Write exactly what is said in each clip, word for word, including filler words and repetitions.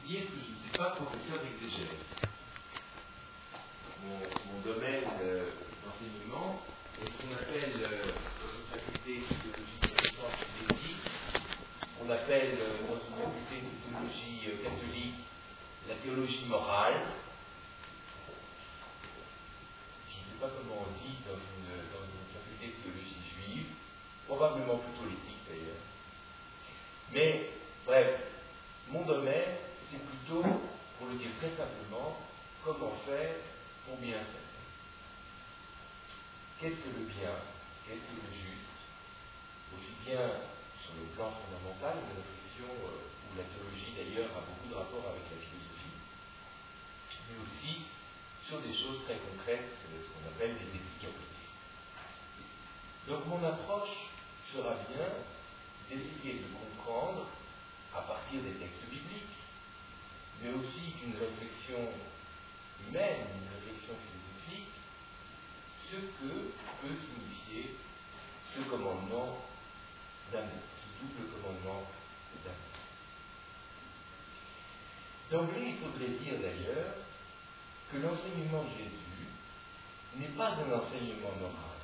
dire que je ne suis pas professeur d'exégèse. Mon, mon domaine euh, d'enseignement est ce qu'on appelle, euh, dans une faculté de théologie protestante et d'éthique, on appelle euh, dans une faculté de théologie euh, catholique la théologie morale. Je ne sais pas comment on dit dans une, dans une faculté de théologie juive, probablement plutôt l'éthique d'ailleurs. Mais, bref, mon domaine, c'est plutôt, pour le dire très simplement, comment faire pour bien faire. Qu'est-ce que le bien? Qu'est-ce que le juste? Aussi bien sur le plan fondamental, une réflexion euh, où la théologie d'ailleurs a beaucoup de rapport avec la philosophie, mais aussi sur des choses très concrètes, ce qu'on appelle des efficacités. Donc mon approche sera bien d'essayer de comprendre, à partir des textes bibliques, mais aussi d'une réflexion humaine, d'une réflexion philosophique, ce que peut signifier ce commandement d'amour, ce double commandement d'amour. D'emblée, il faudrait dire d'ailleurs que l'enseignement de Jésus n'est pas un enseignement moral.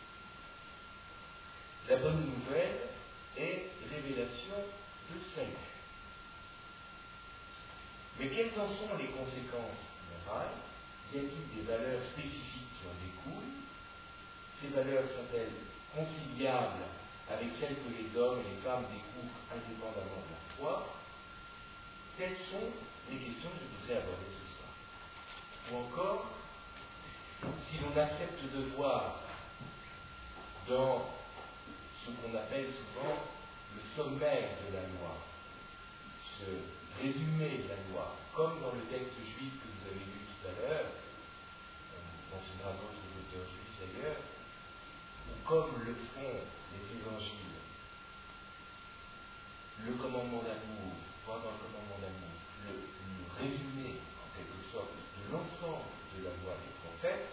La bonne nouvelle est révélation de salut. Mais quelles en sont les conséquences morales? Y a-t-il des valeurs spécifiques qui en découlent? Ces valeurs sont-elles conciliables avec celles que les hommes et les femmes découvrent indépendamment de la foi? Telles sont les questions que je voudrais aborder ce soir. Ou encore, si l'on accepte de voir dans ce qu'on appelle souvent le sommaire de la loi, ce résumé de la loi, comme dans le texte juif que vous avez lu tout à l'heure, on mentionnera d'autres auteurs juifs d'ailleurs, ou comme le font les évangiles, le commandement d'amour, voire dans le commandement d'amour, le, le résumé en quelque sorte de l'ensemble de la loi des prophètes,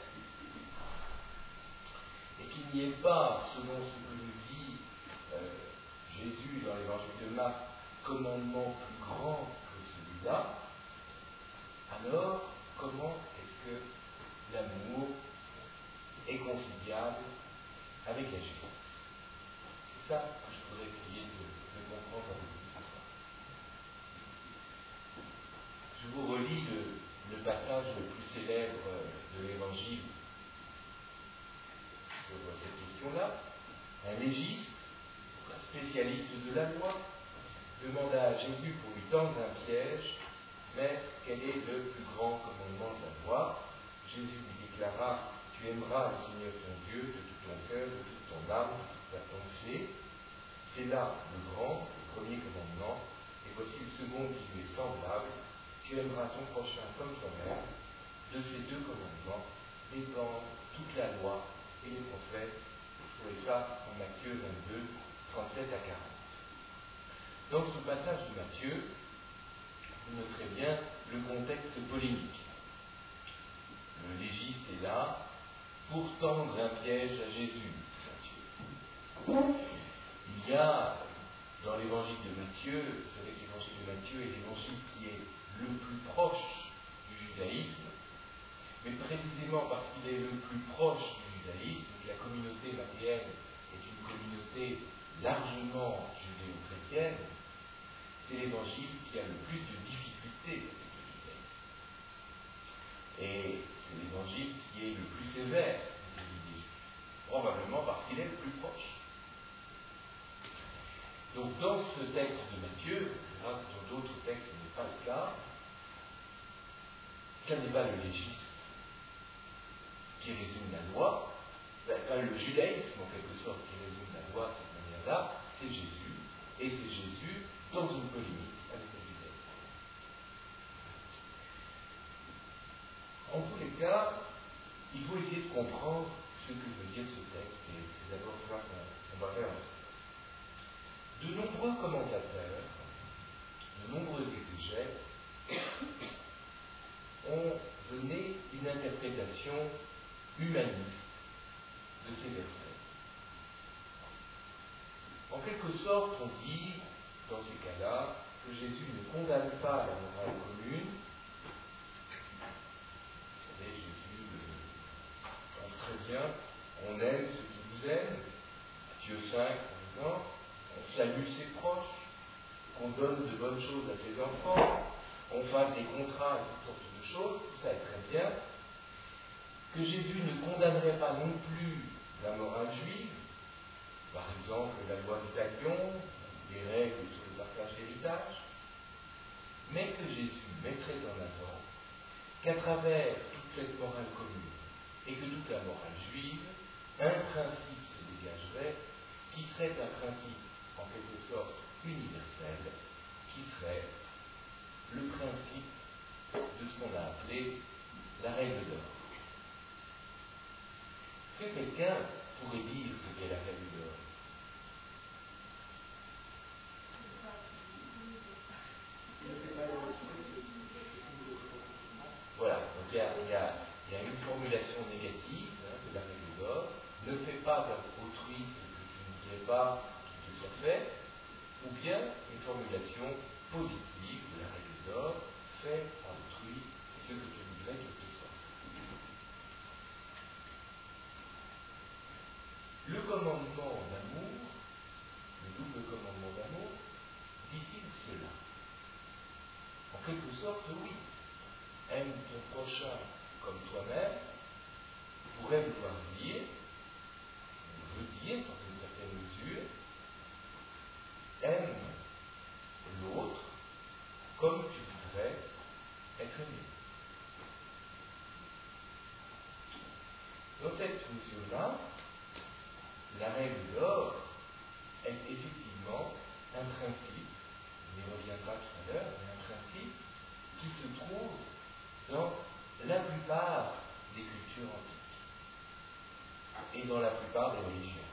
et qu'il n'y ait pas, selon ce que nous dit euh, Jésus dans l'évangile de Marc, commandement plus grand que celui-là, alors comment est-ce que l'amour est conciliable avec la justice? C'est ça que je voudrais essayer de, de comprendre avec vous ce soir. Je vous relis le, le passage le plus célèbre de l'Évangile sur cette question-là. Un légiste, un spécialiste de la loi, demanda à Jésus pour lui tendre un piège: Maître, quel est le plus grand commandement de la loi? Jésus lui déclara: Tu aimeras le Seigneur ton Dieu de tout ton cœur, de toute ton âme, de toute ta pensée. C'est là le grand, le premier commandement. Et voici le second qui lui est semblable: Tu aimeras ton prochain comme toi-même. De ces deux commandements dépendent toute la loi et les prophètes. Vous trouvez ça en Matthieu vingt-deux, trente-sept à quarante. Dans ce passage de Matthieu, vous noterez bien le contexte polémique. Le légiste est là pour tendre un piège à Jésus. Il y a dans l'évangile de Matthieu, vous savez que l'évangile de Matthieu est l'évangile qui est le plus proche du judaïsme, mais précisément parce qu'il est le plus proche du judaïsme, que la communauté mathéenne est une communauté largement judéo-chrétienne, c'est l'évangile qui a le plus de difficultés avec le judaïsme. Et c'est l'évangile qui est le plus sévère vis-à-vis des Juifs, probablement parce qu'il est le plus proche. Donc dans ce texte de Matthieu, là, dans d'autres textes ce n'est pas le cas, ce n'est pas le légiste qui résume la loi, enfin le judaïsme en quelque sorte qui résume la loi de cette manière-là, c'est Jésus, et c'est Jésus dans une polémique avec le judaïsme. En tous les cas, il faut essayer de comprendre ce que veut dire ce texte, et c'est d'abord ça qu'on va faire ensemble. De nombreux commentateurs, de nombreux exégètes ont donné une interprétation humaniste de ces versets. En quelque sorte, on dit, dans ces cas-là, que Jésus ne condamne pas la morale commune. Vous savez, Jésus euh, pense très bien, on aime ceux qui vous aiment, Matthieu cinq par exemple, on salue ses proches, qu'on donne de bonnes choses à ses enfants, on fasse des contrats et toutes sortes de choses, tout ça est très bien. Que Jésus ne condamnerait pas non plus la morale juive, par exemple la loi du talion, les règles sur le partage d'héritage, mais que Jésus mettrait en avant qu'à travers toute cette morale commune et que toute la morale juive, un principe se dégagerait qui serait un principe en quelque sorte universel, qui serait le principe de ce qu'on a appelé la règle d'or. Est-ce que quelqu'un pourrait dire ce qu'est la règle d'or? Voilà, donc il y a, il y a, il y a une formulation négative hein, de la règle d'or. Ne fais pas à autrui ce que tu ne voudrais pas qu'il te soit fait, ou bien une formulation positive de la règle d'or, fais à autrui ce que tu voudrais qu'il te soit fait. Le commandement d'amour, le double commandement d'amour, dit-il cela? En quelque sorte, oui. Aime ton prochain comme toi-même, pourrait vouloir dire, ou veut dire dans une certaine mesure, aime l'autre comme tu voudrais être aimé. Dans cette mesure-là, la règle d'or est effectivement un principe, on y reviendra tout à l'heure, mais un principe qui se trouve dans la plupart des cultures antiques et dans la plupart des religions.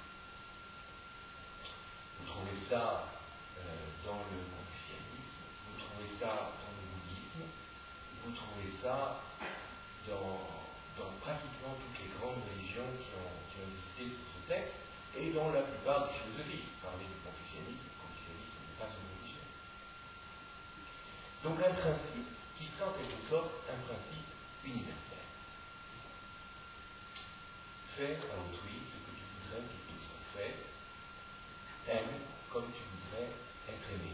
Vous trouvez ça euh, dans le confucianisme, vous trouvez ça dans le bouddhisme, vous trouvez ça dans, dans pratiquement toutes les grandes religions qui ont, qui ont existé sur ce texte et dans la plupart des philosophies. Parler du confucianisme, le confucianisme n'est pas une religion. Donc un principe qui serait en quelque sorte un principe universel. Fais à autrui ce que tu voudrais qu'il te soit fait. Aime comme tu voudrais être aimé.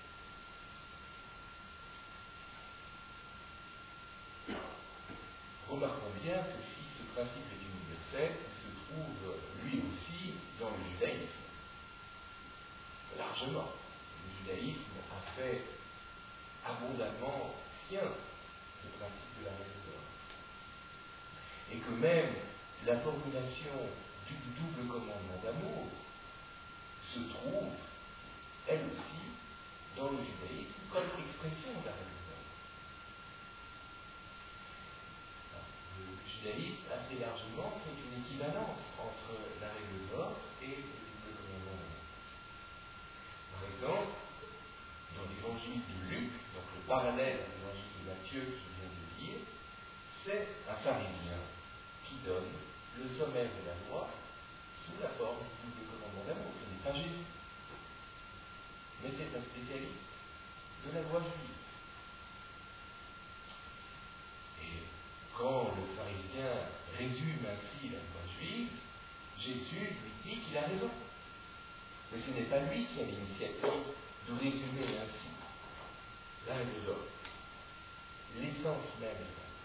Remarquons bien que si ce principe est universel, il se trouve lui aussi dans le judaïsme. Largement. Le judaïsme a fait abondamment sien ce principe de la règle d'or. Et que même la formulation du double commandement d'amour se trouve, elle aussi, dans le judaïsme comme expression de la règle d'or. Le judaïsme assez largement fait une équivalence entre la règle d'or et le double commandement d'amour. Par exemple, dans l'évangile de Luc, donc le parallèle à l'évangile de Matthieu que je viens de dire, c'est un pharisien qui donne le sommaire de la loi sous la forme du double commandement d'amour. Ce n'est pas Jésus, mais c'est un spécialiste de la loi juive. Et quand le pharisien résume ainsi la loi juive, Jésus lui dit qu'il a raison. Mais ce n'est pas lui qui a l'initiative de résumer ainsi la règle d'or, l'essence même de la loi.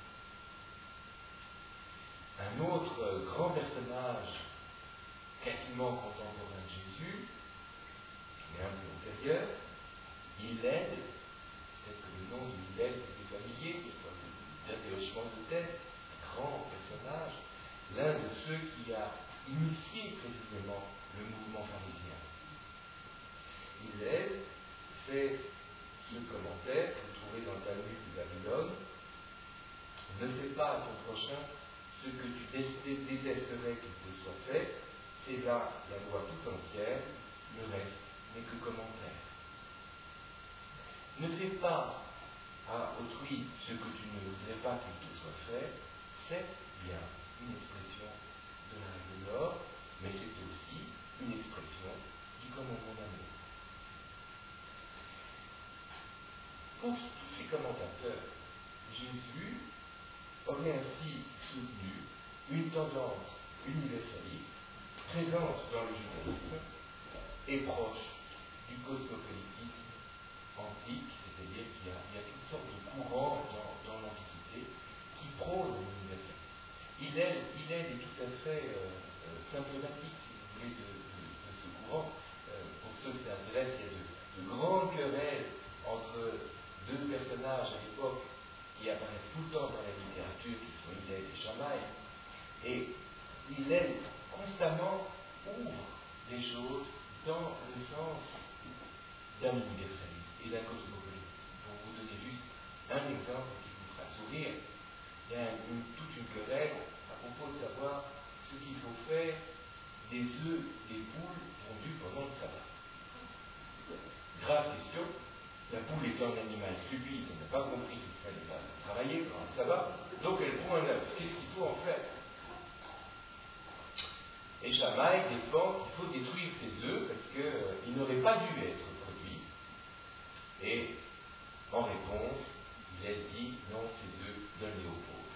Un autre grand personnage quasiment contemporain de Jésus, mais un peu antérieur, Hillel, peut-être que le nom de Hillel est familier, bien des hochements de tête, grand personnage, l'un de ceux qui a initié précisément le mouvement pharisien. Hillel fait ce commentaire que vous trouvez dans le Talmud de Babylone: ne fais pas à ton prochain ce que tu détesterais qu'il te soit fait, c'est là la loi tout entière, le reste n'est que commentaire. Ne fais pas à autrui ce que tu ne voudrais pas qu'il te soit fait, c'est bien une expression de la règle d'or, mais c'est aussi une expression du commandement d'amour. Pour tous ces commentateurs, Jésus aurait ainsi soutenu une tendance universaliste présente dans le judaïsme et proche du cosmopolitisme antique, c'est-à-dire qu'il y a, il y a toutes sortes de courants dans, dans l'Antiquité qui prônent l'universalisme. Il est, il est tout à fait euh, euh, symptomatique, si vous voulez, de, de, de ce courant. Euh, pour ceux qui s'intéressent, il y a de, de grandes querelles entre deux personnages à l'époque qui apparaissent tout le temps dans la littérature, qui sont Hillel et Shammai. Et Hillel constamment ouvre les choses dans le sens d'un universalisme et d'un cosmopolitisme. Pour vous donner juste un exemple qui vous fera sourire, il y a une, toute une querelle à propos de savoir ce qu'il faut faire des œufs des poules pondus pendant le sabbat. Grave question, la poule étant un animal stupide, elle n'a pas compris qu'il fallait pas travailler pendant le sabbat, donc elle pond un œuf. Qu'est-ce qu'il faut en faire? Et Shammai défend qu'il faut détruire ces œufs parce qu'ils euh, n'auraient pas dû être produits. Et en réponse, il a dit non, ces œufs, donnez aux pauvres.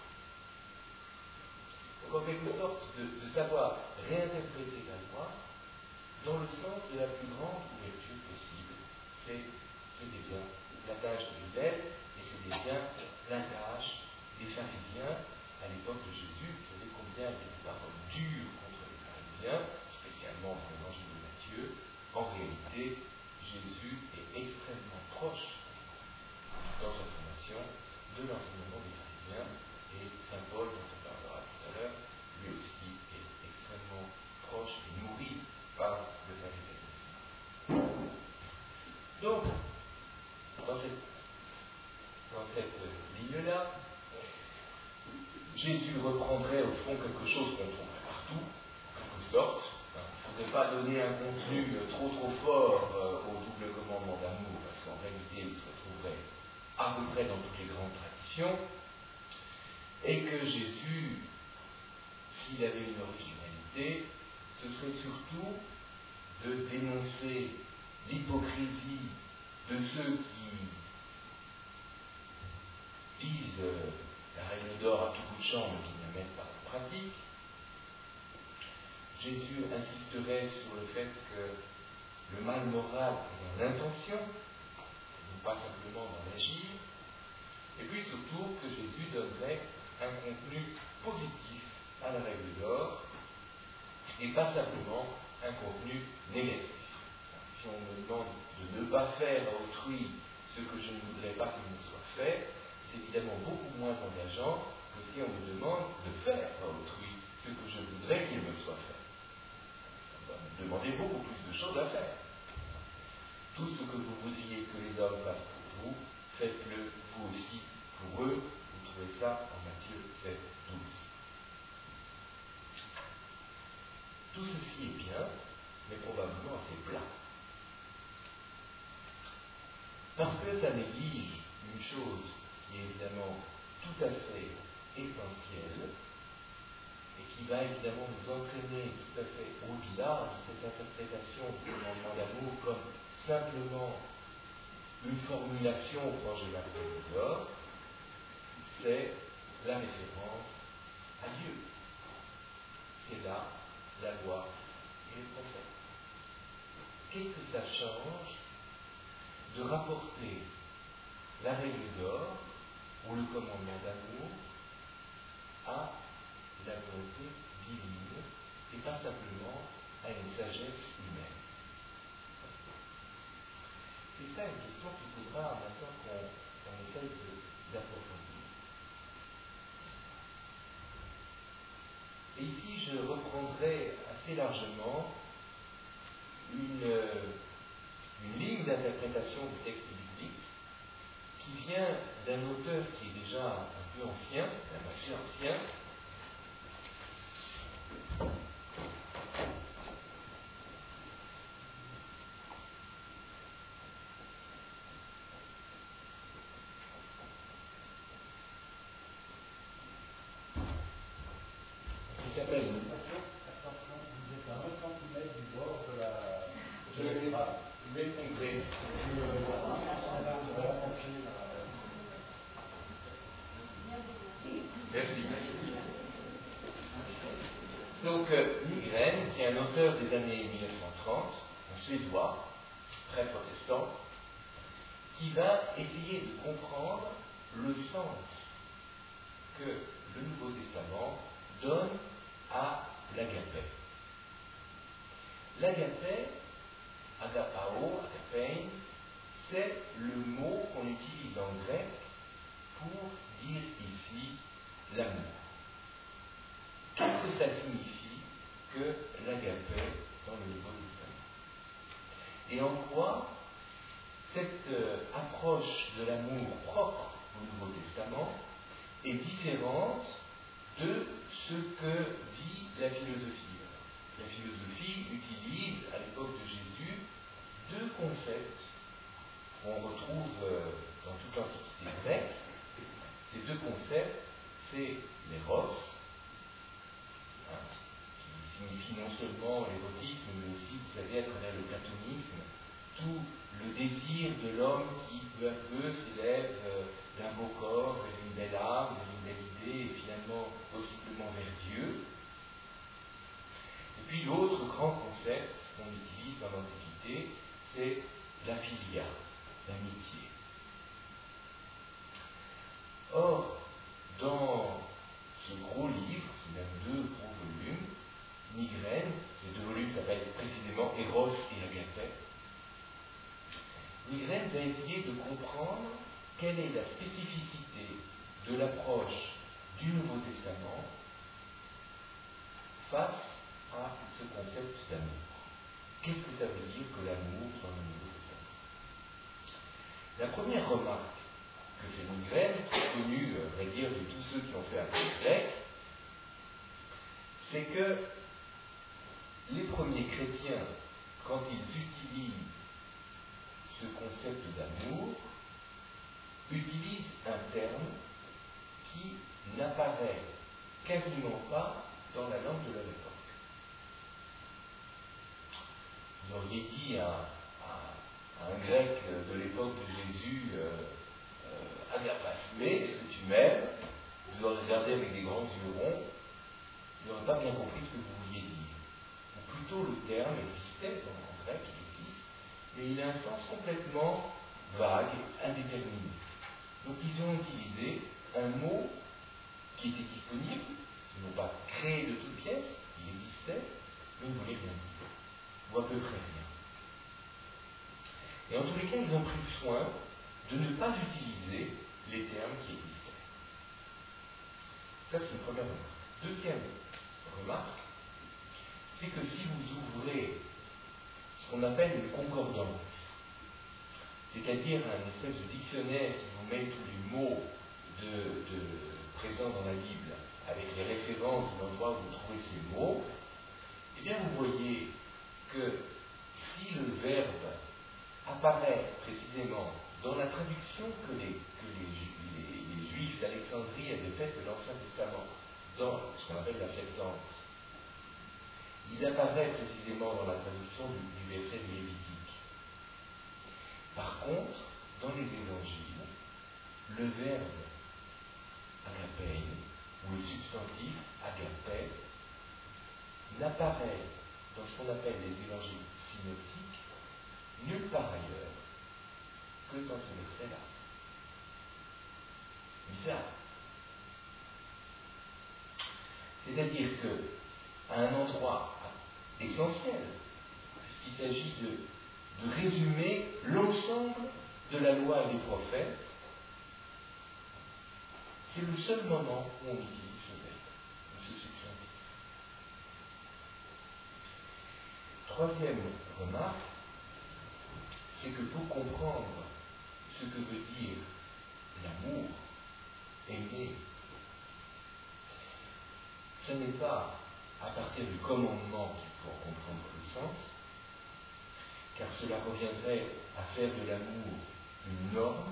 Donc en quelque sorte, de, de savoir réinterpréter la loi dans le sens de la plus grande ouverture possible, c'est, c'était bien la tâche de Hillel et c'était bien la tâche des pharisiens à l'époque de Jésus. Vous savez combien il y a des paroles dures contre les pharisiens, spécialement dans l'évangile de Matthieu. En réalité, Jésus est extrêmement proche dans sa formation de l'enseignement des pharisiens, et saint Paul, dont on parlera tout à l'heure, lui aussi est extrêmement proche et nourri par le pharisaïsme. Donc, dans cette, dans cette ligne-là, Jésus reprendrait au fond quelque chose qu'on trouverait partout, en quelque sorte. Il ne faudrait pas donner un contenu trop trop fort euh, au double commandement d'amour, parce qu'en réalité, il se retrouverait à peu près dans toutes les grandes traditions, et que Jésus, s'il avait une originalité, ce serait surtout de dénoncer l'hypocrisie de ceux qui disent euh, la règle d'or à tout bout de champ, mais qui ne la mettent pas en pratique. Jésus insisterait sur le fait que le mal moral est dans l'intention, non pas simplement dans l'agir, et puis surtout que Jésus donnerait un contenu positif à la règle d'or, et pas simplement un contenu négatif. Si on me demande de ne pas faire à autrui ce que je ne voudrais pas qu'il me soit fait, c'est évidemment beaucoup moins engageant que si on me demande de faire à autrui ce que je voudrais qu'il me soit fait. On va me demander beaucoup plus de choses à faire. Tout ce que vous voudriez que les hommes fassent pour vous, faites-le vous aussi pour eux. Vous trouvez ça en Matthieu sept, douze. Tout ceci est bien, mais probablement assez plat. Parce que ça néglige une chose qui est évidemment tout à fait essentielle et qui va évidemment nous entraîner tout à fait au-delà de cette interprétation du commandement d'amour comme simplement une formulation proche de la règle d'or, c'est la référence à Dieu. C'est là la loi et les prophètes. Qu'est-ce que ça change de rapporter la règle d'or ou le commandement d'amour à la volonté divine et pas simplement à une sagesse humaine? C'est ça une question qu'il faudra maintenant qu'on, qu'on essaye de, d'approfondir. Et ici, je reprendrai assez largement une, une ligne d'interprétation du texte biblique qui vient d'un auteur qui est déjà un peu ancien, un assez ancien, qui s'appelle... Attention, vous êtes à un centimètre du bord de la... Je vais m'effondrer. Je vais donc euh, Nygren, qui est un auteur des années mille neuf cent trente, un Suédois, très protestant, qui va essayer de comprendre le sens que le Nouveau Testament donne à l'agapé. L'agapé, agapao, agapein, c'est le mot qu'on utilise en grec pour dire ici l'amour. Qu'est-ce que ça signifie que l'agapé dans le Nouveau Testament? Et en quoi cette euh, approche de l'amour propre au Nouveau Testament est différente de ce que dit la philosophie. La philosophie utilise, à l'époque de Jésus, deux concepts qu'on retrouve euh, dans toute l'Antiquité grecque. Ces deux concepts, c'est l'éros, hein, qui signifie non seulement l'érotisme, mais aussi, vous savez, à travers le platonisme, tout le désir de l'homme qui, peu à peu, s'élève euh, d'un beau corps, vers une belle âme, vers une belle idée, et finalement, possiblement vers Dieu. Et puis l'autre grand concept qu'on utilise dans l'Antiquité, c'est la philia, l'amitié. Or, dans ce gros livre, c'est même deux gros volumes, Nygren, ces deux volumes s'appellent précisément Eros et Agapé. Nygren va essayer de comprendre quelle est la spécificité de l'approche du Nouveau Testament face à ce concept d'amour. Qu'est-ce que ça veut dire que l'amour dans le Nouveau Testament? La première remarque que fait Nygren, qui est connue, à vrai dire, de tous ceux qui ont fait un peu grec, c'est que les premiers chrétiens, quand ils utilisent ce concept d'amour, utilisent un terme qui n'apparaît quasiment pas dans la langue de leur époque. Vous auriez dit à, à, à un grec de l'époque de Jésus, euh, euh, Agapasme, est-ce que tu m'aimes? Vous auriez regardé avec des grands yeux ronds, il n'aurait pas bien compris ce que vous vouliez dire. Ou plutôt le terme existait en grec, il existe, mais il a un sens complètement vague, indéterminé. Donc ils ont utilisé un mot qui était disponible, ils n'ont pas créé de toutes pièces, il existait, mais ils ne voulaient rien dire, ou à peu près rien. Et en tous les cas, ils ont pris soin de ne pas utiliser les termes qui existaient. Ça, c'est une première remarque. Deuxième remarque, c'est que si vous ouvrez ce qu'on appelle une concordance, c'est-à-dire un espèce de dictionnaire qui vous met tous les mots de, de, présents dans la Bible, avec les références de l'endroit où vous trouvez ces mots, eh bien vous voyez que si le verbe apparaît précisément dans la traduction que les, que les, les, les Juifs d'Alexandrie avaient faite de l'Ancien Testament, dans ce qu'on appelle la Septante, il apparaît précisément dans la traduction du, du verset de Lévitique. Par contre, dans les évangiles, le verbe agapein, ou le substantif agapé, n'apparaît dans ce qu'on appelle les évangiles synoptiques nulle part ailleurs que dans ce verset-là. Bizarre. C'est-à-dire que, à un endroit essentiel, puisqu'il s'agit de, de résumer l'ensemble de la loi et des prophètes, c'est le seul moment où on utilise ce verbe, ce substantif. Troisième remarque, c'est que pour comprendre ce que veut dire l'amour, aimer, ce n'est pas à partir du commandement qu'il faut en comprendre le sens, car cela reviendrait à faire de l'amour une norme,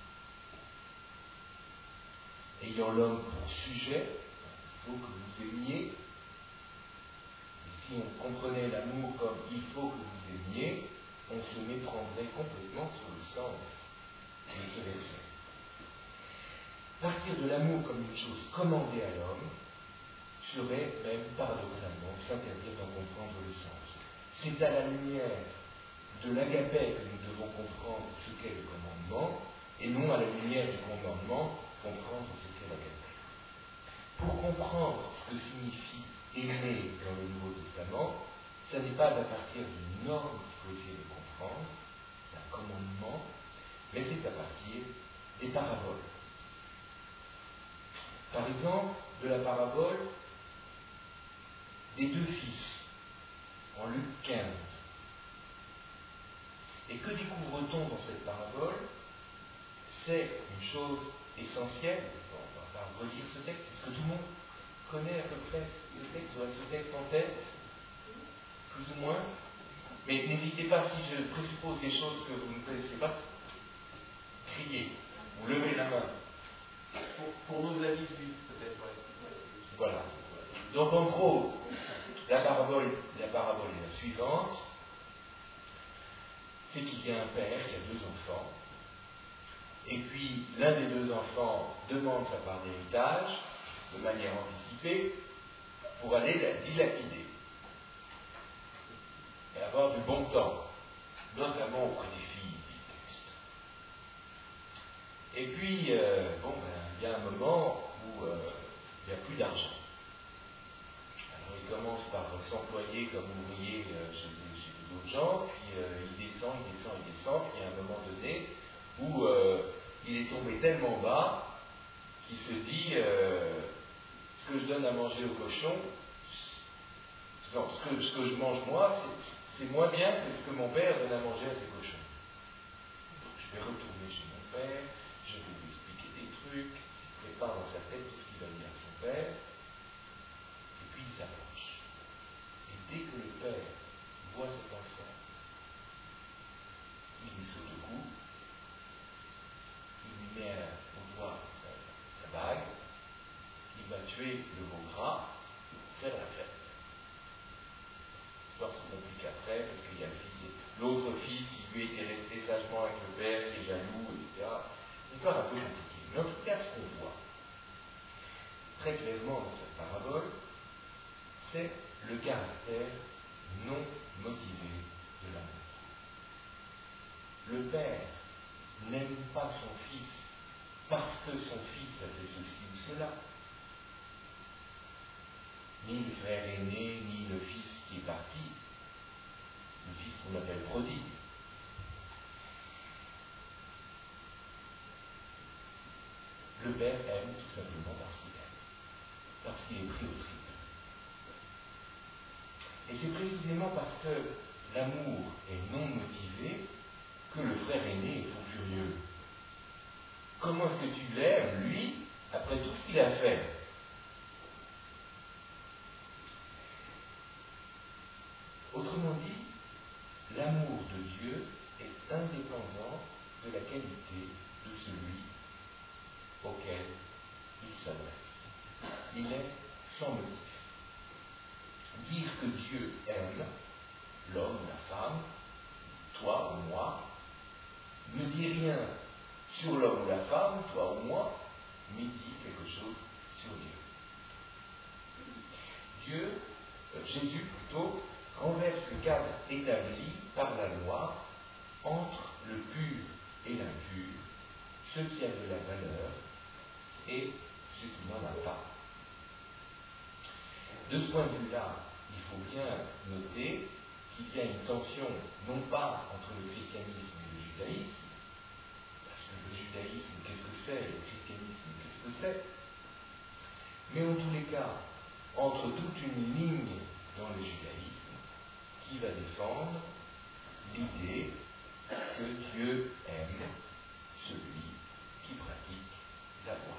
ayant l'homme pour sujet, il faut que vous aimiez. Et si on comprenait l'amour comme il faut que vous aimiez, on se méprendrait complètement sur le sens de ce verset. Partir de l'amour comme une chose commandée à l'homme, serait même paradoxalement s'interdire d'en comprendre le sens. C'est à la lumière de l'agapé que nous devons comprendre ce qu'est le commandement, et non à la lumière du commandement comprendre ce qu'est l'agapé. Pour comprendre ce que signifie aimer dans le Nouveau Testament, ce n'est pas à partir d'une norme qu'il faut essayer de comprendre, d'un commandement, mais c'est à partir des paraboles. Par exemple, de la parabole des deux fils, en Luc quinze. Et que découvre-t-on dans cette parabole? C'est une chose essentielle. Bon, on va pas relire ce texte, parce que tout le monde connaît à peu près ce texte, ou a ce texte en tête, plus ou moins. Mais n'hésitez pas, si je présuppose des choses que vous ne connaissez pas, criez, ou levez la main. Pour, pour nos amis juifs, peut-être. Ouais. Voilà. Donc en gros, la parabole, la parabole est la suivante. C'est qu'il y a un père qui a deux enfants, et puis l'un des deux enfants demande sa part d'héritage de manière anticipée pour aller la dilapider et avoir du bon temps, notamment auprès des filles du texte. Et puis, euh, bon, ben, il y a un moment où euh, il n'y a plus d'argent. Alors il commence par s'employer comme ouvrier euh, chez, chez d'autres gens, puis euh, il descend, il descend, il descend, puis il y a un moment donné où euh, il est tombé tellement bas qu'il se dit euh, ce que je donne à manger aux cochons, non, ce que, ce que je mange moi, c'est, c'est moins bien que ce que mon père donne à manger à ses cochons. Donc je vais retourner chez mon père, je vais lui expliquer des trucs, il prépare dans sa tête tout ce qu'il va dire à son père, et puis il s'approche. Et dès que le père voit cet enfant, il lui saute au cou, il lui met au doigt sa bague, il va tuer le veau gras, faire la fête. L'histoire se complique après, parce qu'il y a le fils, l'autre fils qui lui était resté sagement avec le père, qui est jaloux, et cetera. Une histoire un peu compliquée. Mais en tout cas, ce qu'on voit très clairement dans cette parabole, c'est le caractère non motivé de l'amour. Le père n'aime pas son fils parce que son fils a fait ceci ou cela. Ni le frère aîné, ni le fils qui est parti, le fils qu'on appelle prodigue. Le père aime tout simplement parce qu'il aime, parce qu'il est pris au tripes. Et c'est précisément parce que l'amour est non motivé que le frère aîné est fou furieux. Comment est-ce que tu l'aimes, lui, après tout ce qu'il a fait? Autrement dit, l'amour de Dieu est indépendant de la qualité de celui auquel il s'adresse. Il est sans motif. Dire que Dieu aime l'homme, la femme, toi ou moi, ne dit rien sur l'homme ou la femme, toi ou moi, mais dit quelque chose sur Dieu. Dieu, euh, Jésus plutôt, renverse le cadre établi par la loi entre le pur et l'impur, ce qui a de la valeur et ce qui n'en a pas. De ce point de vue-là, il faut bien noter qu'il y a une tension, non pas entre le christianisme et le judaïsme, parce que le judaïsme, qu'est-ce que c'est, le christianisme, qu'est-ce que c'est, mais en tous les cas, entre toute une ligne dans le judaïsme qui va défendre l'idée que Dieu aime celui qui pratique la loi.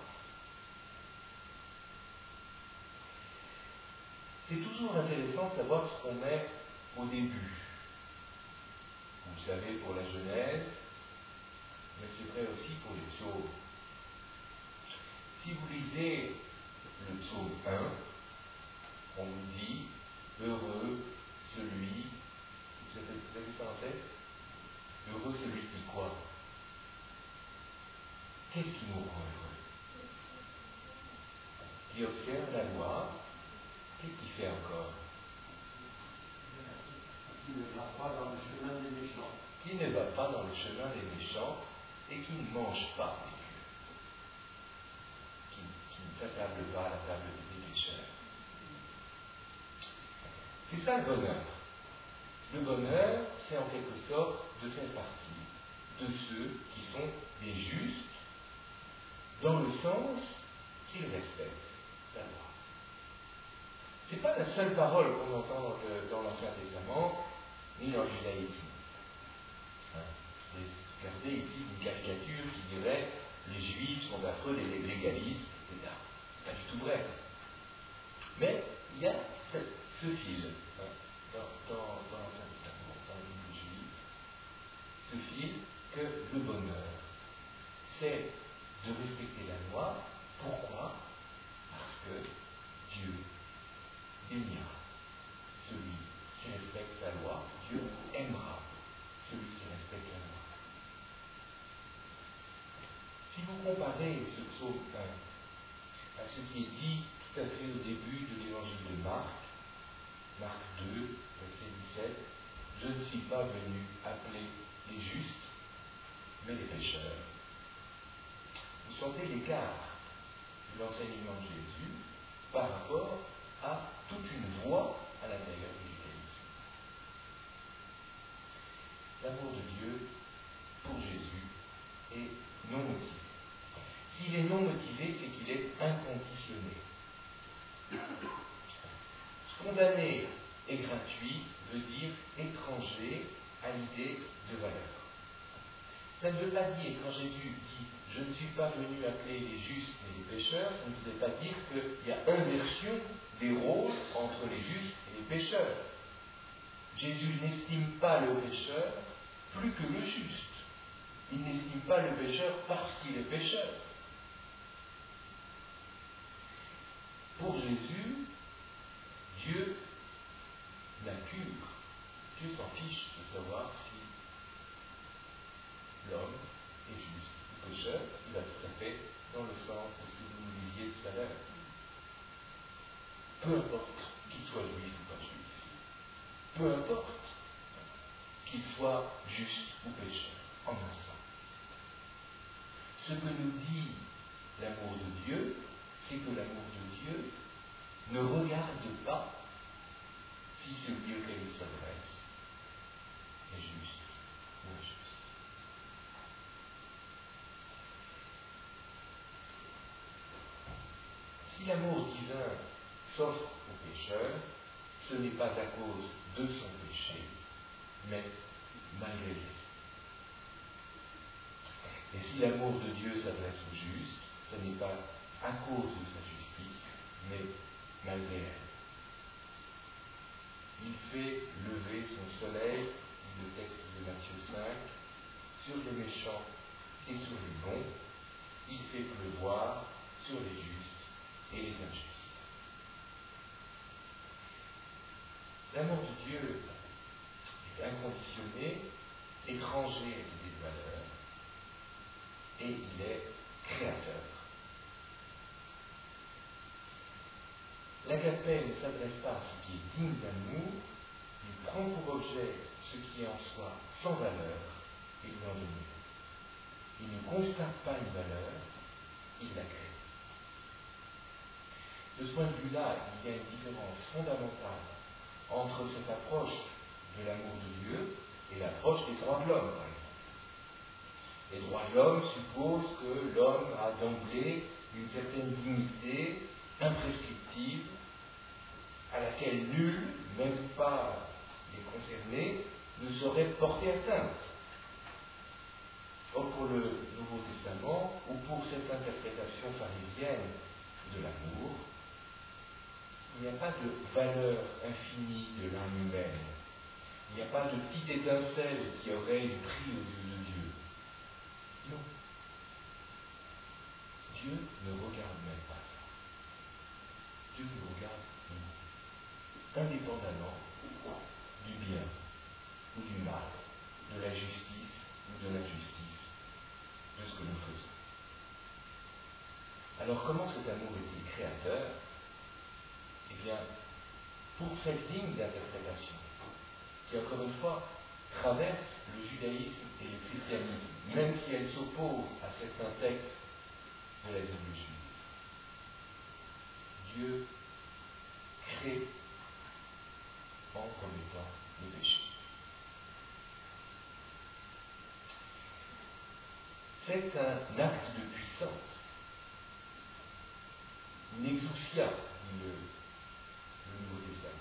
C'est toujours intéressant de savoir ce qu'on met au début. Vous savez pour la Genèse, mais c'est vrai aussi pour les psaumes. Si vous lisez le psaume un, on nous dit « Heureux celui », vous avez, vous avez ça en tête? Heureux celui qui quoi? Qu'est-ce qui nous rend heureux? Qui observe la loi Qu'est-ce qu'il fait encore? Qui ne va pas dans le chemin des méchants. Qui ne va pas dans le chemin des méchants et qui ne mange pas avec eux. Qui, qui ne s'attable pas à la table des pécheurs. C'est ça le bonheur. Le bonheur, c'est en quelque sorte de faire partie de ceux qui sont des justes, dans le sens qu'ils respectent la loi. Ce n'est pas la seule parole qu'on entend dans, le, dans l'Ancien Testament, ni dans le judaïsme. Hein, regardez ici une caricature qui dirait les Juifs sont affreux, les légalistes, et cetera. C'est pas du tout vrai. Mais il y a ce, ce fil hein, dans, dans, dans l'Ancien Testament, dans le livre juif, ce fil que le bonheur, c'est de respecter la loi. Pourquoi? Parce que Dieu bénira celui qui respecte la loi. Dieu aimera celui qui respecte la loi. Si vous comparez ce psaume un à ce qui est dit tout à fait au début de l'évangile de Marc, Marc deux, verset dix-sept, « Je ne suis pas venu appeler les justes, mais les pécheurs. » Vous sentez l'écart de l'enseignement de Jésus par rapport à toute une voie à l'intérieur du judaïsme. L'amour de Dieu pour Jésus est non motivé. S'il est non motivé, c'est qu'il est inconditionné. Spontané et gratuit veut dire étranger à l'idée de valeur. Ça ne veut pas dire, quand Jésus dit « Je ne suis pas venu appeler les justes mais les pécheurs », ça ne veut pas dire qu'il y a inversion des rôles entre les justes et les pécheurs. Jésus n'estime pas le pécheur plus que le juste. Il n'estime pas le pécheur parce qu'il est pécheur. Pour Jésus, Dieu la cure. Dieu s'en fiche de savoir si l'homme est juste ou pécheur. Il va tout à fait dans le sens de ce que vous nous disiez tout à l'heure. Peu importe qu'il soit juif ou pas juif. Peu importe qu'il soit juste ou pécheur, en un sens. Ce que nous dit l'amour de Dieu, c'est que l'amour de Dieu ne regarde pas si celui auquel il s'adresse est juste ou injuste. Si l'amour divin s'offre au pécheur, ce n'est pas à cause de son péché, mais malgré lui. Et si l'amour de Dieu s'adresse aux justes, ce n'est pas à cause de sa justice, mais malgré elle. Il fait lever son soleil, dit le texte de Matthieu cinq, sur les méchants et sur les bons. Il fait pleuvoir sur les justes et les injustes. L'amour de Dieu est inconditionné, étranger à l'idée de valeur, et il est créateur. L'agapé ne s'adresse pas à ce qui est digne d'amour, il prend pour objet ce qui est en soi sans valeur et lui en donne. Il ne constate pas une valeur, il la crée. De ce point de vue-là, il y a une différence fondamentale entre cette approche de l'amour de Dieu et l'approche des droits de l'homme, par exemple. Les droits de l'homme supposent que l'homme a d'emblée une certaine dignité imprescriptible à laquelle nul, même pas les concernés, ne saurait porter atteinte. Or, pour le Nouveau Testament, ou pour cette interprétation pharisienne de l'amour, il n'y a pas de valeur infinie de l'âme humaine. Il n'y a pas de petite étincelle qui aurait une prix aux yeux de Dieu. Non. Dieu ne regarde même pas ça. Dieu nous regarde nous, indépendamment du bien ou du mal, de la justice ou de l'injustice, de ce que nous faisons. Alors comment cet amour est-il créateur? Eh bien, pour cette ligne d'interprétation, qui encore une fois traverse le judaïsme et le christianisme, même si elle s'oppose à certains textes de la Bible juive. Dieu crée en commettant le péché. C'est un acte de puissance, une exousia, dit le, le Nouveau Testament.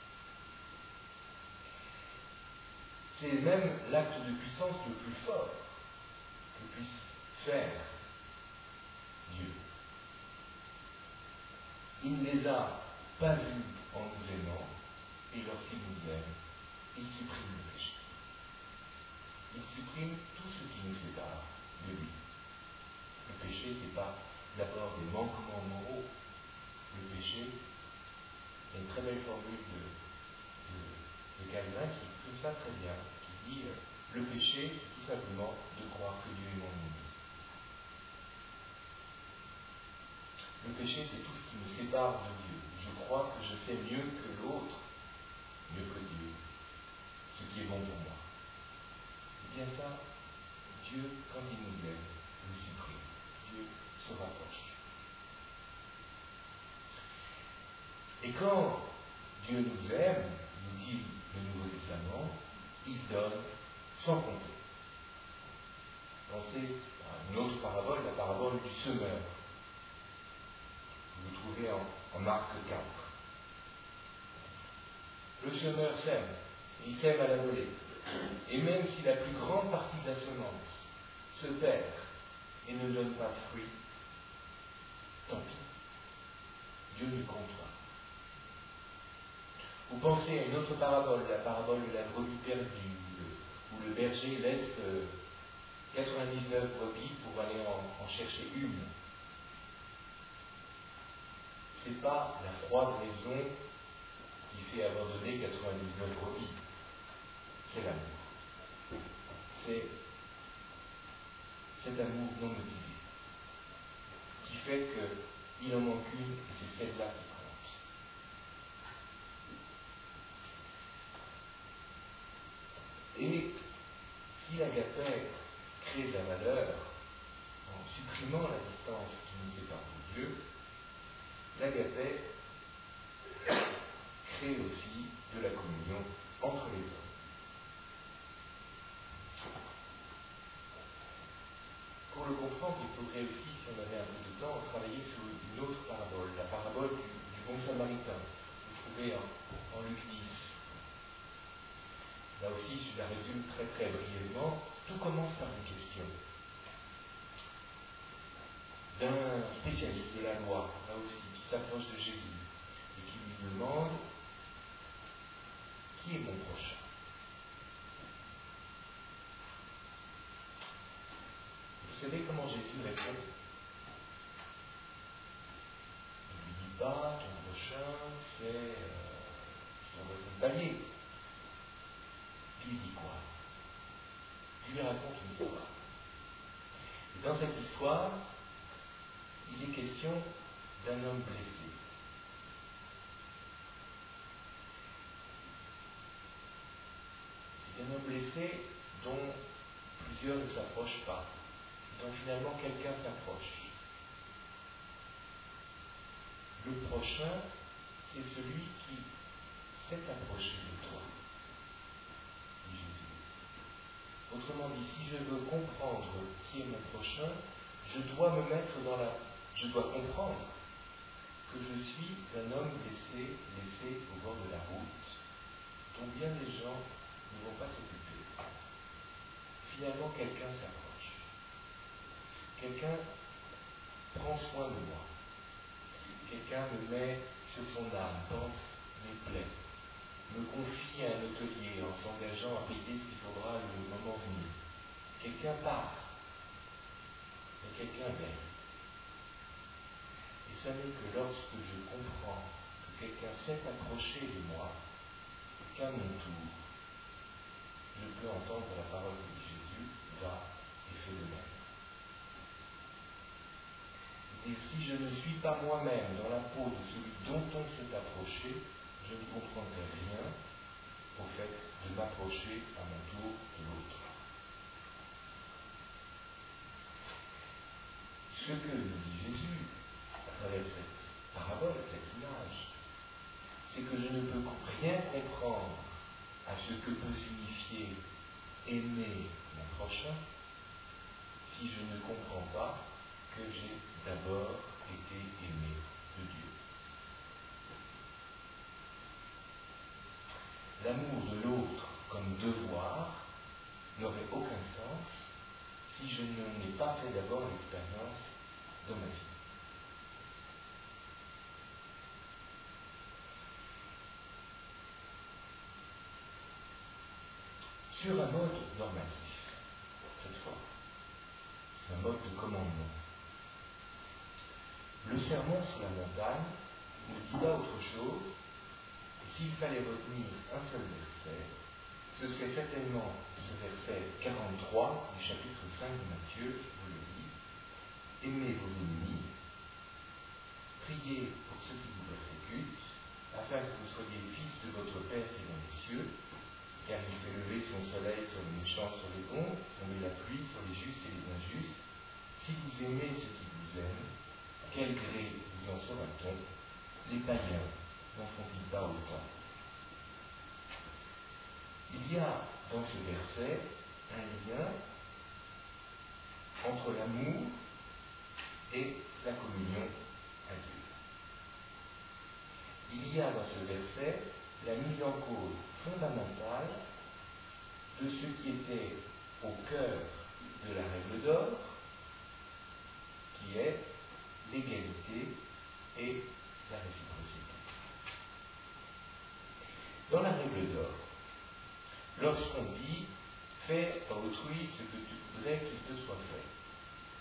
C'est même l'acte de puissance le plus fort que puisse faire Dieu. Il ne les a pas vus en nous aimant, et lorsqu'il nous aime, il supprime le péché. Il supprime tout ce qui nous sépare de lui. Le péché, ce n'est pas d'abord des manquements moraux. Le péché, il y a une très belle formule de, de, de Calvin qui exprime ça très bien, qui dit euh, le péché, c'est tout simplement de croire que Dieu est mon ennemi. Le péché, c'est tout ce qui me sépare de Dieu. Je crois que je fais mieux que l'autre, mieux que Dieu, ce qui est bon pour moi. C'est bien ça, Dieu, quand il nous aime, le supprime. Dieu se rapproche. Et quand Dieu nous aime, nous dit le Nouveau Testament, il donne sans compter. Pensez à une autre parabole, la parabole du semeur. Vous trouvez en, en Marc quatre. Le semeur sème, il sème à la volée. Et même si la plus grande partie de la semence se perd et ne donne pas de fruits, tant pis, Dieu ne compte pas. Vous pensez à une autre parabole, la parabole de la brebis perdue, où le berger laisse euh, quatre-vingt-dix-neuf brebis pour aller en, en chercher une. Ce n'est pas la froide raison qui fait abandonner quatre-vingt-dix-neuf brebis. C'est l'amour. C'est cet amour non motivé qui fait qu'il en manque une et c'est celle-là qui compte. Et si l'agapè crée de la valeur en supprimant la distance qui nous sépare de Dieu, l'agapè crée aussi de la communion entre les hommes. Pour le comprendre, il faudrait aussi, si on avait un peu de temps, travailler sur une autre parabole, la parabole du, du bon samaritain. Vous trouvez en, en Luc dix. Là aussi, je la résume très très brièvement. Tout commence par une question d'un spécialiste de la loi, là aussi, qui s'approche de Jésus et qui lui demande qui est mon prochain. Vous savez comment Jésus répond? Il ne lui dit pas ton prochain c'est euh, sur votre palier. Il lui dit quoi? Il lui raconte une histoire. Et dans cette histoire, il est question d'un homme blessé. C'est un homme blessé dont plusieurs ne s'approchent pas, dont finalement quelqu'un s'approche. Le prochain, c'est celui qui s'est approché de toi, dit Jésus. Autrement dit, si je veux comprendre qui est mon prochain, je dois me mettre dans la... Je dois comprendre que je suis un homme blessé, laissé au bord de la route, dont bien des gens ne vont pas s'occuper. Finalement, quelqu'un s'approche. Quelqu'un prend soin de moi. Quelqu'un me met sur son âme, pense mes plaies, me confie à un hôtelier en s'engageant à payer ce qu'il faudra le moment venu. Quelqu'un part, et quelqu'un vient. Et ça n'est que lorsque je comprends que quelqu'un s'est approché de moi, qu'à mon tour, je peux entendre la parole de Jésus, va et fais de même. Et si je ne suis pas moi-même dans la peau de celui dont on s'est approché, je ne comprendrai rien au fait de m'approcher à mon tour de l'autre. Ce que nous dit Jésus à travers cette parabole, cette image, c'est que je ne peux rien comprendre à ce que peut signifier aimer mon prochain si je ne comprends pas que j'ai d'abord été aimé de Dieu. L'amour de l'autre comme devoir n'aurait aucun sens si je n'en ai pas fait d'abord l'expérience dans ma vie. Sur un mode normatif, cette fois, un mode de commandement. Le sermon sur la montagne ne dit pas autre chose, et s'il fallait retenir un seul verset, ce serait certainement ce verset quarante-trois du chapitre cinq de Matthieu, qui vous le dit. Aimez vos ennemis, priez pour ceux qui vous persécutent, afin que vous soyez fils de votre Père qui est dans les cieux, car il fait lever son soleil sur les méchants, sur les bons, tomber la pluie sur les justes et les injustes. Si vous aimez ceux qui vous aiment, quel gré vous en sera-t-on? Les païens n'en font-ils pas autant? Il y a dans ce verset un lien entre l'amour et la communion à Dieu. Il y a dans ce verset la mise en cause fondamentale de ce qui était au cœur de la règle d'or, qui est l'égalité et la réciprocité. Dans la règle d'or, lorsqu'on dit « fais à autrui ce que tu voudrais qu'il te soit fait »,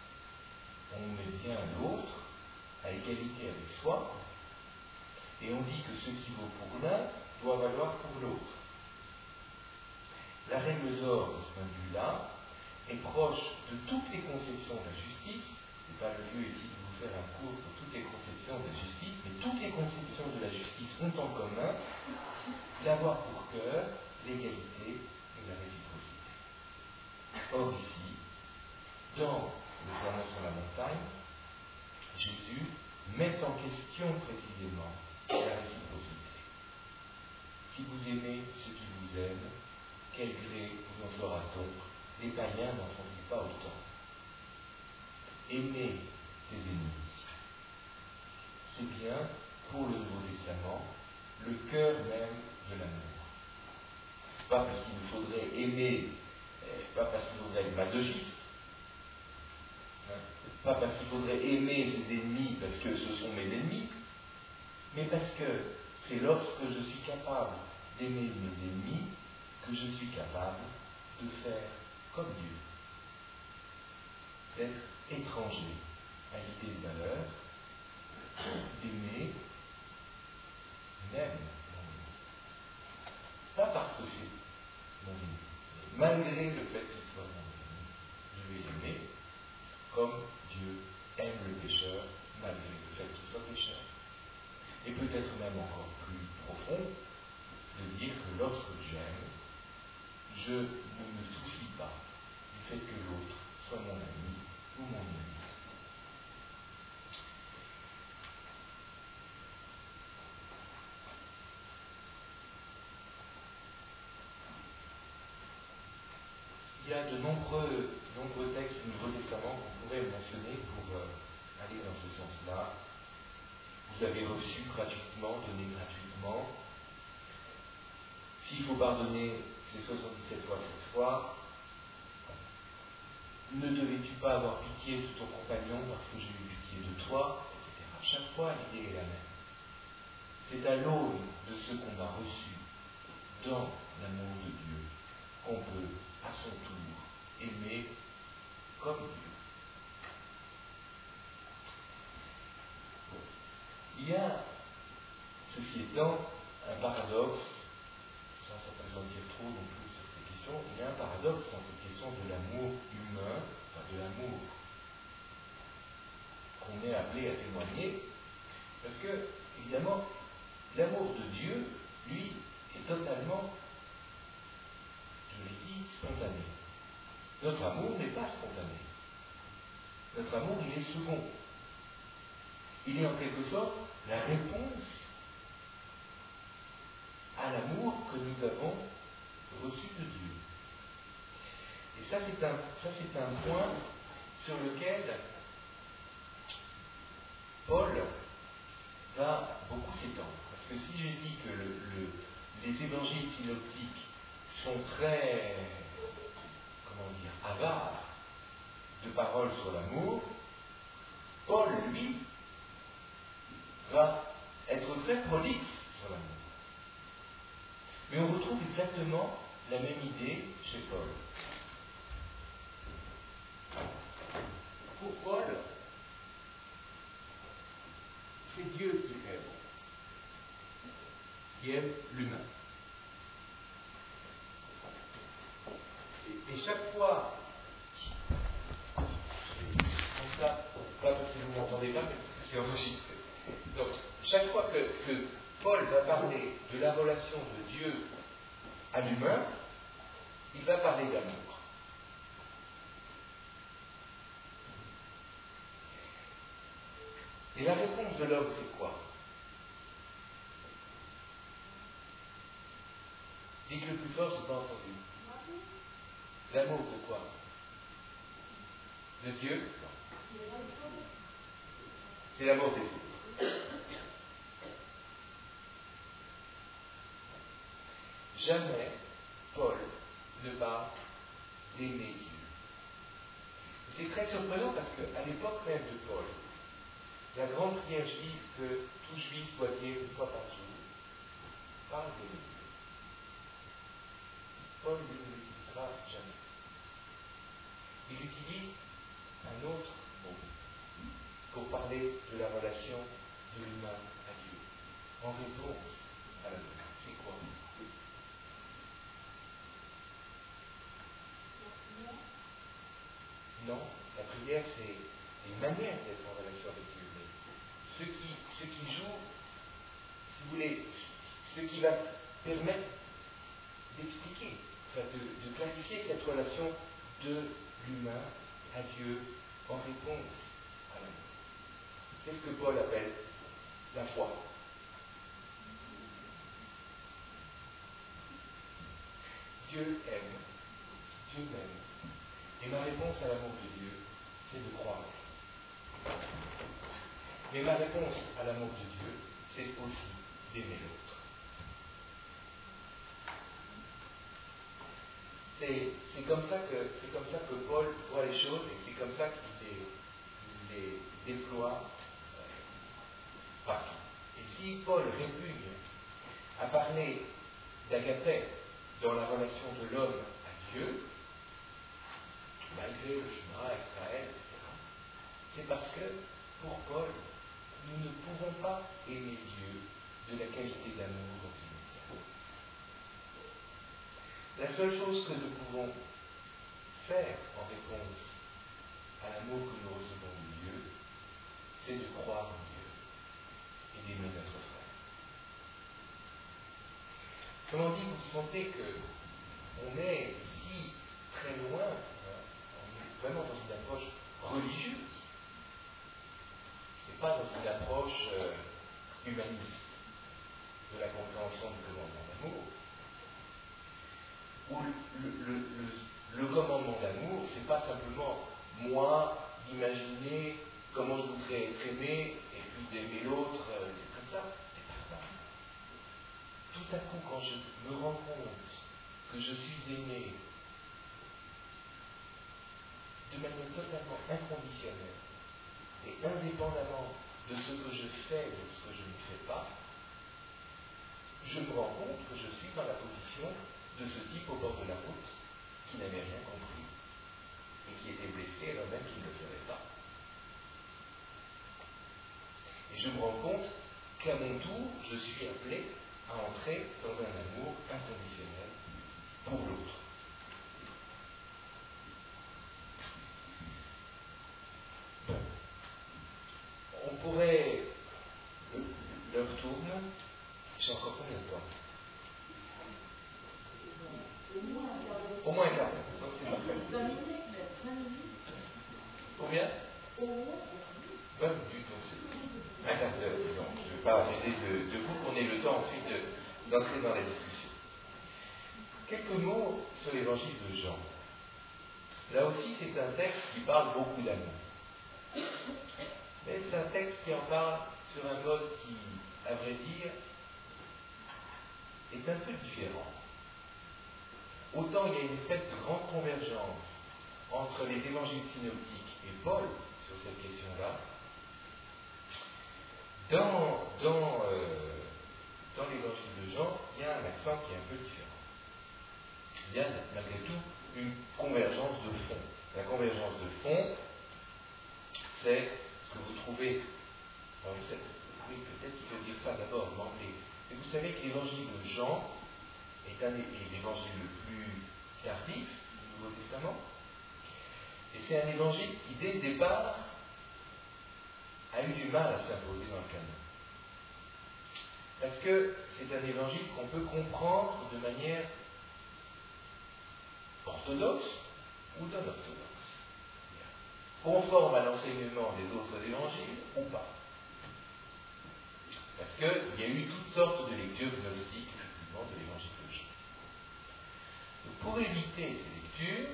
on met bien l'autre à égalité avec soi, et on dit que ce qui vaut pour l'un doit valoir pour l'autre. La règle d'or, de ce point de vue-là, est proche de toutes les conceptions de la justice. Ce n'est pas le lieu ici de vous faire un cours sur toutes les conceptions de la justice, mais toutes les conceptions de la justice ont en commun d'avoir pour cœur l'égalité et la réciprocité. Or ici, dans le sermon sur la montagne, Jésus met en question précisément la réciprocité. Si vous aimez ceux qui vous aiment, quel gré vous en sera-t-on? Les païens n'en font-ils pas autant? Aimer ses ennemis, c'est bien, pour le Nouveau Testament, le cœur même de l'amour. Pas parce qu'il nous faudrait aimer, pas parce qu'il faudrait être masochiste, hein, pas parce qu'il faudrait aimer ses ennemis parce que ce sont mes ennemis, mais parce que c'est lorsque je suis capable d'aimer mes ennemis que je suis capable de faire comme Dieu, d'être étranger à l'idée de valeur, d'aimer même mon ennemi. Pas parce que c'est mon ennemi, malgré le fait qu'il soit mon ennemi, je vais l'aimer comme Dieu aime le pécheur, malgré le fait qu'il soit pécheur. Et peut-être même encore plus profond, de dire que lorsque j'aime, je ne me soucie pas du fait que l'autre soit mon ami ou mon ennemi. Il y a de nombreux, nombreux textes du Nouveau Testament qu'on pourrait mentionner pour euh, aller dans ce sens-là. Vous avez reçu gratuitement, donné gratuitement. S'il faut pardonner, c'est soixante-dix-sept fois cette fois. Ne devais-tu pas avoir pitié de ton compagnon parce que j'ai eu pitié de toi, et cetera. Chaque fois, l'idée est la même. C'est à l'aune de ce qu'on a reçu dans l'amour de Dieu qu'on peut, à son tour, aimer comme Dieu. Il y a, ceci étant, un paradoxe, sans s'appesantir trop non plus sur ces questions, il y a un paradoxe dans cette question de l'amour humain, enfin de l'amour qu'on est appelé à témoigner, parce que, évidemment, L'amour de Dieu, lui, est totalement, je l'ai dit, spontané. Notre amour n'est pas spontané. Notre amour, il est second. Il est en quelque sorte la réponse à l'amour que nous avons reçu de Dieu. Et ça, c'est un, ça, c'est un point sur lequel Paul va beaucoup s'étendre. Parce que si j'ai dit que le, le, les évangiles synoptiques sont très, comment dire, avares de paroles sur l'amour, Paul, lui, va être très prolixe sur l'amour. Mais on retrouve exactement la même idée chez Paul. Pour Paul, c'est Dieu qui aime, qui aime l'humain. Et, et chaque fois, comme ça, pas parce que vous ne m'entendez pas, mais parce que c'est enregistré. Donc, chaque fois que, que Paul va parler de la relation de Dieu à l'humain, il va parler d'amour. Et la réponse de l'homme, c'est quoi? Dites le plus fort, je n'ai pas entendu. L'amour de quoi? De Dieu? Non. C'est l'amour des autres. Jamais Paul ne parle d'aimer Dieu. C'est très surprenant parce qu'à l'époque même de Paul, la grande prière juive que tout juif doit dire une fois par jour parle d'aimer Dieu. Paul ne l'utilisera jamais. Il utilise un autre mot pour parler de la relation de l'humain à Dieu, en réponse à l'amour. C'est quoi? Non, la prière, c'est une manière d'être en relation avec Dieu. Mais ce qui, ce qui joue, si vous voulez, ce qui va permettre d'expliquer, enfin de, de clarifier cette relation de l'humain à Dieu en réponse à l'amour. Qu'est-ce que Paul appelle la foi? Dieu aime, Dieu m'aime. Et ma réponse à l'amour de Dieu, c'est de croire. Mais ma réponse à l'amour de Dieu, c'est aussi d'aimer l'autre. C'est, c'est, comme ça que, c'est comme ça que Paul voit les choses et c'est comme ça qu'il les, il les déploie euh, partout. Et si Paul répugne à parler d'agapé dans la relation de l'homme à Dieu, malgré le Shema, Israël, et cetera, c'est parce que, pour Paul, nous ne pouvons pas aimer Dieu de la qualité d'amour dont il nous aime. La seule chose que nous pouvons faire en réponse à l'amour que nous recevons de Dieu, c'est de croire en Dieu et d'aimer notre frère. Comment dit, vous sentez qu'on est ici très loin, hein, on est vraiment dans une approche religieuse. Ce n'est pas dans une approche euh, humaniste de la compréhension du commandement d'amour. Où le, le, le, le commandement d'amour, ce n'est pas simplement moi d'imaginer comment je voudrais être aimé et puis d'aimer l'autre, euh, comme ça. C'est pas ça. Tout à coup, quand je me rends compte que je suis aimé de manière totalement inconditionnelle et indépendamment de ce que je fais ou de ce que je ne fais pas, je me rends compte que je suis dans la position de ce type au bord de la route qui n'avait rien compris et qui était blessé alors même qu'il ne le savait pas. Et je me rends compte qu'à mon tour, je suis appelé à entrer dans un amour inconditionnel pour l'autre. On pourrait, l'heure tourne, J'ai encore combien de temps? Au moins un quart d'heure. Donc c'est parfait. Combien? vingt minutes, donc c'est un quart d'heure, disons. Je ne vais pas abuser de, de vous qu'on ait le temps ensuite de, d'entrer dans la discussion. Quelques mots sur l'évangile de Jean. Là aussi, c'est un texte qui parle beaucoup d'amour. Mais c'est un texte qui en parle sur un mode qui, à vrai dire, est un peu différent. Autant il y a une espèce de grande convergence entre les évangiles synoptiques et Paul sur cette question-là, dans, dans, euh, dans l'évangile de Jean, il y a un accent qui est un peu différent. Il y a malgré tout une convergence de fond. La convergence de fond, c'est ce que vous trouvez. Alors vous savez, oui, peut-être qu'il faut dire ça d'abord en anglais. Mais vous savez que l'évangile de Jean est, un, est l'évangile le plus tardif du Nouveau Testament. Et c'est un évangile qui, dès le départ, a eu du mal à s'imposer dans le canon. Parce que c'est un évangile qu'on peut comprendre de manière orthodoxe ou non orthodoxe, conforme à l'enseignement des autres évangiles ou pas. Parce qu'il y a eu toutes sortes de lectures gnostiques, effectivement, de l'évangile de Jean. Donc, pour éviter ces lectures,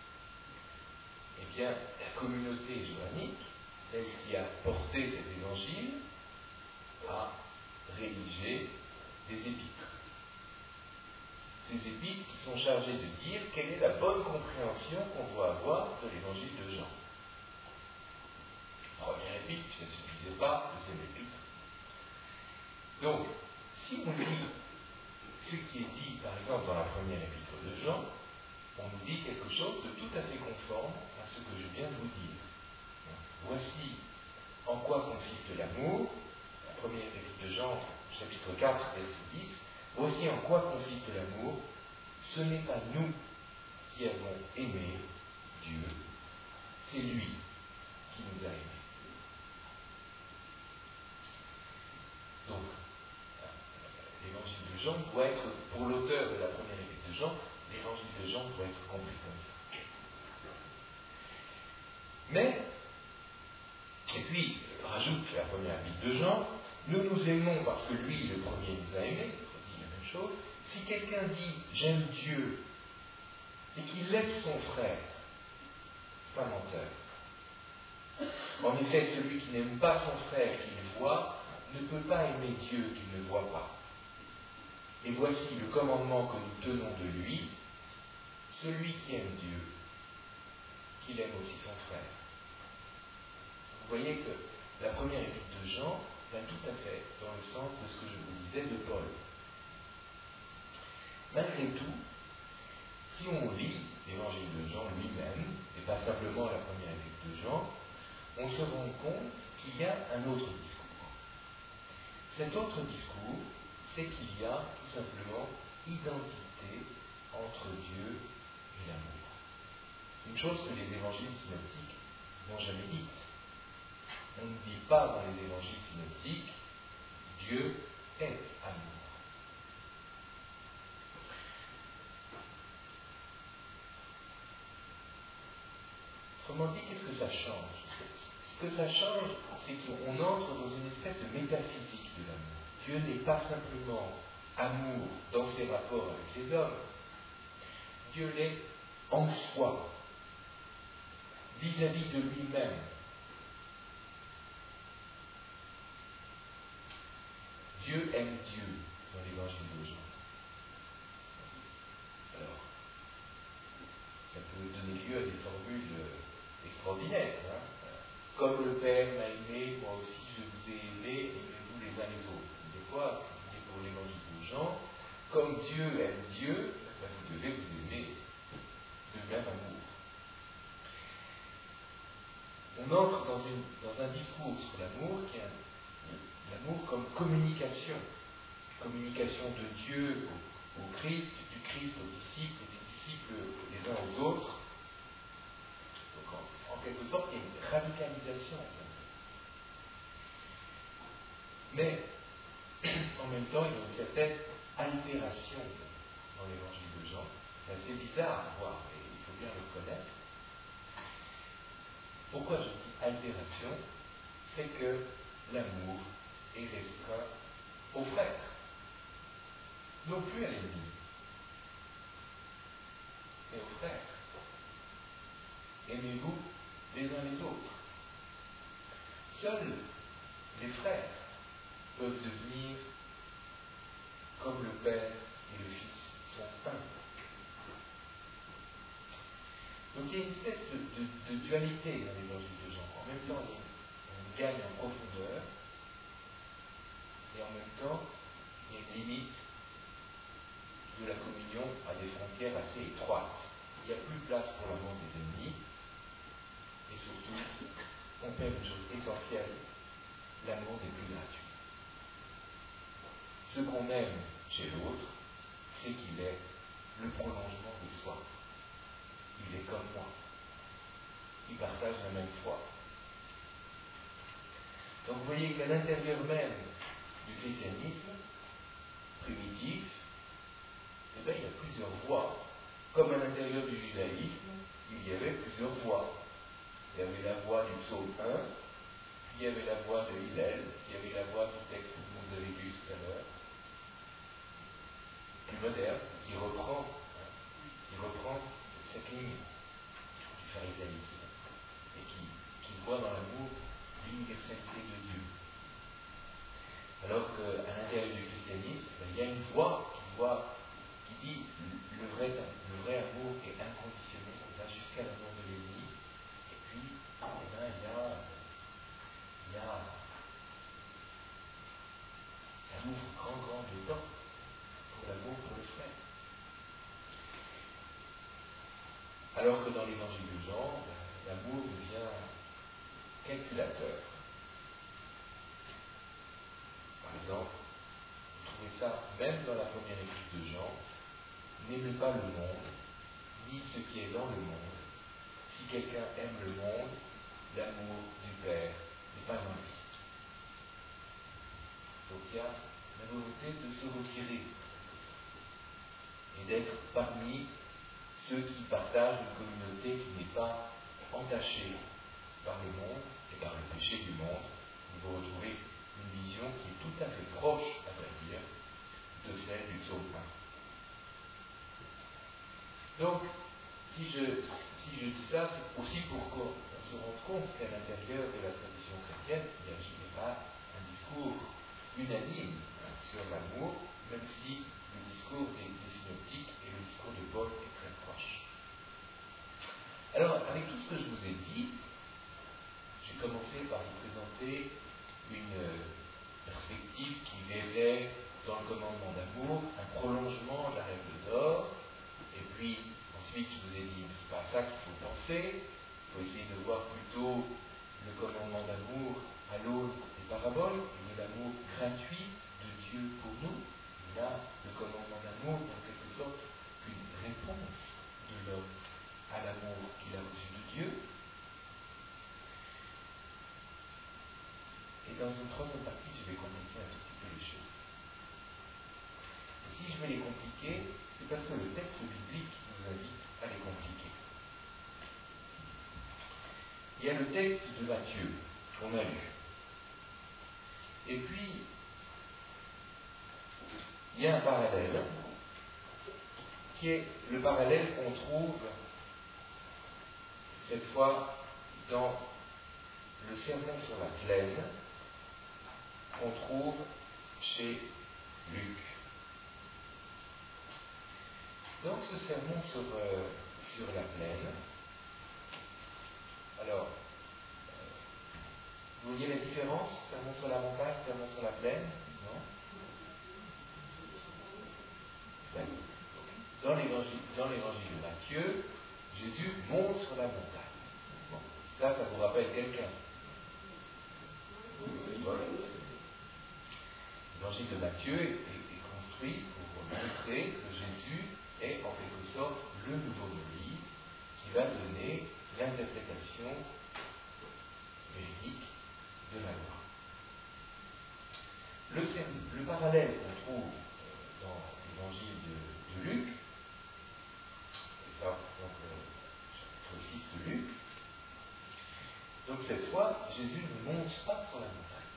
eh bien, la communauté johannique, celle qui a porté cet évangile, a rédigé des épîtres. Ces épîtres qui sont chargés de dire quelle est la bonne compréhension qu'on doit avoir de l'évangile de Jean. Première épître, puis ça ne suffisait pas, deuxième épître. Donc, si on lit ce qui est dit, par exemple, dans la première épître de Jean, on nous dit quelque chose de tout à fait conforme à ce que je viens de vous dire. Voici en quoi consiste l'amour. La première épître de Jean, chapitre quatre, verset dix. Voici en quoi consiste l'amour. Ce n'est pas nous qui avons aimé Dieu, c'est lui qui nous a aimés. Donc, l'évangile de Jean doit être, pour l'auteur de la première épître de Jean, l'évangile de Jean doit être compris comme ça. Mais, et puis, rajoute la première épître de Jean, nous nous aimons parce que lui, le premier, nous a aimés, il dit la même chose. Si quelqu'un dit j'aime Dieu et qu'il laisse son frère, c'est un menteur. En effet, celui qui n'aime pas son frère qu'il voit ne peut pas aimer Dieu qu'il ne voit pas. Et voici le commandement que nous tenons de lui, celui qui aime Dieu, qu'il aime aussi son frère. Vous voyez que la première épître de Jean va tout à fait dans le sens de ce que je vous disais de Paul. Malgré tout, si on lit l'évangile de Jean lui-même, et pas simplement la première épître de Jean, on se rend compte qu'il y a un autre discours. Cet autre discours, c'est qu'il y a tout simplement identité entre Dieu et l'amour. Une chose que les évangiles synoptiques n'ont jamais dite. On ne dit pas dans les évangiles synoptiques Dieu est amour. Autrement dit, qu'est-ce que ça change? Ce que ça change, c'est qu'on entre dans une espèce de métaphysique de l'amour. Dieu n'est pas simplement amour dans ses rapports avec les hommes. Dieu l'est en soi, vis-à-vis de lui-même. Dieu aime Dieu dans l'évangile de Jean. Alors, ça peut donner lieu à des formules extraordinaires. Hein? Comme le Père m'a aimé, moi aussi je vous ai aimé, aimez-vous les uns les autres. Des fois, c'est pour l'évangile de Jean, comme Dieu aime Dieu, ben vous devez vous aimer de même amour. On entre dans, une, dans un discours sur l'amour qui est un, l'amour comme communication. Communication de Dieu au, au Christ, du Christ aux disciples, des disciples les uns aux autres. Donc en, en quelque sorte, il y a une radicalisation. Mais en même temps, il y a une certaine altération dans l'évangile de Jean. C'est assez bizarre à voir, mais il faut bien le reconnaître. Pourquoi je dis altération? C'est que l'amour est restreint aux frères, non plus à l'ennemi, mais aux frères. Aimez-vous les uns les autres. Seuls les frères peuvent devenir comme le Père et le Fils sont un. Donc il y a une espèce de, de, de dualité dans l'évangile de Jean. En même temps, on gagne en profondeur, et en même temps, il y a une limite de la communion à des frontières assez étroites. Il n'y a plus de place pour l'amour des ennemis, et surtout, on perd une chose essentielle, l'amour n'est plus gratuit. Ce qu'on aime chez l'autre, c'est qu'il est le prolongement de soi. Il est comme moi. Il partage la même foi. Donc vous voyez qu'à l'intérieur même du christianisme primitif, eh bien, il y a plusieurs voies. Comme à l'intérieur du judaïsme, il y avait plusieurs voies. Il y avait la voie du psaume un, il y avait la voie de Hillel, il y avait la voie du texte que vous avez lu tout à l'heure, plus moderne, qui reprend, hein, qui reprend cette ligne du pharisaïsme et qui, qui voit dans l'amour l'universalité de Dieu. Alors qu'à l'intérieur du christianisme, il y a une voie qui, voit, qui dit le vrai, le vrai amour est inconditionnel, on va jusqu'à l'amour de l'ennemi, et puis eh bien, il y a, il y a l'amour grand, grand dedans pour l'amour pour le frère. Alors que dans l'évangile de Jean, l'amour devient calculateur. Par exemple, vous trouvez ça même dans la première épître de Jean, n'aimez pas le monde, ni ce qui est dans le monde. Si quelqu'un aime le monde, l'amour du Père n'est pas en lui. Donc il y a la volonté de se retirer et d'être parmi ceux qui partagent une communauté qui n'est pas entachée par le monde et par le péché du monde. Vous retrouvez une vision qui est tout à fait proche, à vrai dire, de celle du psaume un. Donc, si je, si je dis ça, c'est aussi pour qu'on se rende compte qu'à l'intérieur de la tradition chrétienne, il n'y a pas un discours unanime hein, sur l'amour, même si le discours des, des synoptiques et le discours de Paul est très proche. Alors, avec tout ce que je vous ai dit, j'ai commencé par vous présenter une perspective qui verrait dans le commandement d'amour un prolongement de la règle d'or, et puis ensuite je vous ai dit, c'est pas ça qu'il faut penser, il faut essayer de voir plutôt le commandement d'amour à l'aune des paraboles, et de l'amour gratuit de Dieu pour nous. Il y a le commandement d'amour, en quelque sorte, une réponse de l'homme à l'amour qu'il a reçu de Dieu. Et dans une troisième partie, je vais compliquer un tout petit peu les choses. Et si je vais les compliquer, c'est parce que le texte biblique nous invite à les compliquer. Il y a le texte de Matthieu, qu'on a lu. Et puis, il y a un parallèle, qui est le parallèle qu'on trouve, cette fois, dans le sermon sur la plaine, qu'on trouve chez Luc. Dans ce sermon sur, euh, sur la plaine, alors, euh, vous voyez la différence, sermon sur la montagne, sermon sur la plaine, non? Dans l'évangile, dans l'évangile de Matthieu, Jésus monte sur la montagne. Bon, ça, ça vous rappelle quelqu'un? Voilà. L'évangile de Matthieu est, est construit pour montrer que Jésus est en quelque sorte le nouveau Moïse qui va donner l'interprétation véridique de la loi. le, le parallèle qu'on trouve dans l'évangile de, de Luc, c'est ça, par exemple, chapitre six de Luc. Donc cette fois, Jésus ne monte pas sur la montagne.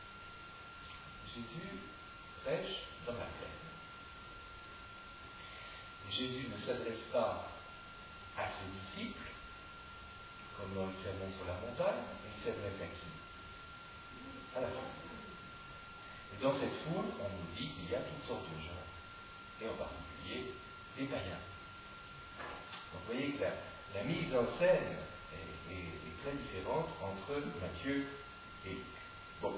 Jésus prêche dans la plaine. Jésus ne s'adresse pas à ses disciples, comme dans le sermon sur la montagne, mais il s'adresse à qui? À la foule. Et dans cette foule, on nous dit qu'il y a toutes sortes de gens, et en particulier des païens. Donc vous voyez que la, la mise en scène est, est, est très différente entre Matthieu et Luc. Bon.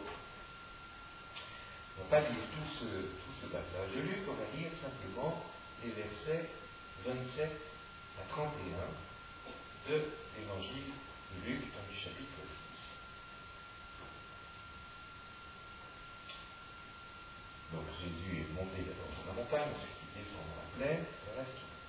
On ne va pas lire tout ce, tout ce passage de Luc, on va lire simplement les versets vingt-sept à trente et un de l'évangile de Luc, dans du chapitre six. Donc Jésus est monté d'abord sur la montagne, ensuite il descend dans la plaine, voilà ce qu'il dit.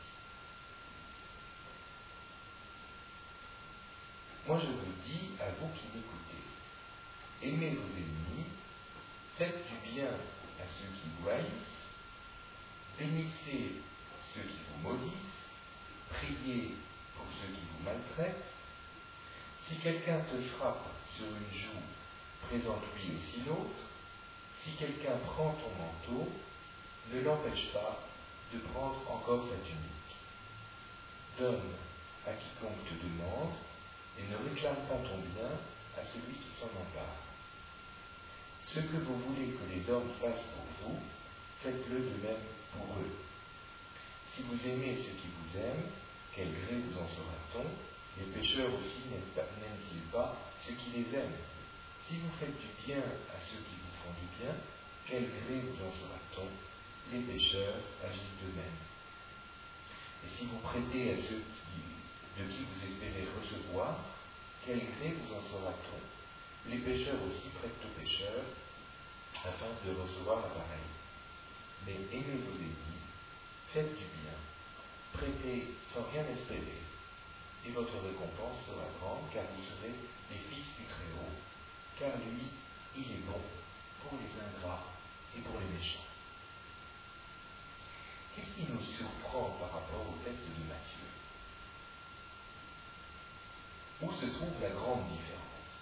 Moi je vous dis, à vous qui m'écoutez, aimez vos ennemis, faites du bien à ceux qui vous haïssent, bénissez ceux qui vous maudissent, priez pour ceux qui vous maltraitent. Si quelqu'un te frappe sur une joue, présente-lui aussi l'autre. Si quelqu'un prend ton manteau, ne l'empêche pas de prendre encore ta tunique. Donne à quiconque te demande et ne réclame pas ton bien à celui qui s'en empare. Ce que vous voulez que les hommes fassent pour vous, faites-le de même pour eux. Si vous aimez ceux qui vous aiment, quel gré vous en sera-t-on? Les pécheurs aussi n'aiment-ils pas ceux qui les aiment? Si vous faites du bien à ceux qui vous font du bien, quel gré vous en sera-t-on? Les pécheurs agissent de même. Et si vous prêtez à ceux qui, de qui vous espérez recevoir, quel gré vous en sera-t-on? Les pécheurs aussi prêtent aux pécheurs, afin de recevoir la pareille. Mais aimez vos ennemis, faites du bien, prêtez sans rien espérer, et votre récompense sera grande, car vous serez les fils du Très-Haut, car lui, il est bon pour les ingrats et pour les méchants. Qu'est-ce qui nous surprend par rapport au texte de Matthieu? Où se trouve la grande différence?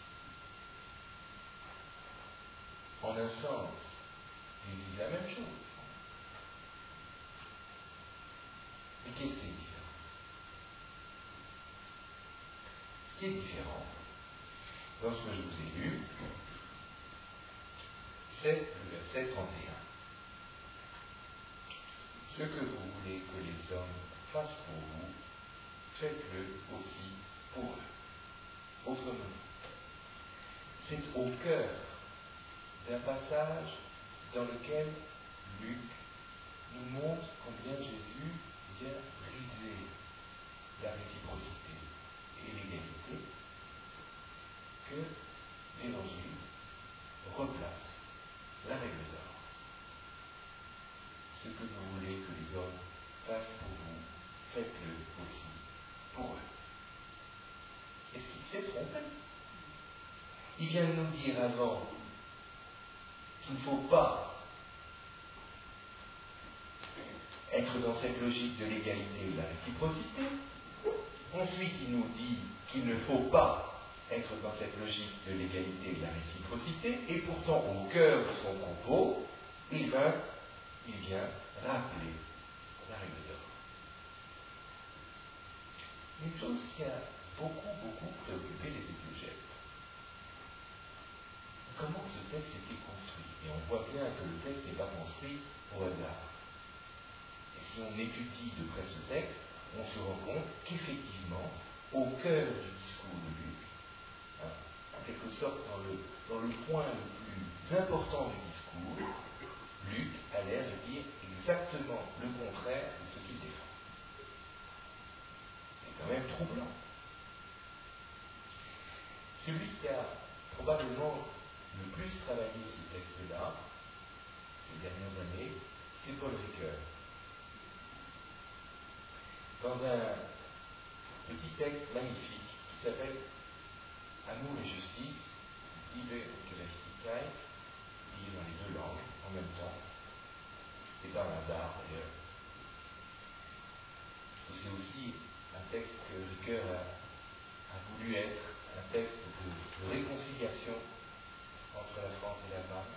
En un sens, il dit la même chose. Mais qu'est-ce qui est différent? Ce qui est différent, dans ce que je vous ai lu, c'est le verset trente et un. Ce que vous voulez que les hommes fassent pour vous, faites-le aussi pour eux. Autrement, c'est au cœur d'un passage dans lequel Luc nous montre combien Jésus vient briser la réciprocité et l'égalité, que l'Évangile replace la règle d'or. Ce que vous voulez que les hommes fassent pour vous, faites-le aussi pour eux. Est-ce qu'il s'est trompé? Il vient de nous dire avant qu'il ne faut pas être dans cette logique de l'égalité et de la réciprocité. Ensuite, il nous dit qu'il ne faut pas être dans cette logique de l'égalité et de la réciprocité, et pourtant, au cœur de son propos, il vient, il vient rappeler la règle d'or. Une chose qui a beaucoup, beaucoup préoccupé les exégètes. Comment ce texte était construit? Et on voit bien que le texte n'est pas construit au hasard. Et si on étudie de près ce texte, on se rend compte qu'effectivement, au cœur du discours de Luc, hein, en quelque sorte dans le, dans le point le plus important du discours, Luc a l'air de dire exactement le contraire de ce qu'il défend. C'est quand même troublant. Celui qui a probablement le plus travaillé ce texte-là, ces dernières années, c'est Paul Ricoeur. Dans un petit texte magnifique qui s'appelle Amour et justice, Liebe und Gerechtigkeit, lié dans les deux langues, Ricoeur a, a voulu être un texte de, de réconciliation entre la France et l'Allemagne.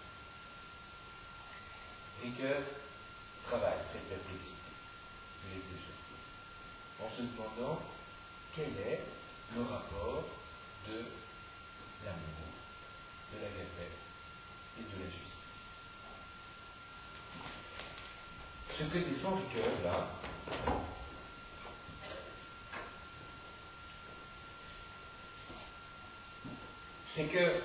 Ricoeur travaille cette perplexité, je l'ai déjà dit, en se demandant quel est le rapport de l'amour, de l'agapè et de la justice. Ce que défend Ricoeur là, c'est que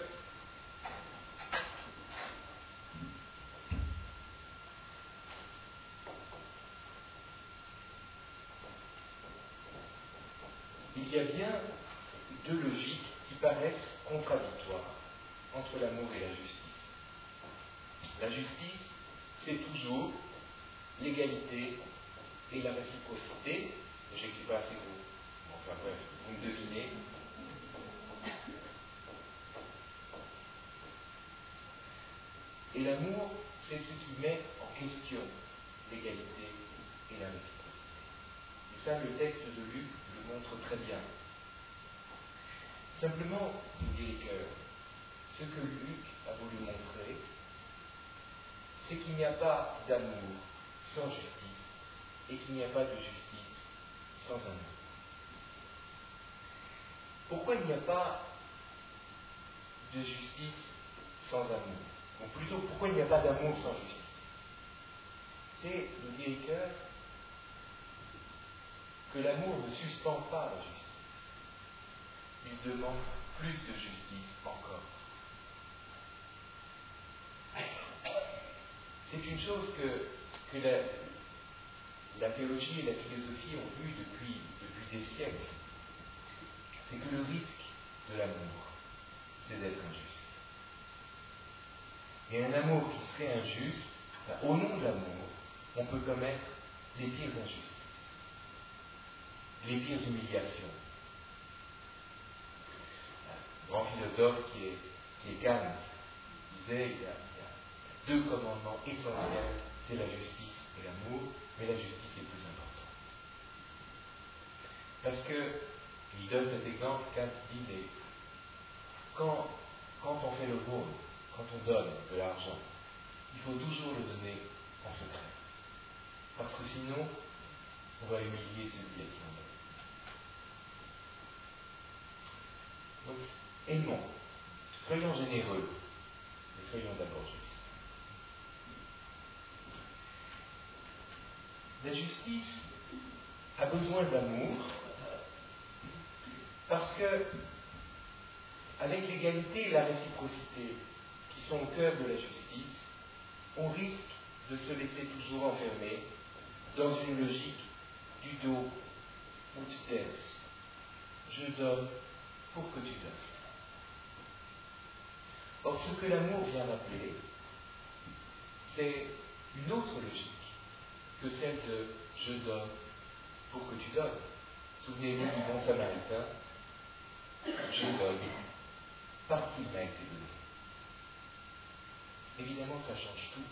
il y a bien deux logiques qui paraissent contradictoires entre l'amour et la justice. La justice, c'est toujours l'égalité et la réciprocité. Je n'écris pas assez gros. Enfin bref, vous me devinez. Et l'amour, c'est ce qui met en question l'égalité et la réciprocité. Et ça, le texte de Luc le montre très bien. Simplement, nous dit Ricoeur, ce que Luc a voulu montrer, c'est qu'il n'y a pas d'amour sans justice et qu'il n'y a pas de justice sans amour. Pourquoi il n'y a pas de justice sans amour? Ou plutôt, pourquoi il n'y a pas d'amour sans justice? C'est, nous dit Ricoeur, que l'amour ne suspend pas la justice. Il demande plus de justice encore. C'est une chose que, que la, la théologie et la philosophie ont vue depuis, depuis des siècles. C'est que le risque de l'amour, c'est d'être injuste. Et un amour qui serait injuste, ben, au nom de l'amour, on peut commettre les pires injustices, les pires humiliations. Un grand philosophe qui est, qui est Kant disait il y, a, il y a deux commandements essentiels, c'est la justice et l'amour, mais la justice est plus importante. Parce que, il donne cet exemple, Kant dit, mais quand, quand on fait le bon, quand on donne de l'argent, il faut toujours le donner en secret. Parce que sinon, on va humilier celui à qui on donne. Donc, aimons, soyons généreux, mais soyons d'abord justes. La justice a besoin d'amour parce que, avec l'égalité et la réciprocité qui sont au cœur de la justice, on risque de se laisser toujours enfermer dans une logique du dos ou du test. Je donne pour que tu donnes. Or, ce que l'amour vient rappeler, c'est une autre logique que celle de je donne pour que tu donnes. Souvenez-vous du bon samaritain, je donne parce qu'il m'a été donné. Évidemment, ça change tout.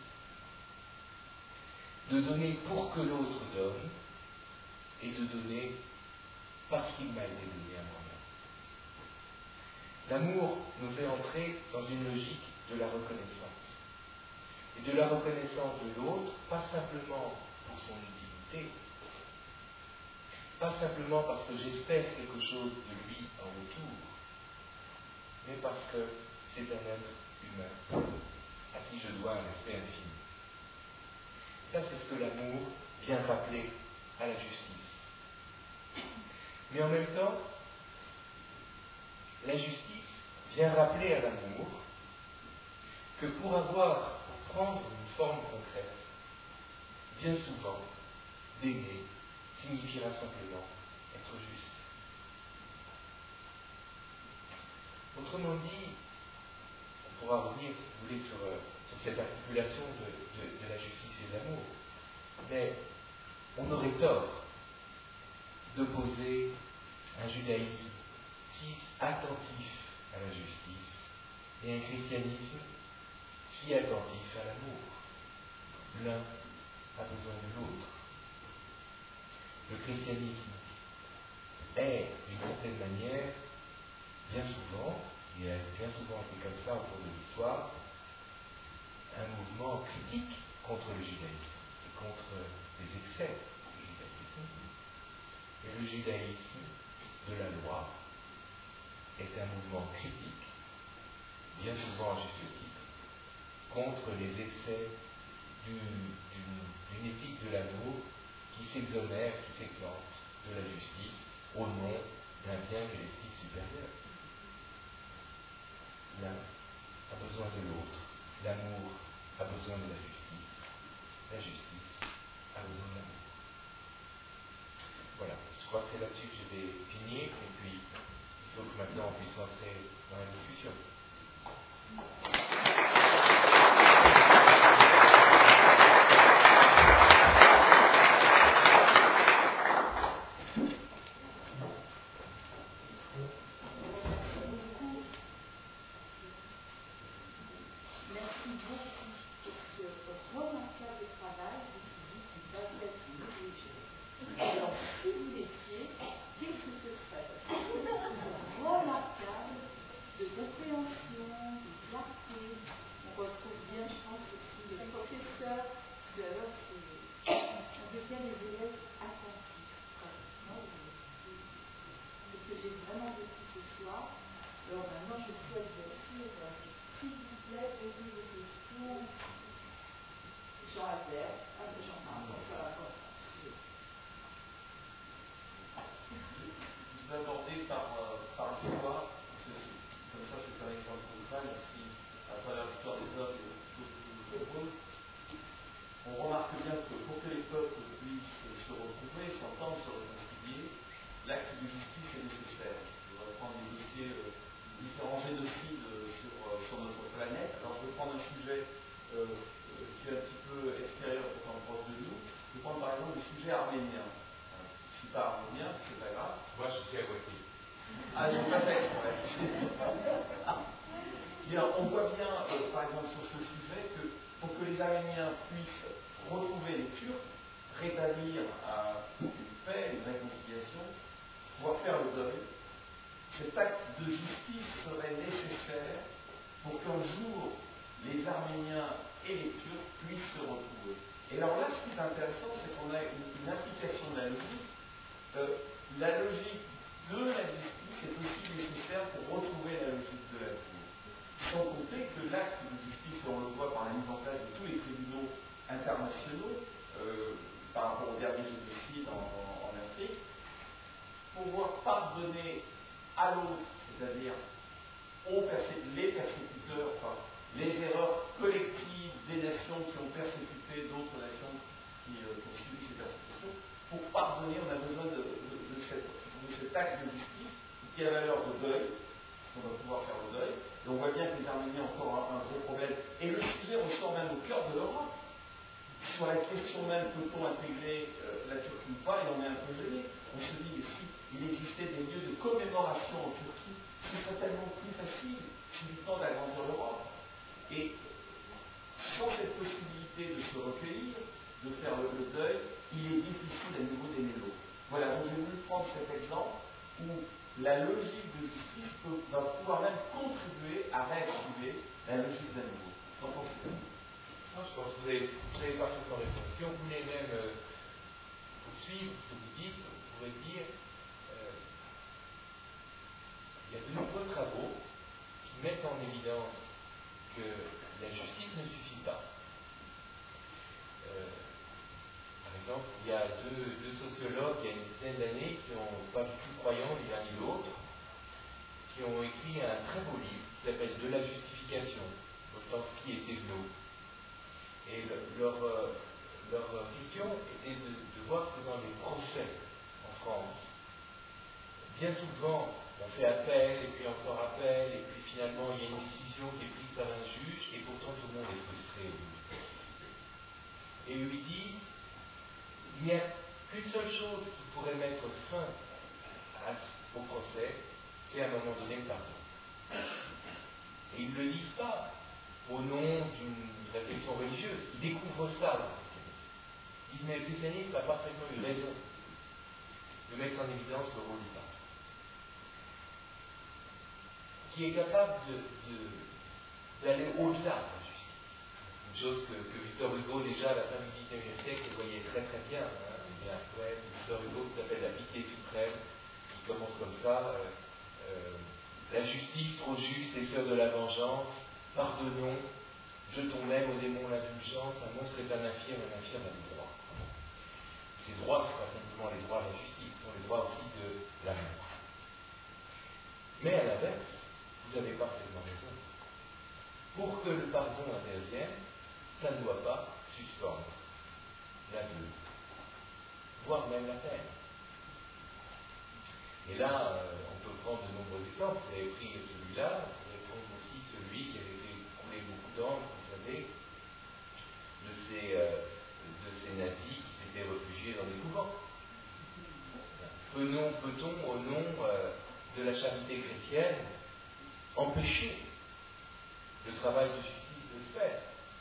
De donner pour que l'autre donne et de donner parce qu'il m'a été donné à moi-même. L'amour nous fait entrer dans une logique de la reconnaissance. Et de la reconnaissance de l'autre, pas simplement pour son utilité, pas simplement parce que j'espère quelque chose de lui en retour, mais parce que c'est un être humain à qui je dois un respect infini. Ça, c'est ce que l'amour vient rappeler à la justice. Mais en même temps, la justice vient rappeler à l'amour que pour avoir, pour prendre une forme concrète, bien souvent, d'aimer signifiera simplement être juste. Autrement dit, on pourra revenir, si vous voulez, sur, sur cette articulation de, de, de la justice et de l'amour, mais on aurait tort d'opposer un judaïsme si attentif à la justice et un christianisme si attentif à l'amour. L'un a besoin de l'autre. Le christianisme est, d'une certaine manière, bien souvent, il a bien souvent été comme ça au cours de l'histoire, un mouvement critique contre le judaïsme et contre les excès du judaïsme. Et le judaïsme de la loi est un mouvement critique, bien souvent à juste titre, contre les excès d'une, d'une, d'une éthique de l'amour qui s'exonère, qui s'exempte de la justice au nom d'un bien qu'elle estime supérieur. L'un a besoin de l'autre, l'amour a besoin de la justice, la justice a besoin de l'amour. Voilà, je crois que c'est là-dessus que je vais finir, et puis il faut que maintenant on puisse entrer dans la discussion. de mettre en évidence le rôle du pape, qui est capable de, de, d'aller au-delà de la justice. Une chose que, que Victor Hugo, déjà à la fin du dix-neuvième siècle, voyait très très bien. Hein. Il y a un poème de Victor Hugo qui s'appelle La pitié suprême, qui commence comme ça. Euh, euh, la justice trop juste et sœur de la vengeance, pardonnons, jetons même au démon l'indulgence, un monstre est un infirme, un infirme a des droits. Ces droits, ce n'est pas simplement les droits de la justice, ce sont les droits aussi de l'amour. Mais à l'inverse, vous avez parfaitement raison. Pour que le pardon intervienne, ça ne doit pas suspendre l'aveu, voire même la peine. Et là, euh, on peut prendre de nombreux exemples. Vous avez pris celui-là, vous pouvez prendre aussi celui qui avait fait couler beaucoup d'encre, vous savez, de ces, euh, de ces nazis qui s'étaient réfugiés dans des couvents. Peut-on, peut-on au nom euh, de la charité chrétienne, empêcher le travail de justice de se faire?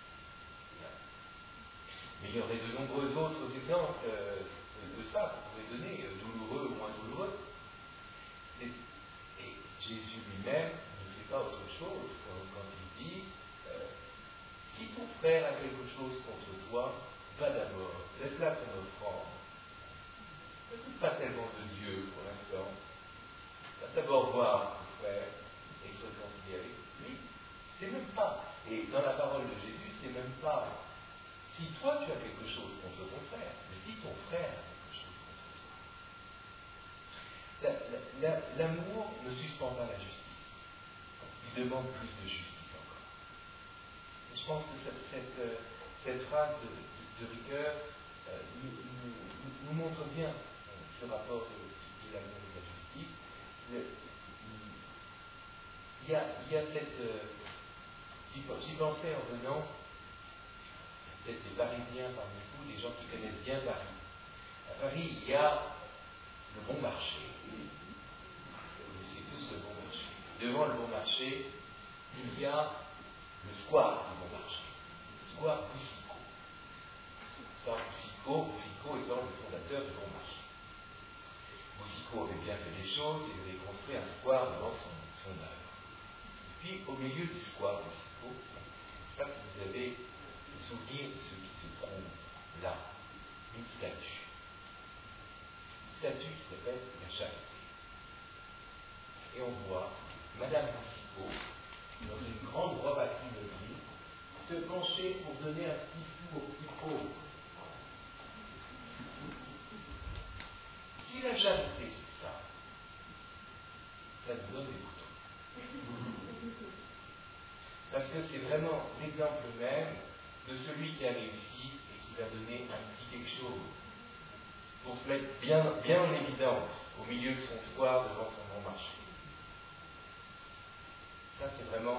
Mais il y aurait de nombreux autres exemples euh, de ça qu'on pourrait donner, euh, douloureux ou moins douloureux. Et, et Jésus lui-même ne fait pas autre chose quand, quand il dit euh, si ton frère a quelque chose contre toi, va d'abord, laisse-la ton offrande. Ne doute pas tellement de Dieu pour l'instant. Va d'abord voir ton frère et se réconcilier avec lui. C'est même pas, et dans la parole de Jésus, c'est même pas si toi tu as quelque chose contre ton frère, mais si ton frère a quelque chose contre toi. La, la, la, l'amour ne suspend pas la justice. Il demande plus de justice encore. Et je pense que cette, cette, euh, cette phrase de, de, de Ricoeur euh, nous, nous, nous montre bien euh, ce rapport de, de l'amour et de la justice. Le, il, y a, il y a cette... Euh, j'y pensais en venant, peut-être des Parisiens parmi vous, des gens qui connaissent bien Paris. À Paris, il y a le bon marché. Vous connaissez tous le bon marché. Devant le bon marché, il y a le square du bon marché. Le square Boussicot. Le square Boussicot, Boussicot étant le fondateur du bon marché. Boussicot avait bien fait les choses, il avait construit un square devant son, son œuvre. Et puis, au milieu du square Boussicot, je ne sais pas si vous avez le souvenir de ce qui se trouve là, une statue. Une statue qui s'appelle la Charité. Et on voit Madame Boussicot, dans une grande robe à cri de gris, se pencher pour donner un petit sou aux petits pauvres. Si la charité c'est ça, ça nous donne des boutons. Parce que c'est vraiment l'exemple même de celui qui a réussi et qui va donner un petit quelque chose pour se mettre bien, bien en évidence au milieu de son square devant son bon marché. Ça, c'est vraiment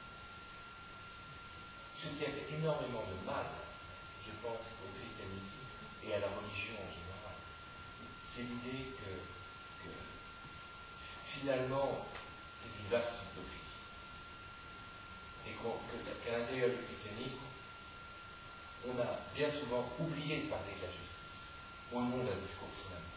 ce qui a fait énormément de mal, je pense, au christianisme et à la religion en général. C'est l'idée que, que finalement, c'est une vaste hypocrisie. Et que, qu'à l'intérieur du christianisme, on a bien souvent oublié de parler de la justice au nom d'un discours sur l'amour.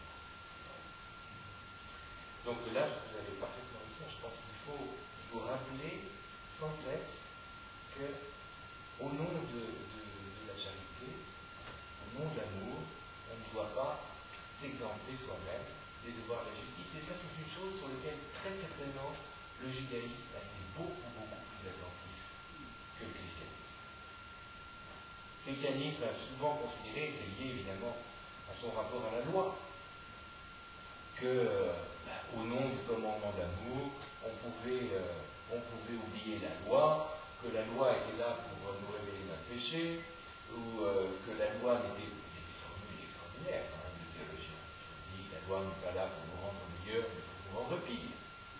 Donc là, vous avez parfaitement raison, je pense qu'il faut, il faut rappeler sans cesse que, au nom de, de, de la charité, au nom de l'amour, on ne doit pas s'exempter soi-même des devoirs de la justice. Et ça, c'est une chose sur laquelle, très certainement, le judaïsme a été beaucoup, beaucoup plus attentif que le christianisme. Le christianisme a souvent considéré, c'est lié évidemment à son rapport à la loi, que, euh, bah, au nom du commandement d'amour, on pouvait, euh, on pouvait oublier la loi, que la loi était là pour nous révéler notre péché, ou euh, que la loi n'était pas des formules extraordinaires, hein, de théologiens. Je dis, la loi n'est pas là pour nous rendre meilleurs, mais pour nous rendre pires.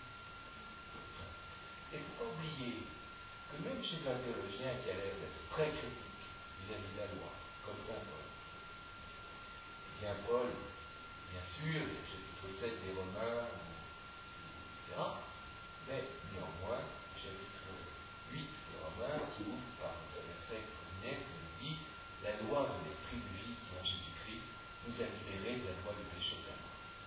Et il ne faut pas oublier que même chez un théologien qui a l'air d'être très critique vis-à-vis de la loi, comme saint Paul, eh bien Paul, bien sûr, le chapitre sept des Romains, et cetera, mais néanmoins, le chapitre huit des Romains, qui ouvre par ce verset extraordinaire qui nous dit « La loi de l'esprit de vie qui est en Jésus-Christ nous a libérés de la loi du péché de la mort. »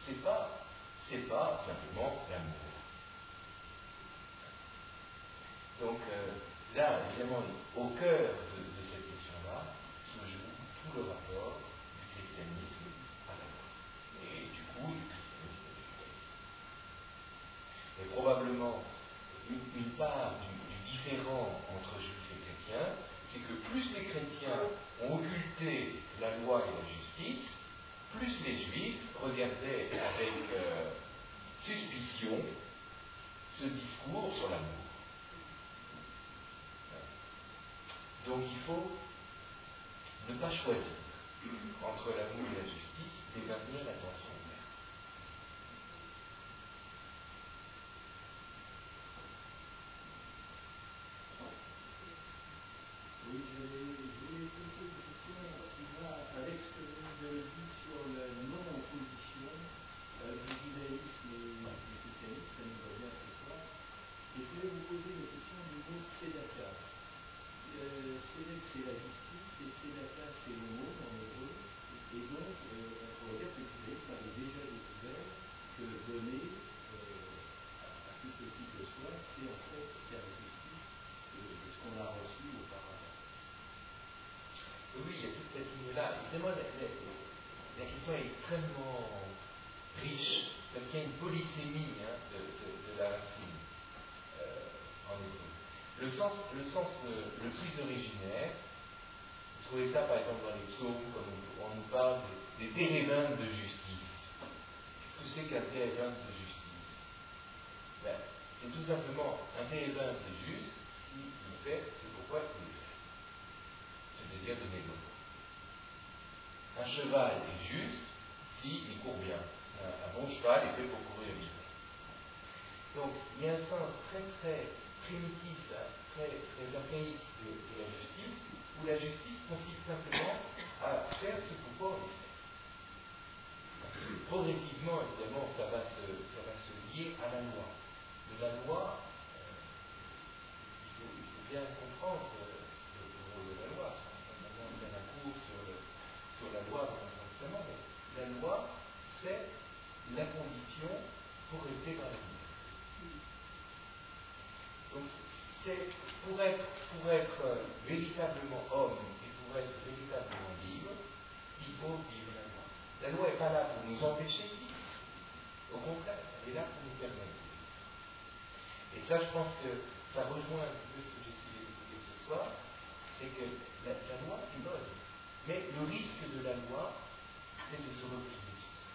c'est pas, c'est pas simplement l'amour. Donc euh, là, évidemment, au cœur de, de cette question-là se joue tout le rapport du christianisme à la loi. Et du coup, du christianisme et du judaïsme. Et probablement, une, une part du, du différent entre juifs et chrétiens, c'est que plus les chrétiens ont occulté la loi et la justice, plus les juifs regardaient avec euh, suspicion ce discours sur l'amour. Donc il faut ne pas choisir entre l'amour et la justice, mais maintenir l'attention ouverte. Oui, je voulais poser une question qui va avec ce que vous avez dit sur la non-opposition euh, du judaïsme et du christianisme, ça nous va bien ce soir. Et je voulais vous poser la question du mot tzedaka. Euh, Tzedek, c'est la justice, et tzedaka, c'est le mot en hébreu. Et donc, euh, on pourrait dire que le judaïsme avait déjà découvert que donner euh, à, à tout ce qui que soit, c'est en fait faire la justice de, de ce qu'on a reçu auparavant. Oui, il y a toute cette ligne-là. Évidemment, la, la, la question est extrêmement riche, parce qu'il y a une polysémie hein, de, de, de la racine euh, en hébreu. Le sens, le sens de, le plus originaire, vous trouvez ça par exemple dans les psaumes, comme on, on nous parle des, des térébintes de justice. Qu'est-ce que c'est qu'un térébinthe de justice? Ben, c'est tout simplement un térébinthe de juste, s'il le fait, c'est pourquoi il le fait. C'est-à-dire donner de l'eau. Un cheval est juste s'il court bien. Un, un bon cheval est fait pour courir vite. Donc, il y a un sens très très primitif, très, très archaïque de, de la justice, où la justice consiste simplement à faire ce pourquoi on est fait. Progressivement, évidemment, ça va se, ça va se lier à la loi. Mais la loi, euh, il, faut, il faut bien comprendre euh, le, le rôle de la loi. Maintenant, on fait un cours sur, le, sur la loi dans un testament, mais la loi, c'est la condition pour rester dans la vie. Donc, c'est pour être, pour être euh, véritablement homme et pour être véritablement libre, il faut vivre la loi. La loi n'est pas là pour nous empêcher de vivre. Au contraire, elle est là pour nous permettre de vivre. Et ça, je pense que ça rejoint un petit peu ce que j'ai essayé d'écouter ce soir, c'est que la, la loi est bonne. Mais le risque de la loi, c'est de se replier sur ça.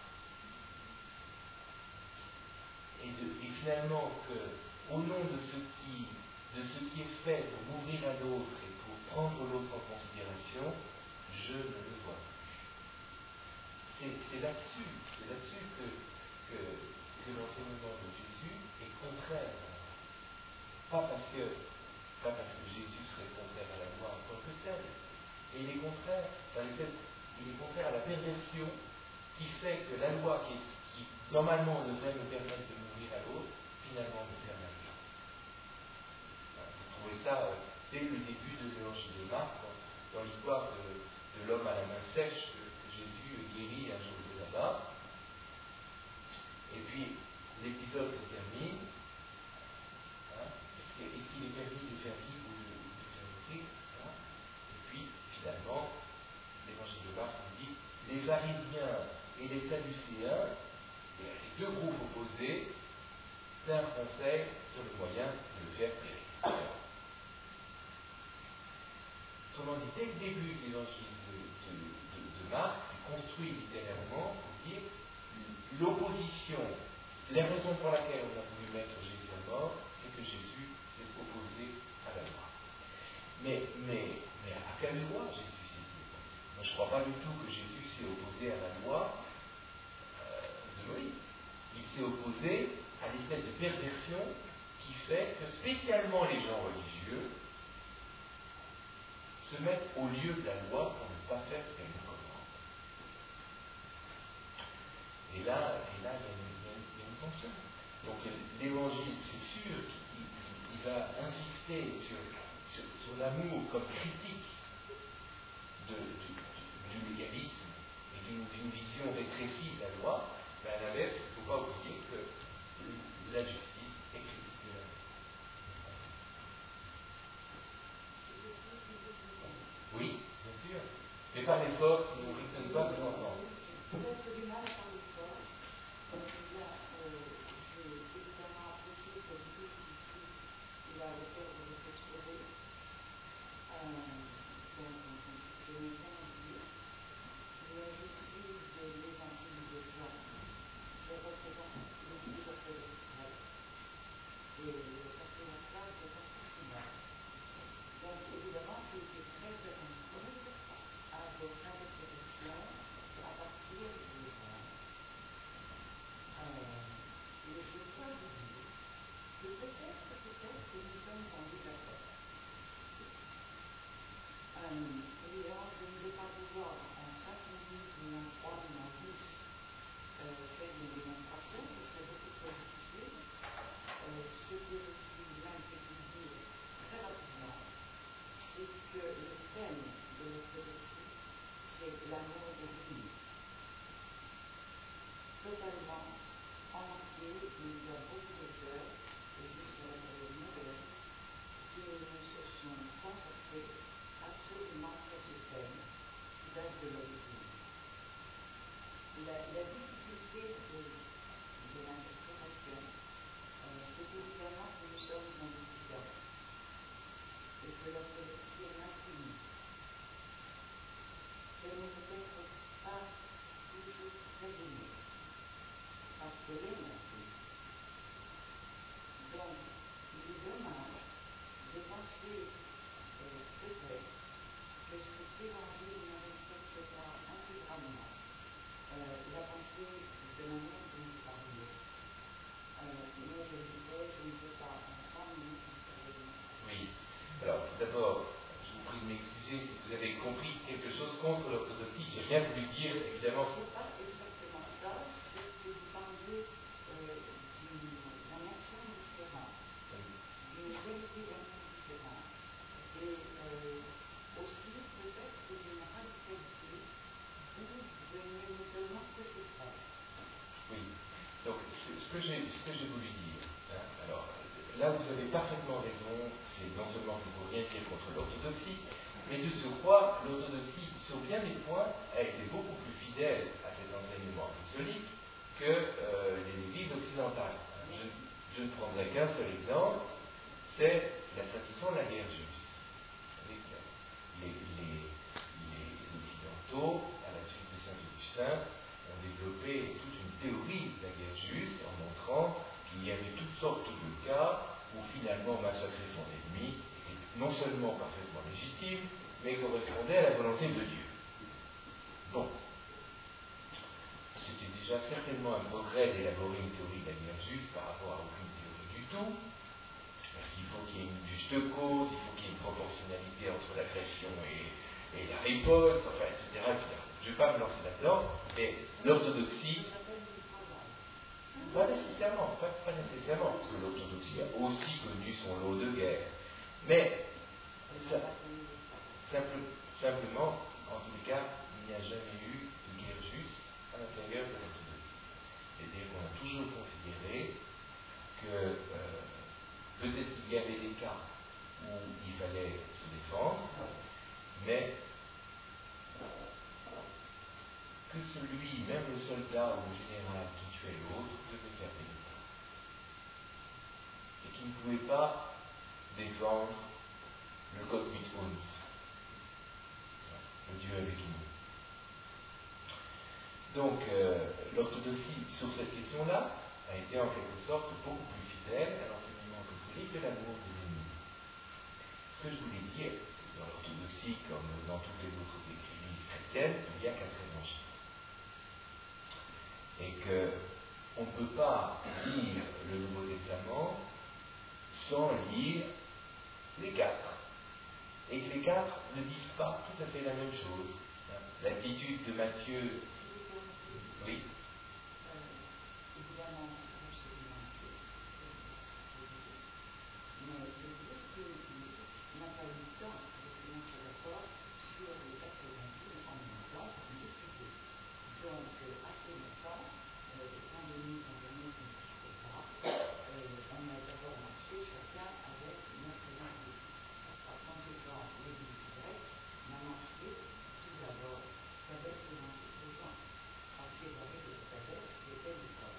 Et, de, et finalement, que, au nom de ce qui de ce qui est fait pour m'ouvrir à l'autre et pour prendre l'autre en considération, je ne le vois plus. C'est, c'est là-dessus, c'est là-dessus que, que, que l'enseignement de Jésus est contraire à la loi. Pas parce que, pas parce que Jésus serait contraire à la loi en tant que tel, et il est contraire, dans les faits, il est contraire à la perversion qui fait que la loi qui, qui normalement devrait me permettre de m'ouvrir à l'autre, finalement me permet rien. Vous trouvez ça euh, dès le début de l'évangile de Marc, dans, dans l'histoire de, de l'homme à la main sèche que, que Jésus guérit un jour de sabbat. Et puis l'épisode se termine. Hein, est-ce, que, est-ce qu'il est permis de faire vivre ou de, de faire mourir hein. Et puis finalement, l'évangile de Marc nous dit les pharisiens et les sadducéens, les deux groupes opposés, c'est un conseil sur le moyen de le faire périr. Autrement dit, dès le début de l'évangile de, de, de, de Marc, c'est construit littérairement pour dire l'opposition, la raison pour laquelle on a voulu mettre Jésus à mort, c'est que Jésus s'est opposé à la loi. Mais, mais, mais à quelle loi Jésus s'est opposé? Moi, je ne crois pas du tout que Jésus s'est opposé à la loi euh, de Moïse. Il s'est opposé à l'espèce de perversion qui fait que spécialement les gens religieux se mettent au lieu de la loi pour ne pas faire ce qu'elle nous commande. Et là, et là il, y a une, il, y a une, il y a une tension. Donc l'évangile, c'est sûr qu'il il, il va insister sur, sur, sur l'amour comme critique de, du, du légalisme et d'une, d'une vision rétrécie de la loi, mais à l'inverse, que peut-être, peut-être que nous sommes rendus d'accord. Euh, et alors, je ne vais pas pouvoir en cinq minutes, ni en trois, ni en dix, euh, faire une démonstration, ce serait beaucoup trop difficile. Euh, ce que je suis même fait dire très rapidement, c'est que le thème de l'orthodoxie, c'est l'amour de Dieu. Totalement en entier, il y a beaucoup d'auteurs, et jusqu'à la période moderne, qui se sont consacrés absolument à ce thème qui date de l'origine. La, la difficulté de, de l'interprétation, euh, c'est évidemment que nous sommes en Occident et que l'orthodoxie est infinie. Elle n'est peut-être pas toujours très aimée, parce qu'elle est infinie. Donc, il est dommage de penser euh, peut-être que cet évangile ne respecte pas intégralement euh, la pensée de l'amour dont vous parliez. Euh, mais je disais, je ne veux pas en trois minutes en faire des démonstrations. Oui. Alors, d'abord, je vous prie de m'excuser si vous avez compris quelque chose contre l'orthodoxie. J'ai rien voulu dire, évidemment. C'est pas exactement ça, c'est que vous parliez euh, d'un accent différent, d'une qualité d'amour différente, et euh, aussi peut-être d'une radicalité où vous n'aimez seulement que ses frères. Oui. Donc, ce que j'ai, ce que j'ai voulu dire, hein, alors, là vous avez parfaitement raison, c'est non seulement qu'il ne faut rien dire contre l'orthodoxie, mais de surcroît, l'orthodoxie, sur bien des points, a été beaucoup plus fidèle à cet enseignement apostolique que euh, les églises occidentales. Je, je ne prendrai qu'un seul exemple, c'est la tradition de la guerre juste. Les, les, les occidentaux, à la suite de Saint-Augustin, ont développé toute une théorie de la guerre juste en montrant qu'il y avait toutes sortes de cas où finalement massacrer son ennemi était non seulement parfaitement légitime, mais correspondait à la volonté de Dieu. Bon. C'était déjà certainement un progrès d'élaborer une théorie de la guerre juste par rapport à aucune théorie du tout, parce qu'il faut qu'il y ait une juste cause, il faut qu'il y ait une proportionnalité entre l'agression et, et la riposte, enfin, et cetera, et cetera. Je ne vais pas me lancer là-dedans, mais l'orthodoxie, pas nécessairement, pas, pas nécessairement, parce que l'orthodoxie a aussi connu son lot de guerre. Mais, ça, simple, simplement, en tous les cas, il n'y a jamais eu de guerre juste à l'intérieur de l'orthodoxie. C'est-à-dire qu'on a toujours considéré que euh, peut-être qu'il y avait des cas où il fallait se défendre, mais que celui, même le soldat ou le général qui tuait l'autre, devait faire pénitence. Et qu'il ne pouvait pas défendre le Gott mit uns, le Dieu avec nous. Donc, euh, l'orthodoxie, sur cette question-là, a été en quelque sorte beaucoup plus fidèle à l'enseignement apostolique de l'amour de l'ennemi. Ce que je voulais dire, c'est que dans l'orthodoxie, comme dans toutes les autres églises chrétiennes, il y a quatre évangiles. Et qu'on ne peut pas lire le Nouveau Testament sans lire les quatre. Et que les quatre ne disent pas tout à fait la même chose. L'attitude de Matthieu. Oui. Évidemment, c'est absolument juste. Mais je veux dire qu'il n'a pas eu le temps de se mettre d'accord sur les quatre évangiles en même temps pour en discuter. Donc, assez longtemps, euh, quand les mises en commun ne se pas, euh, on a d'abord marché chacun avec notre évangile. Par conséquent, l'Église grecque n'a marché tout d'abord qu'avec l'évangile de Jean. Parce qu'il y avait le sagesse qui était l'école.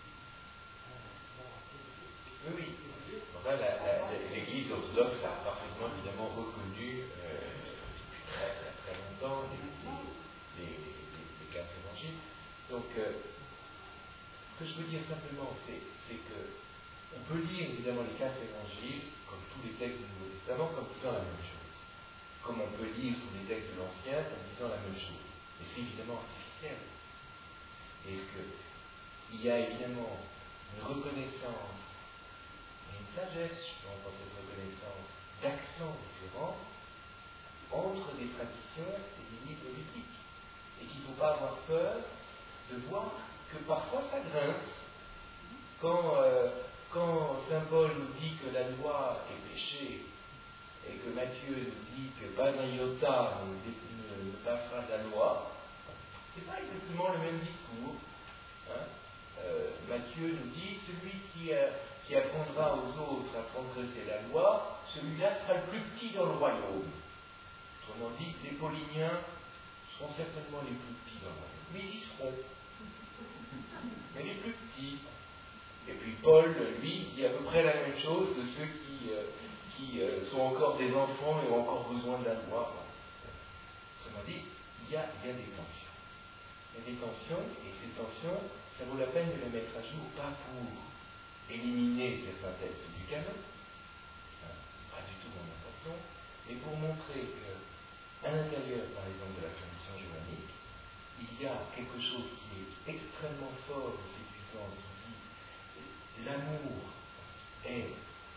Oui, oui. Enfin, la, la, l'Église orthodoxe a parfaitement évidemment reconnu euh, depuis très, très très longtemps les, les, les, les, les quatre évangiles. Donc, euh, ce que je veux dire simplement, c'est, c'est que on peut lire évidemment les quatre évangiles, comme tous les textes du Nouveau Testament, comme disant la même chose. Comme on peut lire tous les textes de l'Ancien comme disant la même chose. Mais c'est évidemment artificiel. Et qu'il y a évidemment une reconnaissance une sagesse, justement, dans cette reconnaissance d'accents différents entre des traditions et des lignes politiques. Et qu'il ne faut pas avoir peur de voir que parfois ça grince. Quand, euh, quand Saint Paul nous dit que la loi est péché, et que Matthieu nous dit que pas un iota ne, ne, ne passera de la loi, ce n'est pas exactement le même discours. Hein. Euh, Matthieu nous dit, celui qui, euh, qui apprendra aux autres à transgresser la loi, celui-là sera le plus petit dans le royaume. Autrement dit, les Pauliniens seront certainement les plus petits dans le royaume. Mais ils y seront. Mais les plus petits. Et puis Paul, lui, dit à peu près la même chose de ceux qui, euh, qui euh, sont encore des enfants et ont encore besoin de la loi. Autrement dit, il y a, il y a des tensions. Il y a des tensions, et ces tensions, ça vaut la peine de les mettre à jour, pas pour éliminer certains textes du canon, hein, pas du tout mon intention, mais pour montrer qu'à l'intérieur, par exemple, de la tradition germanique, il y a quelque chose qui est extrêmement fort et séduisant, qui dit l'amour est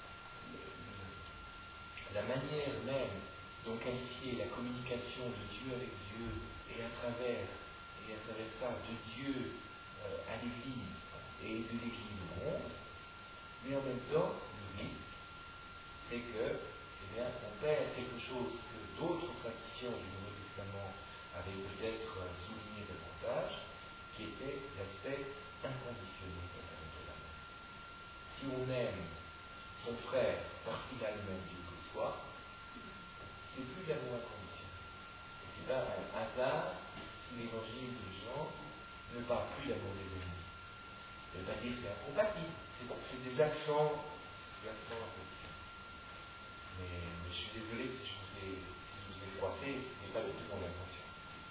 la manière même dont qualifier la communication de Dieu avec Dieu et à travers, et à travers ça de Dieu euh, à l'Église et de l'Église au monde, mais en même temps, le risque, c'est que, eh bien, on perd quelque chose que d'autres traditions du Nouveau Testament avaient peut-être euh, souligné davantage, qui était l'aspect inconditionné de l'amour. Si on aime son frère parce qu'il a le même Dieu que soi, c'est plus de l'amour inconditionnel. Et c'est pas un hasard si l'évangile de Jean ne parle plus d'amour des ennemis. Ça ne veut pas dire que c'est incompatible, c'est, c'est des accents, des accents un peu différents. Mais, mais je suis désolé si je vous ai, si je vous ai froissé, ce n'est pas du tout mon intention.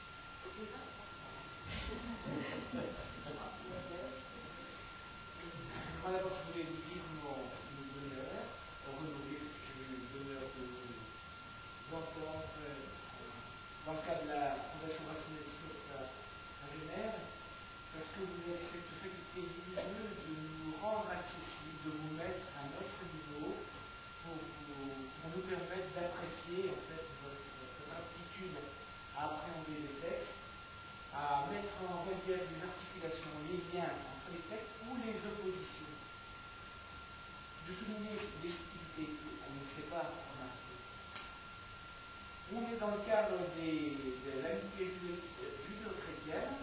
Moi d'abord je voulais vous dire mon, mon bonheur, renouveler parce que j'ai eu le bonheur de vous entendre euh, dans le cadre de la Fondation Racine à, à Genève, parce que vous avez cette faculté lumineuse de nous rendre accessibles, de vous mettre à notre niveau pour, vous, pour nous permettre d'apprécier en fait votre, votre aptitude à appréhender les textes, à mettre en relief les articulations, les liens entre les textes ou les oppositions. De souligner les subtilités qu'on ne sait pas remarquer. On est dans le cadre des, de l'amitié judéo-chrétienne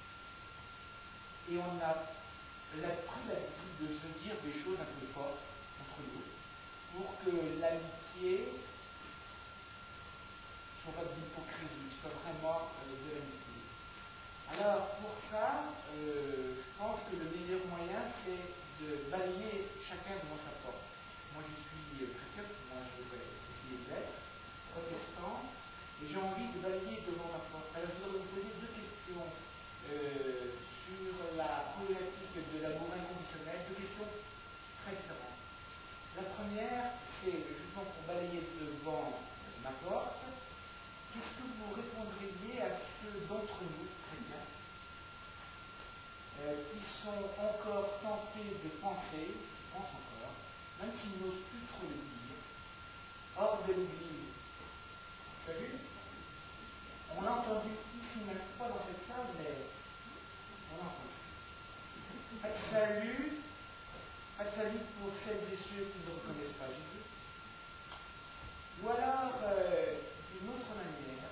et on a la, pris l'habitude de se dire des choses un peu fortes entre nous pour que l'amitié soit pas de l'hypocrisie, soit vraiment euh, de l'amitié. Alors pour ça, euh, je pense que le meilleur moyen c'est de balayer chacun devant sa porte. Moi je suis chrétien, moi je vais essayer d'être protestant, et j'ai envie de balayer devant ma porte. Alors je voudrais vous poser deux questions euh, sur la problématique de l'amour inconditionnel, deux questions très différentes. La première, c'est justement pour balayer devant ma porte, qu'est-ce que vous répondriez à ceux d'entre nous, chrétiens, euh, qui sont encore tentés de penser, je pense encore, même s'ils n'osent plus trop le dire, hors de l'Église. Vous avez vu? On l'a entendu ici, même pas dans cette salle, mais on l'a entendu. Pas de salut, pas de salut pour celles et ceux qui ne reconnaissent pas Jésus. Ou alors, euh, d'une autre manière,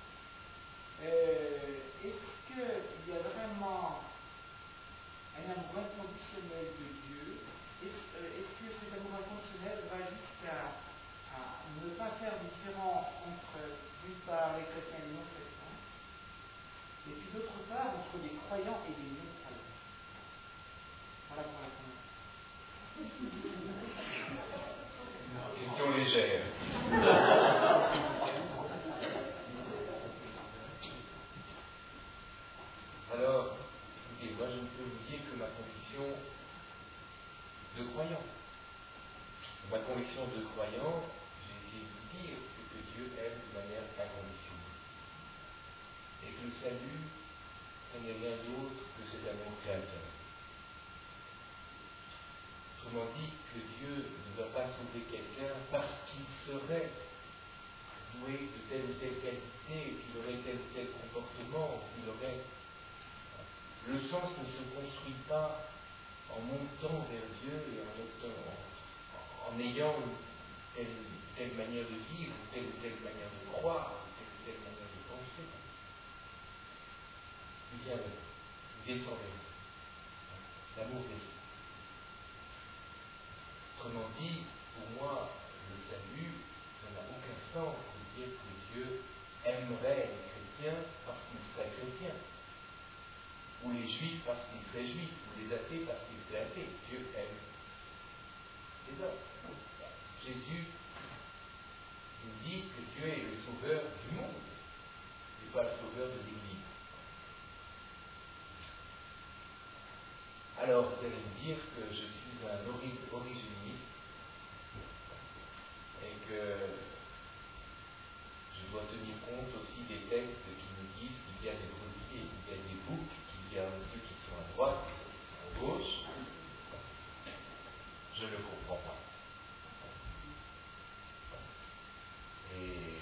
euh, est-ce qu'il y a vraiment un amour inconditionnel de Dieu? Est-ce, euh, est-ce que cet amour inconditionnel va jusqu'à à ne pas faire différence entre, d'une part, les chrétiens et les non-chrétiens, et puis d'autre part, entre les croyants et les non-croyants? Voilà pour la première. Question légère. Alors, écoutez, moi je ne peux vous dire que ma conviction de croyant. Ma conviction de croyant, j'ai essayé de vous dire, c'est que Dieu aime de manière inconditionnelle. Et que le salut, ce n'est rien d'autre que cet amour créateur. Autrement dit, que Dieu sauver quelqu'un parce qu'il serait doué de telle ou telle qualité, qu'il aurait tel ou tel comportement, qu'il aurait... Le sens ne se construit pas en montant vers Dieu et en, en, en ayant telle ou telle manière de vivre, telle ou telle manière de croire, telle ou telle manière de penser. Il vient descendre. L'amour descend. Autrement dit, pour moi, le salut n'a aucun sens de dire que Dieu aimerait les chrétiens parce qu'ils seraient chrétiens, ou les juifs parce qu'ils seraient juifs, ou les athées parce qu'ils seraient athées. Dieu aime les hommes. Jésus nous dit que Dieu est le sauveur du monde, et pas le sauveur de l'Église. Alors, vous allez me dire que je suis un ori- originiste et que je dois tenir compte aussi des textes qui nous disent qu'il y a des brebis et qu'il y a des boucs, qu'il y a ceux qui sont à droite et ceux qui sont à gauche. Je ne comprends pas. Et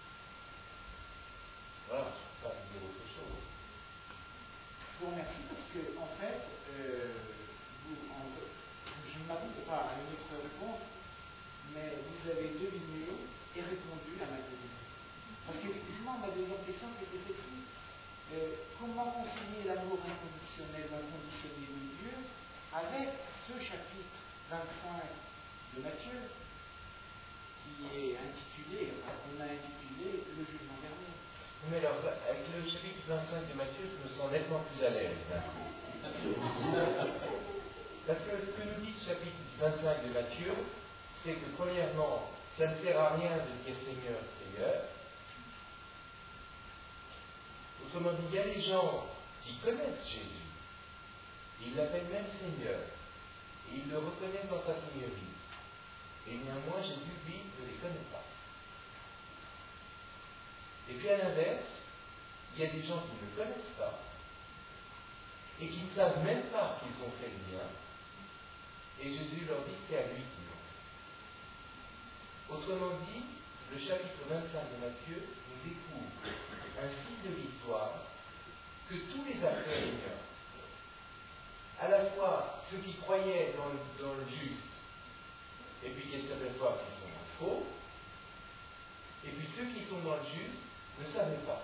voilà, je ne peux pas vous dire autre chose. Je vous remercie parce que, en fait, euh, vous, en, je ne m'attendais pas à une autre réponse, mais vous avez deviné et répondu à ma deuxième question. Parce qu'effectivement, ma deuxième question était celle-ci. Euh, comment concilier l'amour inconditionnel, inconditionné de Dieu avec ce chapitre vingt-cinq de Matthieu qui est intitulé, enfin, qu'on a intitulé le jugement dernier. Mais alors, avec le chapitre vingt-cinq de Matthieu, je me sens nettement plus à l'aise. Parce que ce que nous dit ce chapitre vingt-cinq de Matthieu, c'est que premièrement, ça ne sert à rien de dire Seigneur, Seigneur. Autrement dit, il y a des gens qui connaissent Jésus, ils l'appellent même Seigneur, et ils le reconnaissent dans sa seigneurie. Et néanmoins, Jésus, lui, ne les connaît pas. Et puis à l'inverse, il y a des gens qui ne le connaissent pas et qui ne savent même pas qu'ils ont fait le bien, et Jésus leur dit que c'est à lui qu'ils l'ont fait. Autrement dit, le chapitre vingt-cinq de Matthieu nous découvre un fil de l'histoire que tous les acteurs ignorent. À la fois ceux qui croyaient dans le, dans le juste, et puis qui s'aperçoivent qu'ils sont en faux, et puis ceux qui sont dans le juste ne savaient pas.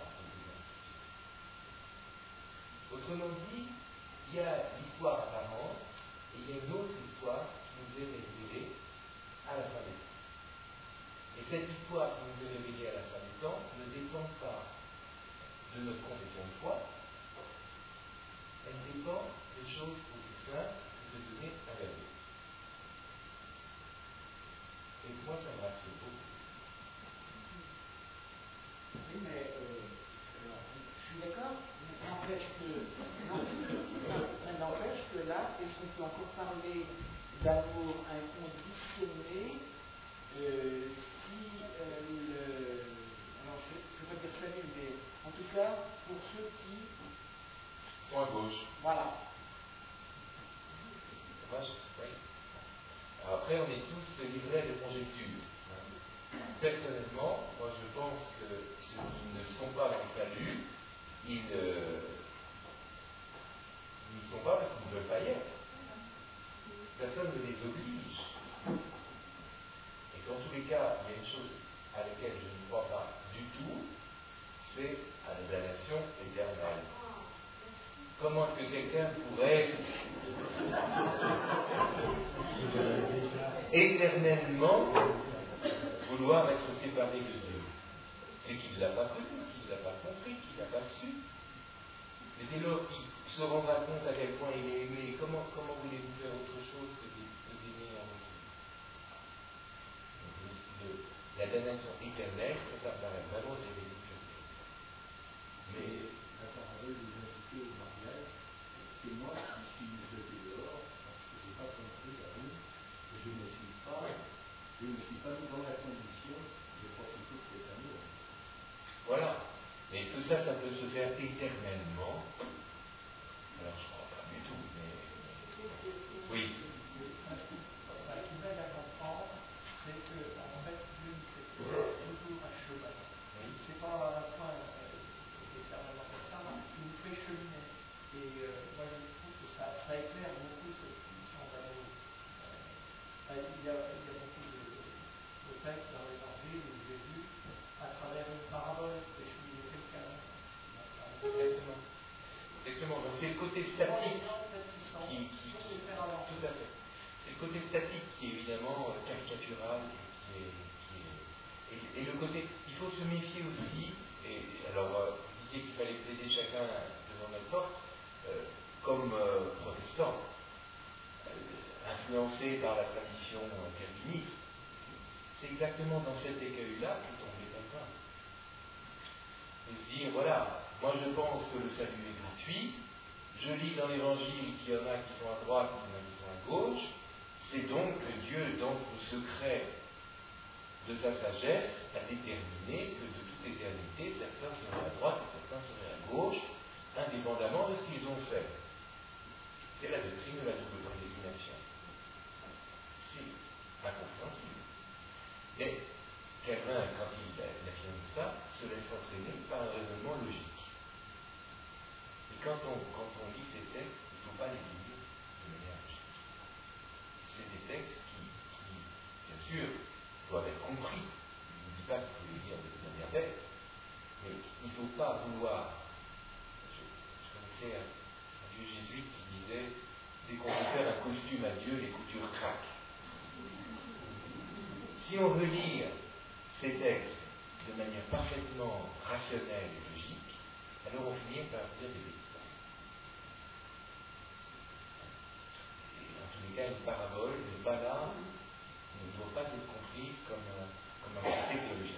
Autrement dit, il y a l'histoire apparente et il y a une autre histoire qui nous est révélée à la fin des temps. Et cette histoire qui nous est révélée à la fin des temps ne dépend pas de notre confession de foi, elle dépend de choses aussi simples que de donner un verbe. Et moi, ça me rassure beaucoup. Oui, mais euh, alors, je suis d'accord, mais n'empêche que, non, mais n'empêche que là, est-ce qu'on peut encore parler d'amour inconditionné euh, si euh, le. Alors, je ne vais pas dire salut, mais en tout cas, pour ceux qui. Point gauche. Voilà. Oui. Alors après, on est tous livrés à des conjectures. Personnellement, moi je pense que ceux qui ne sont pas dans le salut, ils euh, n'y sont pas parce qu'ils ne veulent pas y être. Personne ne les oblige. Et dans tous les cas, il y a une chose à laquelle je ne crois pas du tout, c'est à la damnation éternelle. Comment est-ce que quelqu'un pourrait éternellement vouloir être séparé de Dieu? C'est qu'il ne l'a pas connu, qu'il ne l'a pas compris, qu'il ne l'a pas su. Et dès lors qu'il se rendra compte à quel point il est aimé, comment, comment voulez-vous faire autre chose que d'aimer en retour? La damnation éternelle, ça paraît vraiment ridicule. Mais la parole des invités au mariage, c'est moi qui suis jeté dehors parce que je n'ai pas compris la rue et je ne suis pas, je ne suis pas dans la condition de profiter de cet amour. Voilà. Mais tout ça, ça peut se faire éternellement. Alors je ne crois pas du tout, mais. Oui. Ce qui m'aide à comprendre, Il y a, il y a beaucoup de, de textes dans l'Évangile où Jésus, à travers une parabole, fait cheminer quelqu'un. Exactement. Exactement. Donc c'est le côté statique qui, qui, qui tout à fait. C'est le côté statique qui est évidemment caricatural et qui est, qui est et, et le côté. Il faut se méfier aussi. Et alors vous disiez qu'il fallait plaider chacun devant notre porte, euh, comme euh, protestant, euh, influencé par la tradition euh, calviniste. C'est exactement dans cet écueil-là que tombent les pèlerins. Et se dire, voilà, moi je pense que le salut est gratuit, je lis dans l'évangile qu'il y en a qui sont à droite, qu'il y en a qui sont à gauche, c'est donc que Dieu, dans le secret de sa sagesse, a déterminé que de toute éternité, certains seraient à droite et certains seraient à gauche, indépendamment de ce qu'ils ont fait. C'est la doctrine de la double prédestination. C'est incompréhensible. Mais Calvin, quand il affirme ça, se laisse entraîner par un raisonnement logique. Et quand on, quand on lit ces textes, il ne faut pas les lire de manière logique. C'est des textes qui, qui, bien sûr, doivent être compris. Je ne vous dis pas qu'il faut les lire de manière bête, mais il ne faut pas vouloir. Je, je connaissais un, un vieux jésuite qui disait, c'est qu'on veut faire un costume à Dieu, les coutures craquent. Si on veut lire ces textes de manière parfaitement rationnelle et logique, alors on finit par dire des bêtises. Et en tous les cas, une parabole n'est pas là, ne doit pas être comprise comme un, comme un traité théologique.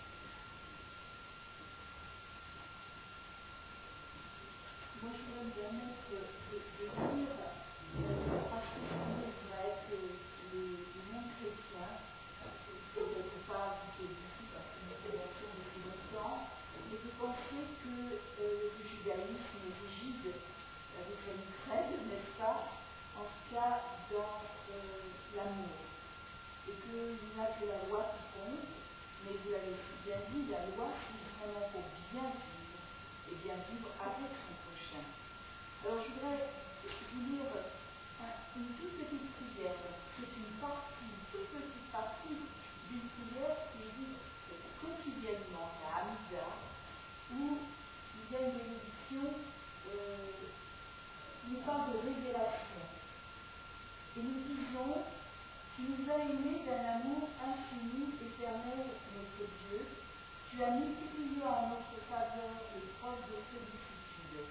Moi, je voudrais me permettre de, de, de dire, euh, parce que ça va être les, les non-chrétiens, que quelque part vous êtes ici parce que nous connaissons depuis longtemps, mais de penser que euh, le judaïsme est rigide avec une crève, n'est-ce pas, en tout cas dans euh, l'amour. Et qu'il n'y a que la loi qui compte, mais vous l'avez bien dit, la loi c'est vraiment pour bien vivre, et bien vivre avec son prochain. Alors je voudrais vous lire une toute petite prière, c'est une partie, une toute petite partie d'une prière qui est dite quotidiennement à Hamida, où il y a une bénédiction euh, qui nous parle de révélation. Et nous disons, tu nous as aimés d'un amour infini, éternel, notre Dieu, tu as multiplié en notre faveur les preuves de sollicitude.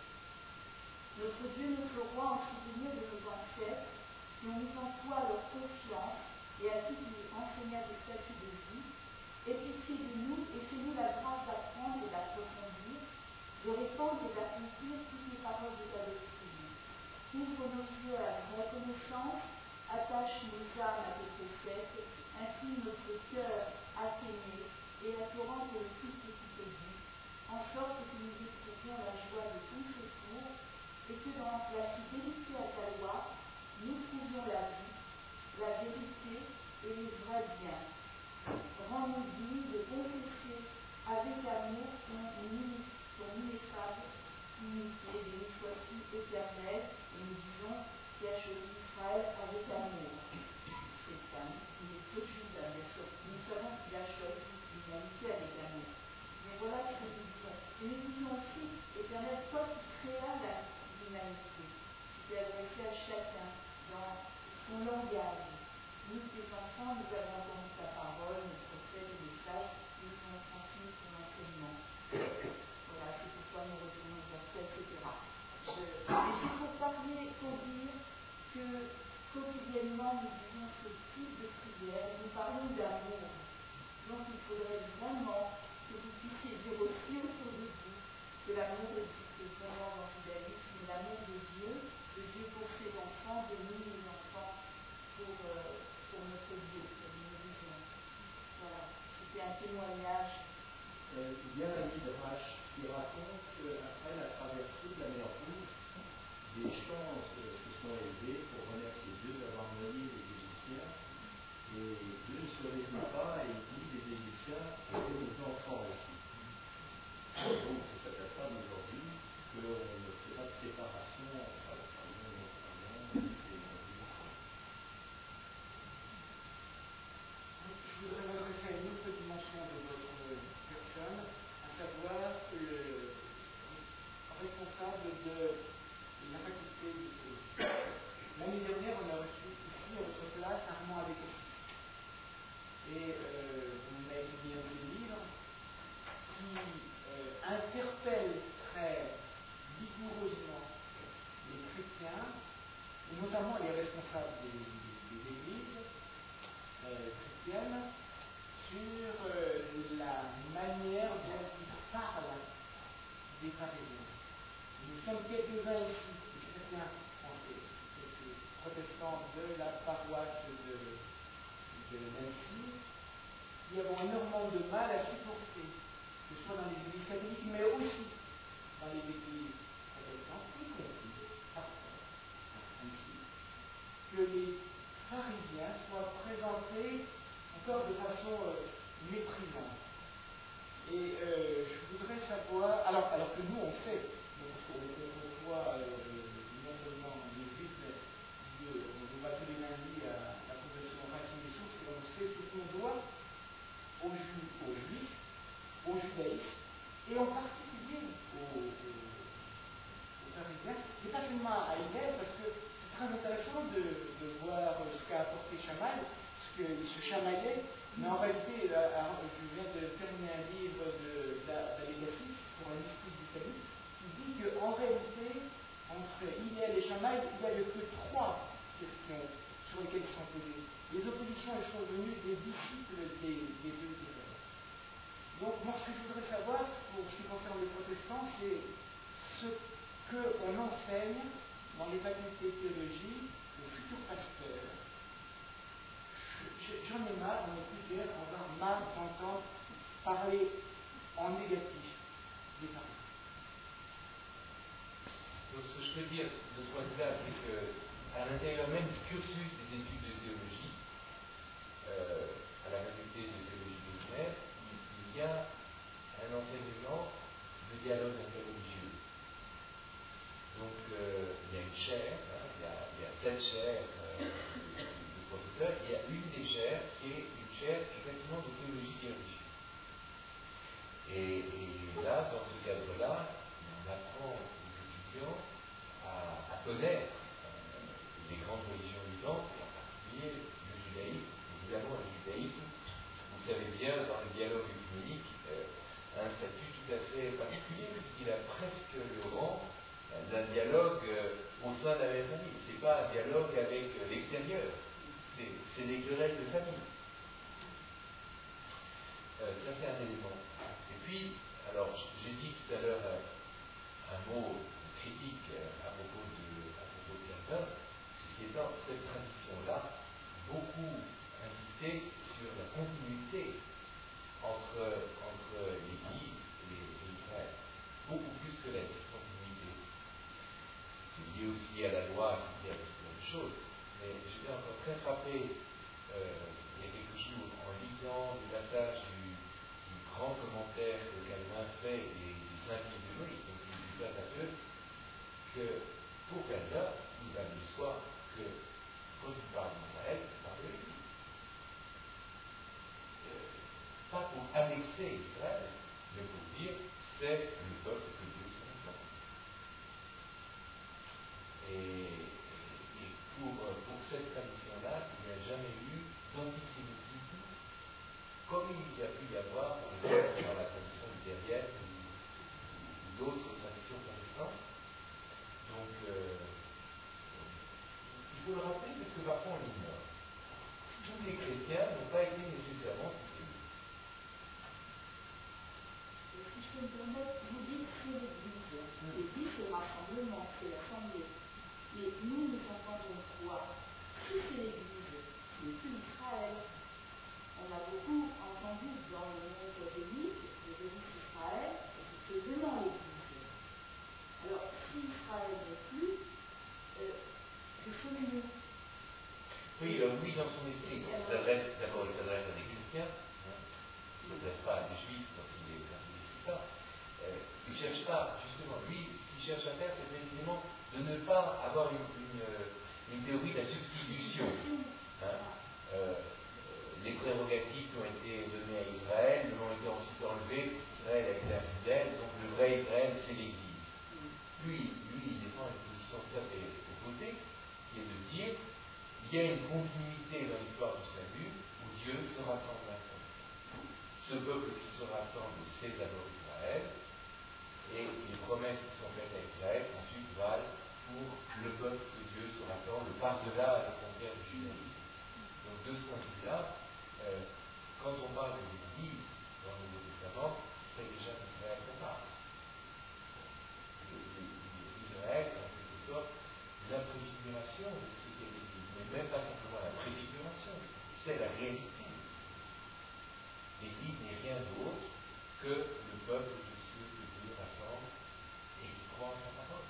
Notre Dieu, notre roi, en souvenir de nos ancêtres, qui ont mis en toi leur confiance et à qui tu enseignas des statuts de vie, aie pitié de nous et fais-nous la grâce d'apprendre et d'approfondir, de répandre et d'accomplir toutes les paroles de ta doctrine. Ouvre nos yeux à la reconnaissance, attache nos âmes à tes préceptes, incline notre cœur à t'aimer et à te rendre le plus que tu te dis, en sorte que nous éprouvions la joie de ton secours et que dans la fidélité à ta loi, nous trouvions la vie, la vérité et les vrais biens. Rends-nous dignes de confesser avec amour ton, ton ineffable unité, béni sois-tu éternelle, et nous disons qui a choisi Israël avec amour. C'est ça, il est peu juste à dire ça. Nous savons qu'il a choisi l'humanité avec amour. Mais voilà ce que nous disons. Et nous disons aussi, éternel, toi qui créas l'humanité, tu t'es adressé à chacun dans son langage. Nous, tes enfants, nous avons entendu ta parole, notre prophète et les sages, nous avons transmis ton enseignement. Voilà, c'est pourquoi nous retournons vers toi, et cetera. Je... Et c'est pour parler, pour dire que quotidiennement nous disons ce type de prière, nous parlons d'amour. Donc il faudrait vraiment que vous puissiez dire aussi autour de vous que l'amour existe vraiment dans le judaïsme, l'amour de Dieu, de Dieu pour ses enfants, de nous les enfants pour, euh, pour notre Dieu, comme nous disons. Voilà, c'était un témoignage. Euh, il y a un midrash qui raconte qu'après la traversée de la mer Rouge, des chances se sont élevées pour remettre les Dieu d'avoir noyé les Égyptiens, et Dieu ne se réjouit pas et il dit les Égyptiens étaient nos enfants aussi. Donc c'est à ça d'aujourd'hui qu'on ne fait pas de séparation entre les particulièrement les responsables des, des, des églises euh, chrétiennes sur euh, la manière dont ils parlent des pharisiens. Nous sommes quelques-uns ici, des chrétiens français, quelques protestants de la paroisse de, de Nancy, qui avons énormément de mal à supporter, que ce soit dans les églises catholiques, mais aussi dans les églises protestantes, y compris parfois, ainsi, que les pharisiens soient présentés encore de façon euh, méprisante. Et euh, je voudrais savoir, alors, alors que nous on sait, parce qu'on voit euh, non seulement les juifs, mais de, on va tous les lundis à la confession racine des sources, et on sait ce qu'on doit aux juifs, aux juifs, aux judaïstes, et en particulier aux, aux, aux pharisiens, et pas seulement à Hillel, parce que c'est très intéressant de, de voir ce qu'a apporté Shammai, ce qu'il se chamaillait, mais en réalité, là, je viens de terminer un livre de, de, d'Alegasis pour la mystique du Talmud, qui dit qu'en réalité, entre Hillel et Shammai, il n'y avait que trois questions sur lesquelles ils sont posés. Les oppositions, elles sont venues des disciples des, des deux erreurs. Donc, moi, ce que je voudrais savoir, pour ce qui concerne les protestants, c'est ce qu'on enseigne dans les facultés de théologie, le futur pasteur. J'en ai marre, on est plusieurs, on a marre d'entendre parler en négatif des parents. Donc, ce que je peux dire de ce point de vue-là, c'est qu'à l'intérieur même du cursus des études de théologie, euh, à la faculté de théologie ordinaire, il, il y a un enseignement de dialogue interreligieux. Donc, euh, il y a une chaire, hein, il, y a, il y a sept chaires euh, de professeurs, il y a une des chaires qui est une chaire exactement de théologie des religions. Et, et là, dans ce cadre-là, on apprend aux étudiants à, à connaître euh, les grandes religions vivantes, et en particulier le judaïsme. Évidemment, le judaïsme, vous savez bien, dans le dialogue œcuménique, euh, a un statut tout à fait particulier, puisqu'il a presque le rang d'un dialogue euh, au sein de la même famille. Ce n'est pas un dialogue avec euh, l'extérieur, c'est, c'est des querelles de famille. Euh, ça, c'est un élément. Et puis, alors, j'ai dit tout à l'heure un, un mot critique à propos de, à propos de Calvin, c'est étant cette tradition-là, beaucoup insisté sur la continuité entre, entre l'Église et, et Israël, beaucoup plus que la discontinuité. C'est lié aussi à la loi, c'est lié à toutes sortes de choses. Mais j'étais encore très frappé euh, il y a quelques jours en lisant des passages du, du grand commentaire que Calvin fait des, des cinq théories, donc du vingt à deux, que pour Calvin, il va de soi que quand il parle d'Israël, il parle de l'Église. Euh, pas pour annexer Israël, mais pour dire c'est le peuple que Dieu s'entend. Et, et pour, pour cette tradition-là, il n'y a jamais eu d'antisémitisme comme il y a pu y avoir, par exemple, dans la tradition luthérienne ou, ou d'autres traditions protestantes. Donc, euh, il faut le rappeler parce que parfois on l'ignore. Tous les chrétiens n'ont pas été nécessairement antisémites. Si je peux me permettre, vous dites c'est l'Église. L'Église, c'est le rassemblement, c'est l'assemblée. Mais nous, nous entendons quoi? Si c'est l'Église, c'est plus Israël. On a beaucoup entendu dans le monde catholique le délit d'Israël, et c'est seulement l'Église. Alors, si Israël n'est plus, euh, que sommes-nous? Oui, alors oui, dans son esprit, il s'adresse, d'abord il s'adresse à des chrétiens, hein. Il ne s'adresse pas à des juifs quand il est tout ça. Euh, il ne cherche pas, justement, lui, ce qu'il cherche à faire, c'est précisément de ne pas avoir une, une, une théorie de la substitution. Hein. Euh, les prérogatives qui ont été données à Israël l'ont été ensuite enlevées, Israël a été infidèle, donc le vrai Israël, c'est l'Église. Lui, lui, il défend une position tout à fait opposée, qui est de dire il y a une continuité dans l'histoire du salut où Dieu se rassemble à son peuple. Ce peuple qui se rassemble, c'est d'abord Israël, et les promesses qui sont faites à Israël ensuite valent pour le peuple de Dieu sur la terre, le par-delà la frontière du judaïsme. Donc de ce point de vue-là, euh, quand on parle de l'Église dans le Nouveau Testament, c'est déjà d'Israël qu'on parle. D'Israël, en quelque sorte, la préfiguration de ce qu'est l'Église, mais même pas simplement la préfiguration, c'est la réalité. L'Église n'est rien d'autre que le peuple de ceux que Dieu rassemble et qui croient en sa parole.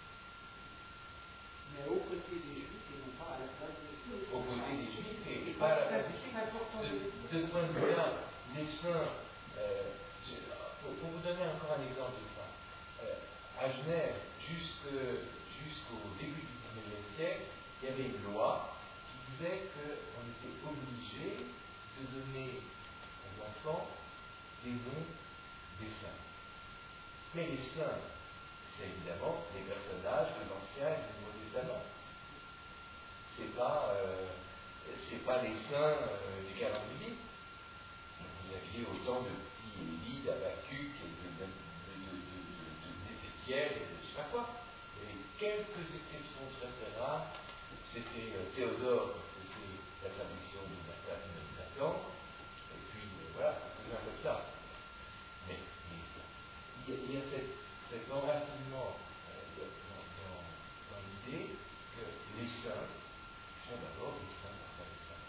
Mais aux côtés des Juifs et non pas à la place des Juifs. Aux côtés des Juifs et pas à la place des Juifs. De, de ce point de vue-là, les saints, euh, pour, pour vous donner encore un exemple de ça, euh, à Genève, jusque, jusqu'au début du dix-neuvième siècle, il y avait une loi qui disait qu'on était obligé de donner aux enfants des noms des saints. Mais les saints, c'est évidemment les personnages de l'Ancien et du Nouveau Testament. C'est pas, euh, c'est pas les saints euh, du calendrier. Vous aviez autant de petits Élie, d'Habacuc, de, de, de, de, de, d'Ézéchiel, et de je sais pas quoi. Il y avait quelques exceptions très très rares. C'était euh, Théodore, parce que c'est la traduction de Nathan, et puis euh, voilà, quelques-uns comme ça. Mais, mais il y a, il y a cette, cet enracinement euh, dans, dans, dans l'idée que les saints sont d'abord les saints par sa saints.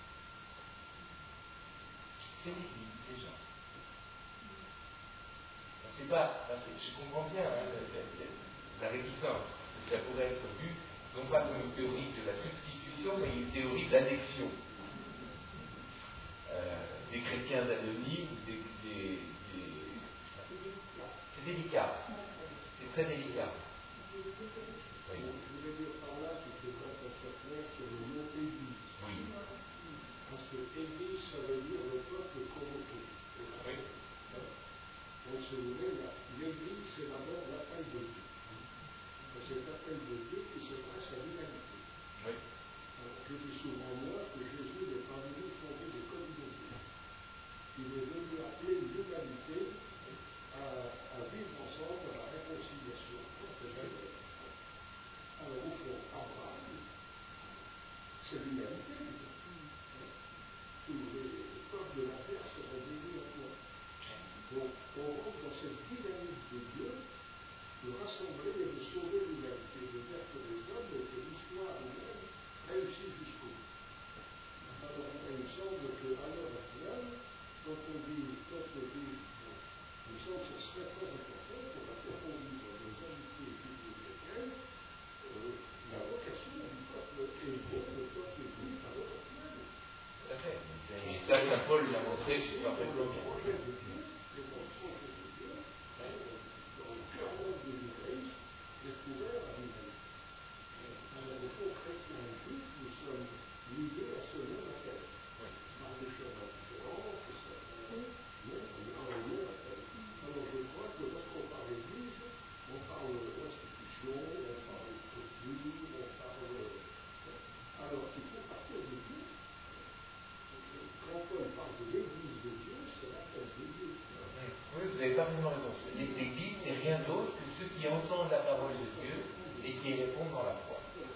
C'est l'Église, déjà. C'est pas, je comprends bien hein, la, la, la réticence, parce que ça pourrait être vu non pas comme une théorie de la substitution, mais une théorie d'annexion. Euh, des chrétiens anonymes, des, des, des... c'est délicat. C'est très délicat. Oui. Je voulais dire par là qu'il ne faut pas qu'on soit clair sur le mot Église. Oui. Parce que Église, ça veut dire le peuple convoqué. Oui. Donc, si vous voulez, l'Église, c'est d'abord l'appel de Dieu. C'est l'appel de Dieu qui s'adresse à l'humanité. Oui. Alors, je dis souvent moi que Jésus n'est pas venu fonder des communautés. Il est venu appeler l'humanité à, à vivre ensemble à la réconciliation. Alors, au fond, Abraham, c'est l'humanité. Tous les peuples de la terre se sont réunis à toi. Donc, on rentre dans cette dynamique de Dieu de rassembler et de sauver l'humanité, de dire que les hommes et que l'histoire humaine réussissent jusqu'au bout. Alors, il me semble qu'à l'heure actuelle, quand on dit, quand on dit, bon, il me semble que ce serait très important pour approfondir les amitiés bibliques-chrétiennes, euh, la vocation du peuple hébreu, le peuple juif à l'heure actuelle. Tout à fait. Et ça, Saint Paul l'a montré sur parfaitement bien. Projet de Dieu, c'est un projet de Dieu, dans le cœur même de judaïsme, est ouvert à l'humanité. Alors, au fond, chrétiens et juifs, nous sommes liés à ce même appel. Par des chemins différents, c'est ça. Mais on a un même appel. Alors, je crois que lorsqu'on parle d'église, on parle d'institution, on parle de structure, on parle. Alors, il faut partir de Dieu. Quand Paul parle de l'église de Dieu, c'est l'appel de Dieu. Oui, vous avez parfaitement raison. L'Église n'est rien d'autre que ceux qui entendent la parole de Dieu et qui y répondent dans la foi.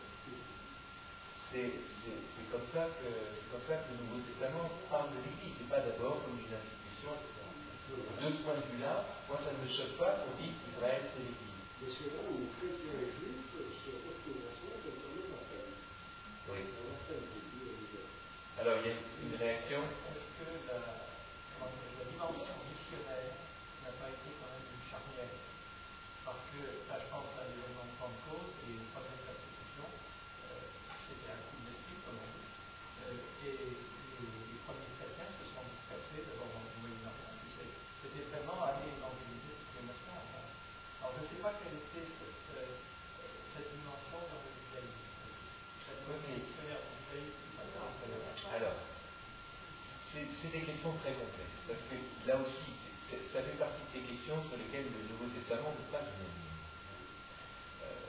C'est, c'est, c'est, comme ça que, c'est comme ça que le Nouveau Testament parle de l'Église, et pas d'abord comme une institution, et cetera. De ce point de vue-là, moi ça ne me choque pas qu'on dise qu'Israël c'est l'Église. Et c'est là où chrétiens et juifs se retrouvent ensemble dans le même appel. Oui. Dans l'appel de Dieu à l'univers. Alors il y a une réaction. Est-ce que la, la dimension missionnaire n'a pas été quand même une charnière? Parce que, là, je pense à l'événement de Pentecôte et une première persécution, euh, c'était un coup d'esprit, comme on dit, euh, et les, les premiers chrétiens se sont dispersés d'abord dans le Moyen-Orient. C'était vraiment aller évangéliser toutes les nations. Alors, je ne sais pas quelle était cette, euh, cette dimension dans le judaïsme. Cette dimension missionnaire du judaïsme qui passe à l'intérieur. Alors, c'est, c'est des questions très complexes, parce que là aussi, ça fait partie de ces questions sur lesquelles le Nouveau Testament n'est pas unanime. Euh,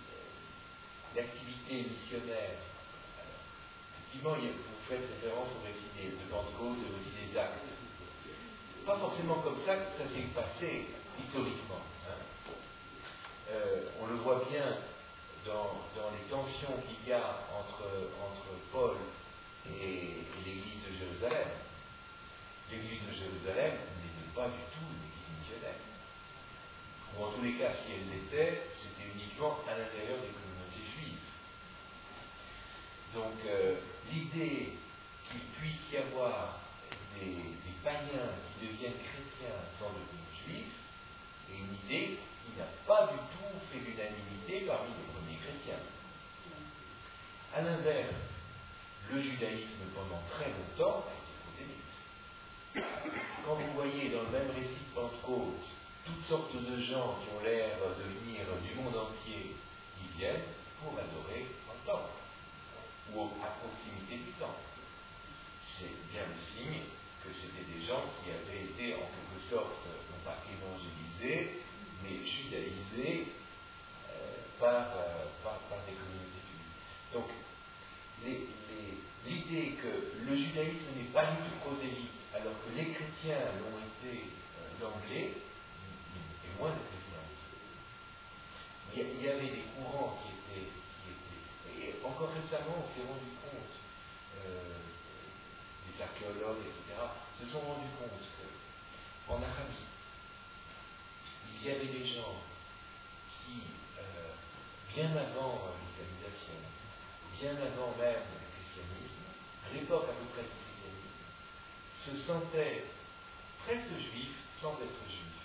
l'activité missionnaire, alors, effectivement, vous faites référence au récit de Pentecôte, au récit des actes. C'est pas forcément comme ça que ça s'est passé historiquement. Hein. Euh, on le voit bien dans, dans les tensions qu'il y a entre, entre Paul et, et l'Église de Jérusalem. L'Église de Jérusalem n'était pas du tout une Église missionnaire. Ou en tous les cas, si elle l'était, c'était uniquement à l'intérieur des communautés juives. Donc, euh, l'idée qu'il puisse y avoir des, des païens qui deviennent chrétiens sans devenir juifs est une idée qui n'a pas du tout fait l'unanimité parmi les premiers chrétiens. A l'inverse, le judaïsme pendant très longtemps a été prosélyte. Quand vous voyez dans le même récit de Pentecôte toutes sortes de gens qui ont l'air de venir du monde entier, ils viennent pour adorer un temple ou à proximité du temple. C'est bien le signe que c'était des gens qui avaient été en quelque sorte, non pas évangélisés, mais judaïsés euh, par, euh, par, par des communautés juives. Donc, les, les, l'idée que le judaïsme n'est pas du tout prosélyte, alors que les chrétiens l'ont été euh, d'emblée, est moins de présidence. Il, il y avait des courants qui étaient, qui étaient et encore récemment, on s'est rendu compte, euh, les archéologues, et cetera, se sont rendus compte qu'en Arabie, il y avait des gens qui, euh, bien avant l'islamisation, bien avant même le christianisme, à l'époque à peu près du christianisme, se sentaient presque juifs sans être juifs.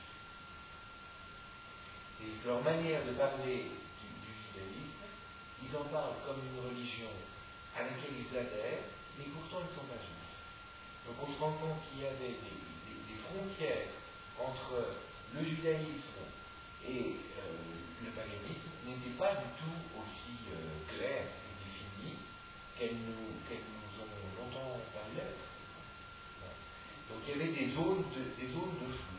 Et leur manière de parler du, du judaïsme, ils en parlent comme une religion à laquelle ils adhèrent, mais pourtant ils ne sont pas juifs. Donc on se rend compte qu'il y avait des, des, des frontières entre le judaïsme et euh, le paganisme n'étaient pas du tout aussi euh, claires et définies qu'elles nous, qu'elles nous ont longtemps paru l'être. Donc il y avait des zones de, des zones de flou.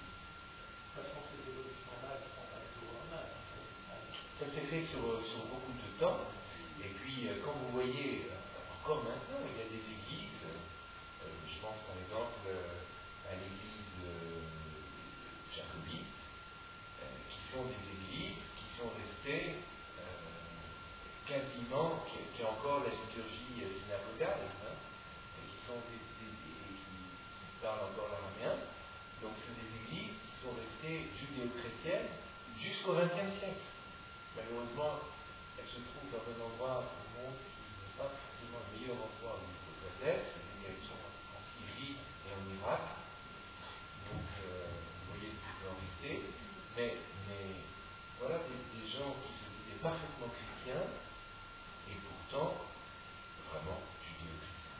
Ça s'est fait sur, sur beaucoup de temps, et puis euh, quand vous voyez, encore maintenant, il y a des églises, euh, je pense par exemple euh, à l'église euh, jacobite, euh, qui sont des églises qui sont restées euh, quasiment, qui, qui ont encore la liturgie euh, synagogale, hein, et qui sont des, des, des qui, qui parlent encore l'aramien. Donc c'est des églises qui sont restées judéo-chrétiennes jusqu'au vingtième siècle. Malheureusement, elles se trouvent dans un endroit au monde qui n'est pas forcément le meilleur endroit où il faut être, c'est-à-dire qu'elles sont en Syrie et en Irak. Donc, euh, vous voyez ce qui peut en rester. Mais, mais voilà des, des gens qui se disaient parfaitement chrétiens et pourtant vraiment judéo-chrétiens.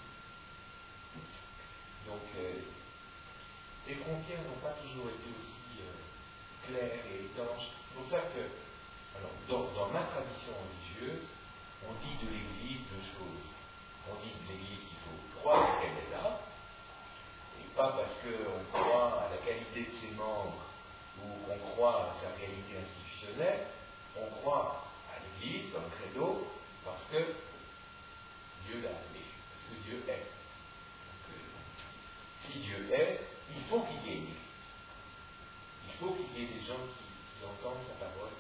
Donc, euh, les frontières n'ont pas toujours été aussi euh, claires et étanches. C'est pour ça que Alors, dans, dans ma tradition religieuse, on dit de l'Église deux choses. On dit de l'Église qu'il faut croire qu'elle est là, et pas parce qu'on croit à la qualité de ses membres ou qu'on croit à sa réalité institutionnelle, on croit à l'Église, dans le credo, parce que Dieu l'a appelé, parce que Dieu est. Donc, euh, si Dieu est, il faut qu'il y ait une Église. Il faut qu'il y ait des gens qui, qui entendent sa parole.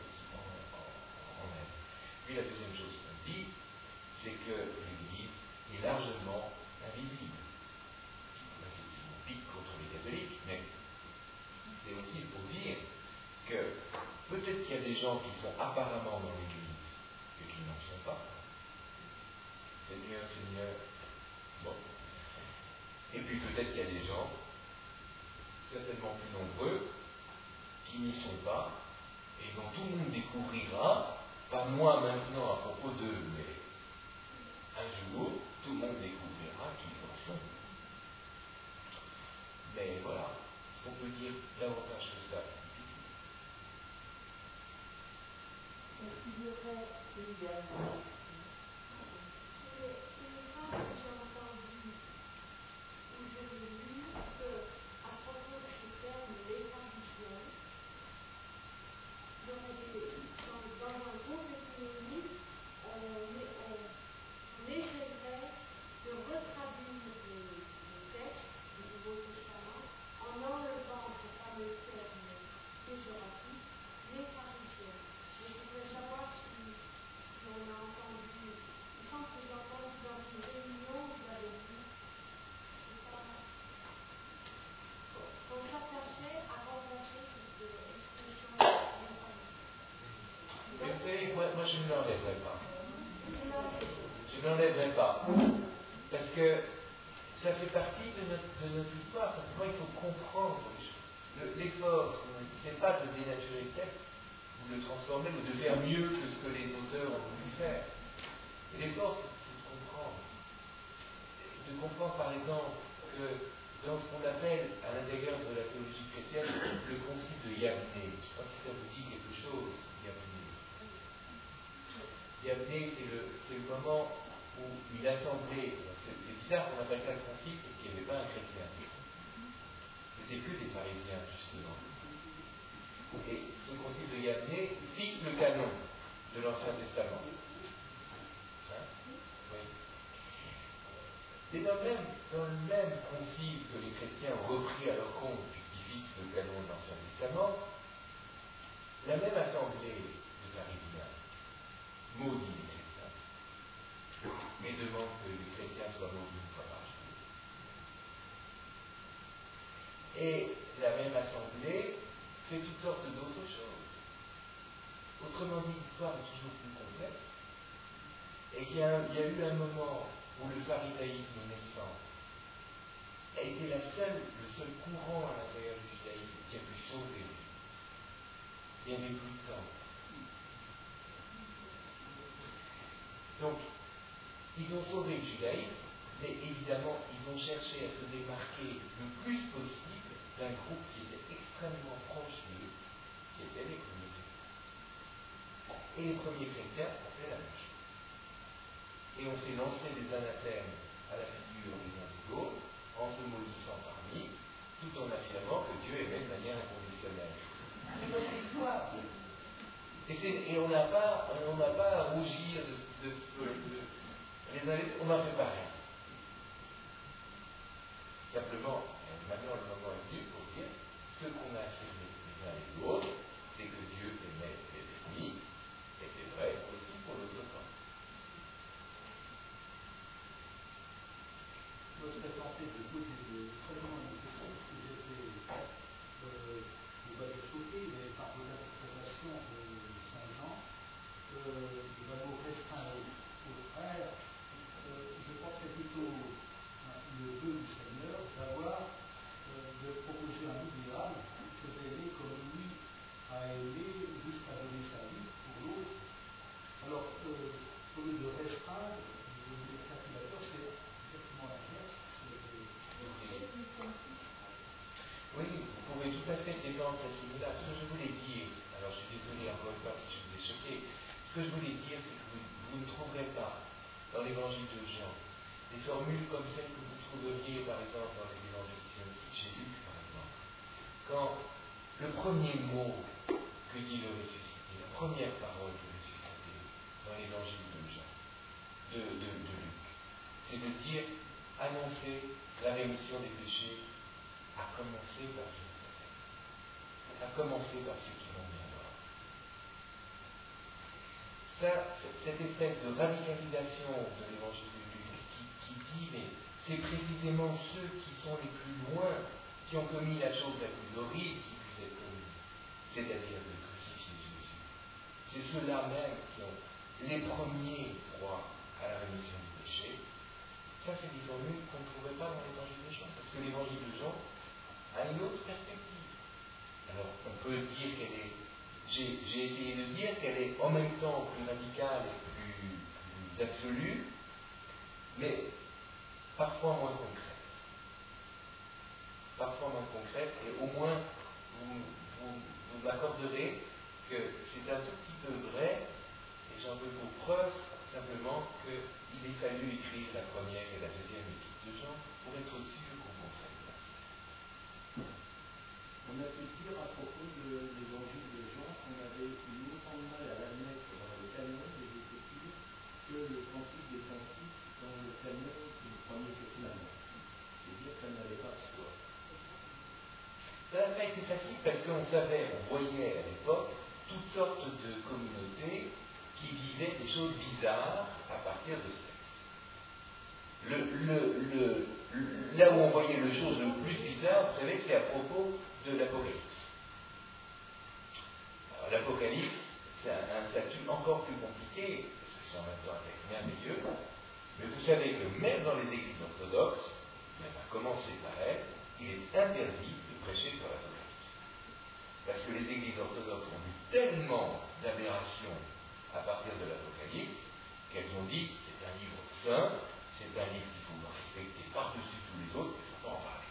Puis la deuxième chose qu'on dit, c'est que l'Église est largement invisible. On pique contre les catholiques, mais c'est aussi pour dire que peut-être qu'il y a des gens qui sont apparemment dans l'Église et qui n'en sont pas. Seigneur, Seigneur. Bon. Et puis peut-être qu'il y a des gens, certainement plus nombreux, qui n'y sont pas et dont tout le monde découvrira. Pas moi maintenant à propos d'eux, mais un jour, tout le monde découvrira qu'ils en sont. Mais voilà, est-ce qu'on peut dire davantage que ça? Est-ce qu'il y aurait également c'est une phrase que j'ai entendue où je l'ai lue qu'à propos de ce terme l'évangile, dans, dans un groupe économique, on, on, on essaierait de retraduire le, le texte du Nouveau Testament en enlevant ce fameux terme péjoratif, les pharisiens. Et je voudrais savoir si, si on n'enlèverai pas. Je n'enlèverai pas. Parce que ça fait partie de notre, de notre histoire. Simplement, il faut comprendre les choses. Le, l'effort, ce n'est pas de dénaturer le texte, ou de le transformer, ou de faire mieux que ce que les auteurs ont voulu faire. L'effort, c'est de comprendre. De comprendre, par exemple, que dans ce qu'on appelle, à l'intérieur de la théologie chrétienne, le concile de Yavné. Je ne sais pas si ça vous dit quelque chose, Yavné. Yavné, c'est le, c'est le moment où une assemblée, c'est, c'est bizarre qu'on appelle ça le concile, parce qu'il n'y avait pas un chrétien. C'était que des pharisiens, justement. Et ce concile de Yavné fixe le canon de l'Ancien Testament. Hein? Oui. Et dans le, même, dans le même concile que les chrétiens ont repris à leur compte, puisqu'ils fixent le canon de l'Ancien Testament, la même assemblée de pharisiens maudit les chrétiens, mais demande que les chrétiens soient maudits une fois par jour. Et la même assemblée fait toutes sortes d'autres choses. Autrement dit, l'histoire est toujours plus complexe, et qu'il y a, il y a eu un moment où le pharisaïsme naissant a été la seule, le seul courant à l'intérieur du judaïsme qui a pu sauver. Il n'y avait plus de temps. Donc, ils ont sauvé le judaïsme, mais évidemment, ils ont cherché à se démarquer le plus possible d'un groupe qui était extrêmement proche d'eux, qui était les premiers chrétiens. Et les premiers chrétiens ont fait la même chose. Et on s'est lancé des anathèmes à la figure des uns des autres, en se maudissant parmi, tout en affirmant que Dieu aimait de manière inconditionnelle. C'est notre histoire. Et, c'est, et on n'a pas, on n'a pas à rougir de, de, de, de, de on a fait pareil. Simplement, maintenant le moment est venu pour dire ce qu'on a affirmé les uns et les autres, c'est que Dieu aimait les ennemis, et c'est vrai aussi pour l'autre camp. Je serais tenté de poser seulement une question, parce que j'étais, euh, on va le choquer, mais par vos interprétations de Saint Jean, euh, de l'amour restreint aux frères, euh, je pensais plutôt hein, le vœu du Seigneur d'avoir, euh, de proposer un idéal qui serait aimé comme lui a aimé jusqu'à donner sa vie pour l'autre. Alors, euh, au lieu de restreindre, le calculateur, c'est exactement l'inverse. Oui, vous pouvez tout à fait défendre cette ligne-là. Ce que je voulais dire, alors je suis désolé encore une fois si je vous ai choqué, ce que je voulais dire, c'est que vous, vous ne trouverez pas dans l'évangile de Jean des formules comme celles que vous trouveriez par exemple dans les évangiles synoptiques chez Luc, par exemple. Quand le premier mot que dit le ressuscité, la première parole du ressuscité dans l'évangile de Jean, de, de, de Luc, c'est de dire annoncer la rémission des péchés, à commencer par Jérusalem, à commencer par ceux qui vont bien voir. Ça, cette espèce de radicalisation de l'évangile de Luc qui, qui dit, mais c'est précisément ceux qui sont les plus loin, qui ont commis la chose la plus horrible qui puisse être commise, c'est-à-dire de crucifier Jésus. C'est ceux-là même qui ont les premiers droits à la rémission du péché. Ça, c'est des formules qu'on ne trouverait pas dans l'évangile de Jean, parce que l'évangile de Jean a une autre perspective. Alors, on peut dire qu'elle est, j'ai, j'ai essayé de dire qu'elle est en même temps plus radicale et plus, plus absolue, mais parfois moins concrète. Parfois moins concrète, et au moins, vous, vous, vous m'accorderez que c'est un tout petit peu vrai, et j'en veux pour preuve simplement qu'il ait fallu écrire la première et la deuxième épître de Jean pour être sûr qu'on comprenne. On a pu dire à propos de l'évangile de Jean qu'on avait eu autant de mal à l'admettre dans le canon des Écritures que le cantique des cantiques dans le canon du Premier Testament. C'est-à-dire qu'elle n'allait pas de soi. Ça n'a pas été facile parce qu'on savait, on voyait à l'époque toutes sortes de communautés qui vivaient des choses bizarres à partir de ça. Le, le, le, le, là où on voyait le chose le plus bizarre, vous savez, c'est à propos de l'Apocalypse. Alors, l'Apocalypse, c'est un, un statut encore plus compliqué, parce que c'est en même temps un texte merveilleux, mais vous savez que même dans les églises orthodoxes, même à commencer par elles, il est interdit de prêcher sur l'Apocalypse. Parce que les églises orthodoxes ont vu tellement d'aberrations à partir de l'Apocalypse qu'elles ont dit c'est un livre saint, c'est un livre qu'il faut respecter par-dessus tous les autres, il ne faut pas en parler.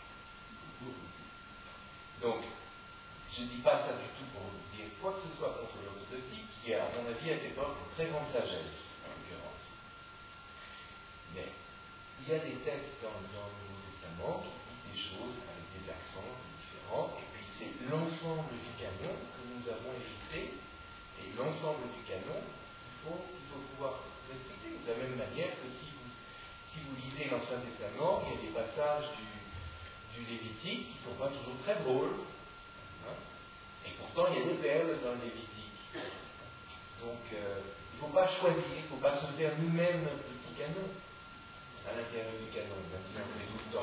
Donc, je ne dis pas ça du tout pour dire quoi que ce soit contre l'orthodoxie, qui a, à mon avis, à cette époque, une très grande sagesse, en l'occurrence. Mais il y a des textes dans, dans le Nouveau Testament qui disent des choses avec des accents différents, et puis c'est l'ensemble du canon que nous avons hérité, et l'ensemble du canon qu'il faut, qu'il faut pouvoir respecter. De la même manière que si vous, si vous lisez l'Ancien Testament, il y a des passages du, du Lévitique qui ne sont pas toujours très drôles, hein, et pourtant il y a des perles dans le Lévitique. Donc euh, il ne faut pas choisir, il ne faut pas se faire nous-mêmes notre petit canon à l'intérieur du canon, même si on le fait tout le temps.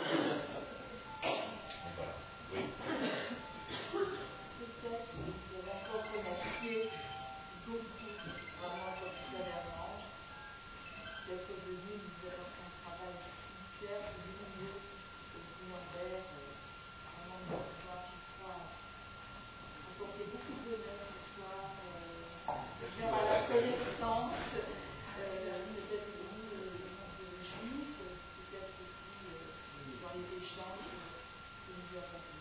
Mais voilà. Oui. Peut-être que vous avez encore remercié beaucoup, vraiment professionnellement. Peut-être que vous vous êtes en train de travailler sincère, lumineux, et puis en l'air, vraiment de pouvoir, je crois, apporter beaucoup de bonheur ce soir, euh, à la connaissance, euh, peut-être que vous, le monde juif, peut-être aussi euh, dans les échanges que nous avons eus.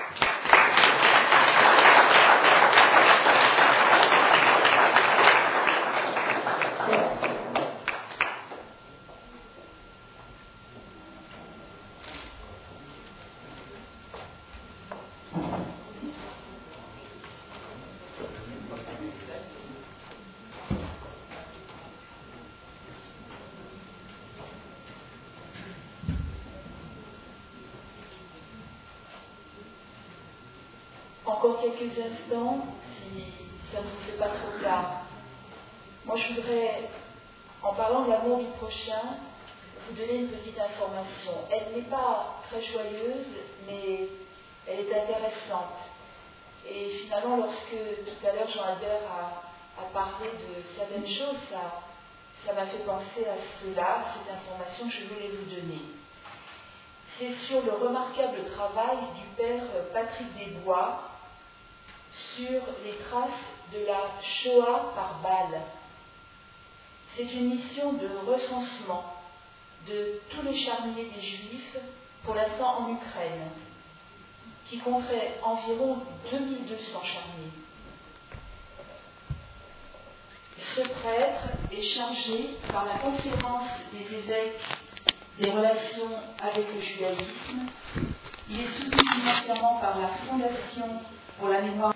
Encore quelques instants, si ça ne vous fait pas trop tard. Moi, je voudrais, en parlant de l'amour du prochain, vous donner une petite information. Elle n'est pas très joyeuse, mais elle est intéressante. Et finalement, lorsque tout à l'heure Jean-Albert a, a parlé de certaines choses, ça, ça m'a fait penser à cela, cette information que je voulais vous donner. C'est sur le remarquable travail du père Patrick Desbois sur les traces de la Shoah par balles. C'est une mission de recensement de tous les charniers des Juifs, pour l'instant en Ukraine, qui compterait environ deux mille deux cents charniers. Ce prêtre est chargé par la conférence des évêques des relations avec le judaïsme. Il est soutenu financièrement par la Fondation pour la mémoire